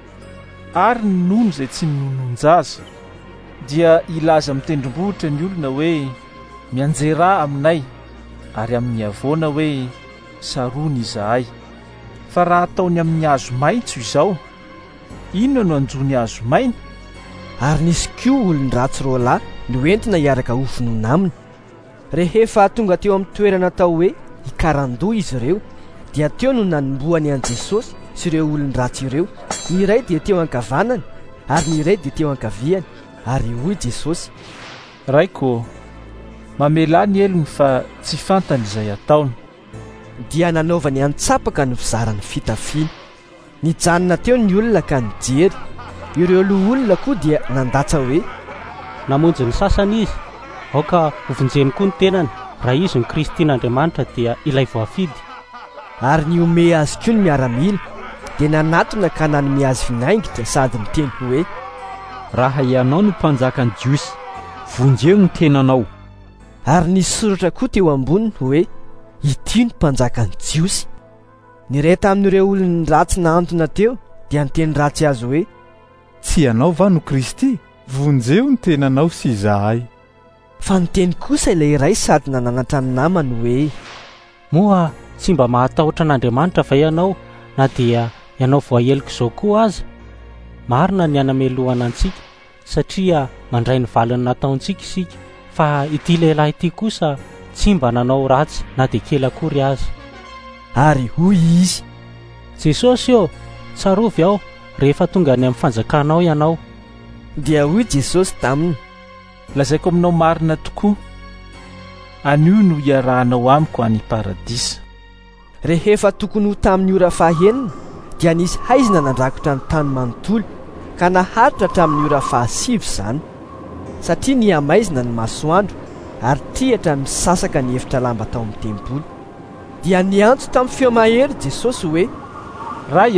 ary ny nono izay tsy nonon-jaza, dia ilaza mitendrombohitra ny olona hoe mianjera aminay, ary amin'ny havoana hoe sarony izahay. Fa raha ataony amin'ny hazo maitso izao, inona no anjony hazo maina? Ary nisy koa olon-dratsy roa lahy noentina hiaraka ho vonoina aminy. Rehefa tonga teo amin'ny toerana atao hoe ikarandoha izy ireo, dia teo no nanombohany an' Jesosy sy ireo olon-dratsy ireo. Ny iray dia teo ankavanany ary ny iray dia teo ankaviany. Ary hoy Jesosy: raiko, mamela ny elony fa tsy fantany izay ataony. Dia nanaovany an-tsapaka ny fizarany fitafiana. Nijanona teo ny olona ka nijery. Ireo loha olona koa dia nandatsa hoe: namonjy ny sasany izy, aoka hovonjeny koa ny tenany. Raha izy ny Kristin'Andriamanitra dia ilay voafidy. Ary ny ome azy koa ny miaramila, dia nanatona ka nanome azy vinaingitra sady niteny hoe: raha ianao no mpanjakan'ny Jiosy, vonjeo ny tenanao. Ary nisy soratra koa teo amboniny hoe: ity no mpanjakan'ny Jiosy. Ny iray tamin'ireo olony ratsy nahantona teo dia niteny ratsy azy hoe: tsy ianao va no Kristy? Vonjeo ny tenanao sy izahay. Fa niteny kosa ilay iray sady nananatra ny namany hoe: moa tsy mba mahatahotra an'Andriamanitra va ianao, na dia ianao voaheliko izao koa aza? Marina ny anamelohana antsika, satria mandray ny valiny nataontsika isika. Fa ity lehilahy ity kosa tsy mba nanao ratsy na dia kely akory aza. Ary hoy izy: Jesosy eo, tsarovy aho rehefa tonga any amin'ny fanjakanao ianao. Dia hoy Jesosy taminy: lazaiko aminao marina tokoa, anio no iarahanao amiko any paradisa. Rehefa tokony ho tamin'ny ora fahaenina dia nisy haizina nandrakotra ny tany manontolo, ka naharitra hatramin'ny ora fahasivy izany, satria niamaizina ny masoandro ary trihatra misasaka ny efitra lamba tao amin'ny tempolo. Dia niantso tamin'ny feo mahery Jesosy hoe: ray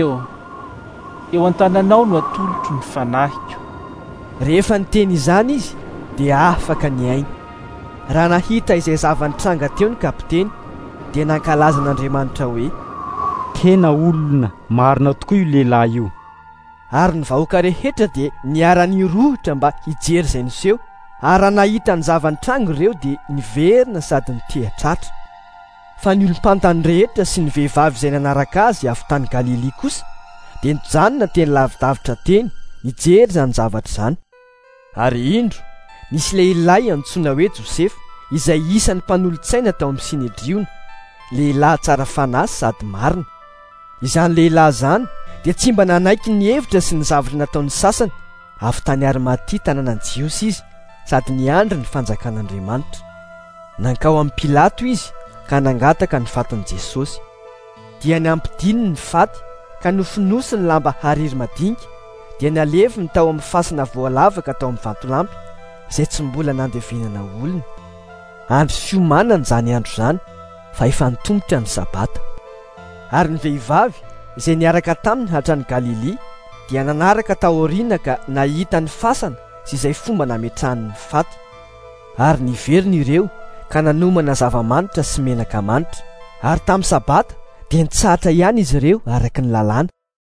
eo an-tananao no atolotro ny fanahiko. Rehefa niteny izany izy dia afaka ny ainy. Raha nahita izay zava-nitranga teo ny kapiteny dia nankalaza an'Andriamanitra hoe: tena olona marina tokoa io lehilahy io. Ary ny vahoaka rehetra dia niara-nirohitra mba hijery izay niseho. Ary raha nahita ny zava-nitranga ireo dia niverina sady nitehatratra. Fa ny olom-pantany rehetra sy ny vehivavy izay nanaraka azy avy tany Galili kosa dia nijanona teny lavidavitra teny nijery izany zavatra izany. Ary indro nisy lehilahy antsoina hoe Josefa izay isan'ny mpanolontsaina tao amin'ny Sinedriona, lehilahy tsara fanahy sady marina. Izany lehilahy izany dia tsy mba nanaiky ny hevitra sy ny zavatra nataon'ny sasany. Avy tany Arimatia tanànan Jiosy izy, sady niandry ny fanjakan'Andriamanitra. Nankao amin'ny Pilato izy ka nangataka ny fatin'i Jesosy. Dia niampidiny ny faty ka nofonosy ny lamba hariry madinika, dia naleviny tao amin'ny fasana voalavaka tao amin'ny vatolampy izay tsy mbola nandevenana olona. Andro fiomanana izany andro izany, fa efa nitombotra ny sabata. Ary ny vehivavy izay niaraka taminy hatrany Galilea dia nanaraka taoriana ka nahita ny fasana sy izay fomba nametrahany ny faty. Ary niveriny ireo ka nanomana zava-manitra sy menaka manitra. Ary tamin'ny sabata dia nitsahatra ihany izy ireo araka ny lalàna.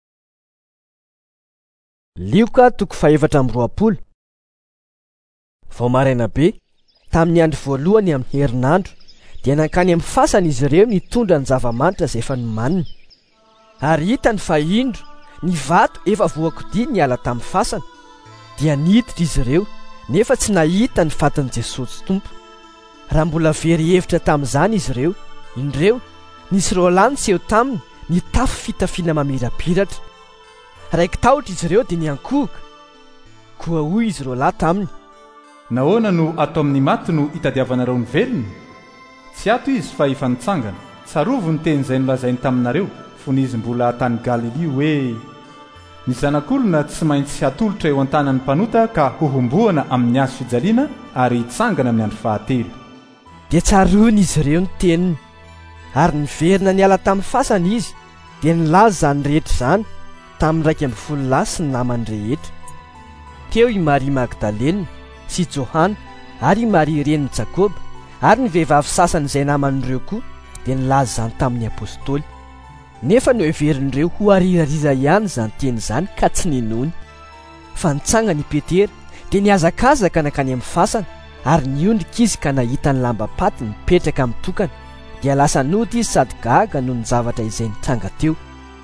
Lioka 4:20. Vao maraina be tamin'ny andro voalohany amin'ny herinandro dia nankany amin'ny fasana izy ireo nitondra ny zava-manitra izay efa nomaniny. Ary hitany fa indro ny vato efa voakodia niala tamin'ny fasana, dia niditra izy ireo nefa tsy nahita ny fatin'i Jesosy Tompo. Raha mbola very hevitra tamin'izany izy ireo, indreo nisy roalahy niseho taminy nitafy fitafiana mamirapiratra. Raiky tahotra izy ireo dia niankohoka. Koa hoy izy roalahy taminy: nahoana no ato amin'ny maty no hitadiavanareo ny velony? Tsy ato izy fa efa nitsangana. Tsarovo ny teny izay nolazainy taminareo fony izy mbola tany Galilea hoe: ny zanak'olona tsy maintsy hatolotra eo an-tanan'ny mpanota ka hohomboana amin'ny azo fijaliana ary hitsangana amin'ny andro fahatelo. Dia tsaroany izy ireo ny teniny. Ary niverina niala tamin'ny fasana izy dia nilaza zany rehetra izany tamin'ny 12 lahy sy ny namany rehetra. Teo i Maria Magdalena sy Johana ary i Maria reniny Jakoba ary ny vehivavy sasany izay naman'ireo koa dia nilaza zany tamin'ny apôstôly. Nefa no heverin'ireo ho arirariza ihany izany teny izany ka tsy ninony. Fa nitsangana i Petera dia niazakazaka nakany amin'ny fasana ary niondrika izy ka nahita ny lamba-paty mipetraka amin'ny tokana, dia lasa nody izy sady gaga noho ny zavatra izay nitranga teo.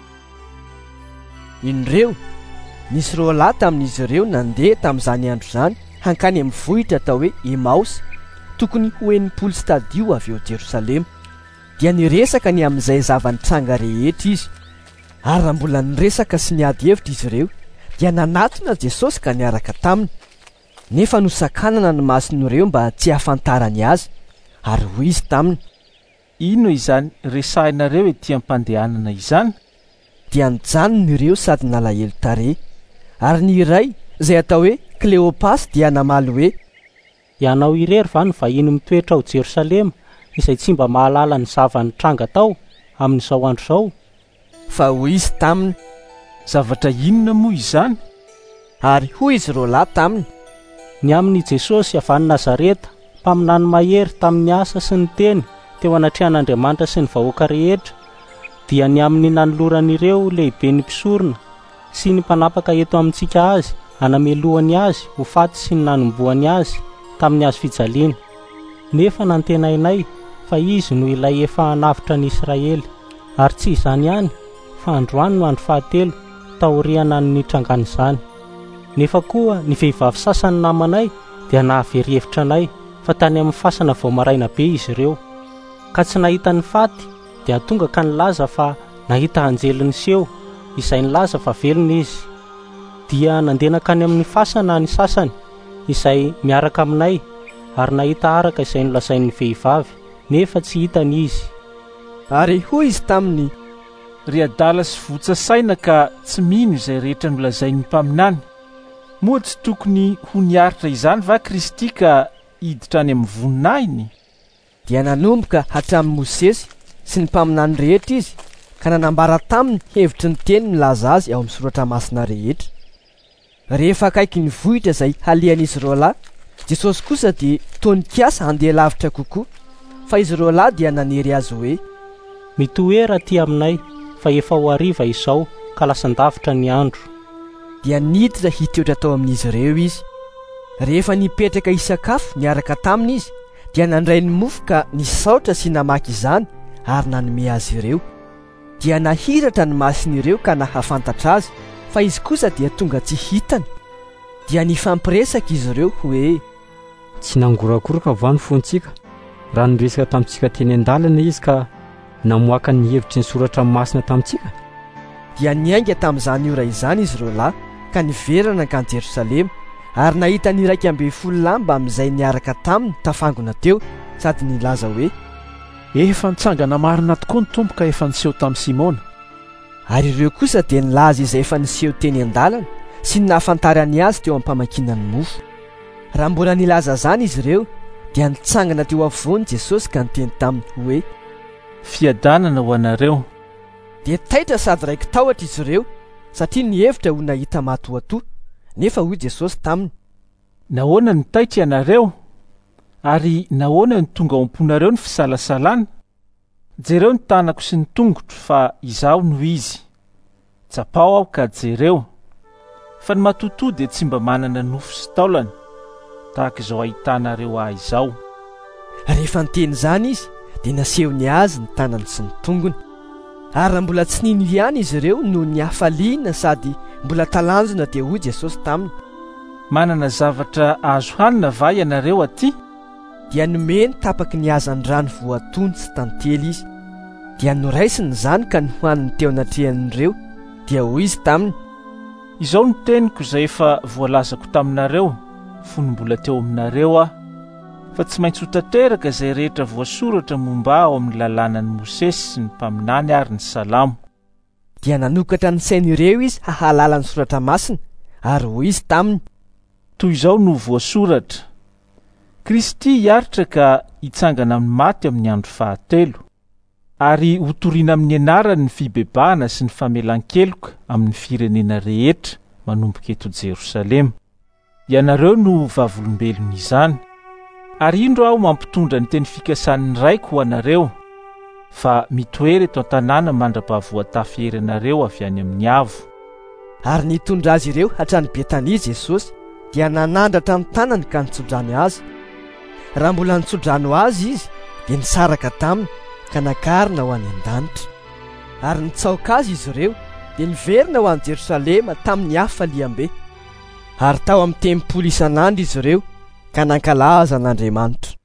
Indreo nisy roalahy tamin'izy ireo nandeha tamin'izany andro izany hankany amin'ny vohitra atao hoe Emaosy, tokony ho 80 stadio avy eo Jerosalema. Dia niresaka ny amin'izay zava-nitranga rehetra izy. Ary raha mbola niresaka sy niady hevitra izy ireo dia nanatona Jesosy ka niaraka taminy. Nefa nosakanana ny mason'ireo mba tsy hafantarany azy. Ary hoy izy taminy: ino izany resahinareo ety am-pandehanana izany? Dia nijanona ireo sady nalahelo tarehy. Ary ny iray izay atao hoe Kleopasy dia namaly hoe: ianao irery va ny vahiny mitoetra ao Jerosalema izay tsy mba mahalala ny zava-nitranga tao amin'izao andro izao? Fa hoy izy taminy: zavatra inona moa izany? Ary hoy izy roalahy taminy: ny amin'i Jesosy avy any Nazareta, mpaminany mahery tamin'ny asa sy ny teny teo anatrehan'Andriamanitra sy ny vahoaka rehetra, dia ny amin'ny nanoloran'ireo lehibe ny mpisorona sy ny mpanapaka eto amintsika azy, anamelohany azy ho faty sy ny nanomboany azy tamin'ny azo fijaliana. Nefa nantenainay fa izy no ilay efa hanavitra ny Israely, ary tsy izany ihany fa androany no andro fahatelo taoriana ny nitrangana izany. Nefa koa ny vehivavy sasany namanay dia nahavery hevitra anay fa tany amin'ny fasana vao maraina be izy ireo, ka tsy nahita ny faty dia tonga ka nilaza fa nahita anjely niseho izay nilaza fa velona izy. Dia nandenakany amin'ny fasana ny sasany izay miaraka aminay ary nahita araka izay nolazain'ny vehivavy nefa tsy hitany izy. Ary hoy izy taminy: ry adala sy votsasaina ka tsy mino izay rehetra nolazain'ny mpaminany. Moa tsy tokony ho niaritra izany va Kristy ka hiditra any amin'ny voninahiny? Dia nanomboka hatramin'ny Mosesy sy ny mpaminany rehetra izy ka nanambara taminy hevitry ny teny milaza azy ao amin'ny soratra masina rehetra. Rehefa akaiky ny vohitra izay halehan'izy roalahy, Jesosy kosa dia tonikasa handeha lavitra kokoa, fa izy roalahy dia nanery azy hoe: mitoera aty aminay, fa efa ho hariva izao ka lasan-davitra ny andro. Dia niditra hitoetra tao amin'izy ireo izy. Rehefa nipetraka isakafo niaraka taminy izy, dia nandray ny mofo ka nisaotra sy namaky izany ary nanome azy ireo. dia nahiratra ny mason'ireo ka nahafantatra azy, fa izy kosa dia tonga tsy hitany. Dia nifampiresaka izy ireo hoe: tsy nangorakoroka va ny fontsika raha niresaka tamintsika teny an-dalana izy ka namoaka ny hevitry ny soratra masina tamintsika? Dia niainga tamin'izany ora izany izy ireo lahy ka niverana ka ny Jerosalema, ary nahita ny 12 lamba amin'izay niaraka taminy tafangona teo, sady nilaza hoe: efa nitsangana marina tokoa ny tompo ka efa niseho tamin'ny Simona. Ary ireo kosa dia nilaza izay efa niseho teny an-dalana sy ny nahafantarany azy teo am-pamakinany mofo. Raha mbola nilaza zany izy ireo, dia nitsangana teo afovoany Jesosy ka niteny taminy hoe: fiadanana ho anareo. Dia taitra sady raiky tahotra izy ireo, satria nihevitra ho nahita matoatoa. Nefa hoy Jesosy taminy: nahoana ny taitra ianareo? Ary nahoana ny tonga ao am-ponareo ny fisalasalana? Jereo ny tanako sy ny tongotro, fa izaho no izy. Tsapao aho ka jereo. Fa ny matotoa dia tsy mba manana nofo sy taolana, tahaka izao ahitanareo ahy izao. Rehefa niteny izany izy, dia nasehony azy ny tanany sy ny tongony. Ary raha mbola tsy niny ihany izy ireo no niafaliana sady mbola talanjona, dia hoy Jesosy taminy: manana zavatra azo hanina va ianareo aty? Dia nomeny tapaky ny hazan-drano voatony sy tantely izy. Dia noraisiny izany ka nohaniny teo anatrehan'ireo. Dia hoy izy taminy: izao no teniko izay efa voalazako taminareo fony mbola teo aminareo aho, fa tsy maintsy ho tanteraka izay rehetra voasoratra momba ao amin'ny lalànan'i Mosesy sy ny mpaminany ary ny Salamo. Dia nanokatra ny sain'ireo izy hahalala ny soratra masina, ary hoy izy taminy: toy izao no voasoratra: Kristy hiaritra ka hitsangana amin'ny maty amin'ny andro fahatelo, ary ho toriana amin'ny anarany ny fibebahana sy ny famelan-keloka amin'ny firenena rehetra manomboka eto Jerosalema. Ianareo no vavolombelony izany. Ary indro aho mampitondra ny teny fikasan'ny raiko ho anareo, fa mitoery eto an-tanàna mandrapahavoatafy ianareo avy any amin'ny avo. Ary nitondra azy ireo hatrany Betania Jesosy, dia nanandratra ny tanany ka nitsodrany azy. Raha mbola nitsodrano azy izy, dia nisaraka taminy ka nakarina ho any an-danitra. Ary nitsaoka azy izy ireo, dia niverina ho any Jerosalema tamin'ny hafaliam-be. Ary tao amin'ny tempolo isan'andro izy ireo ka nankalaza an'Andriamanitra.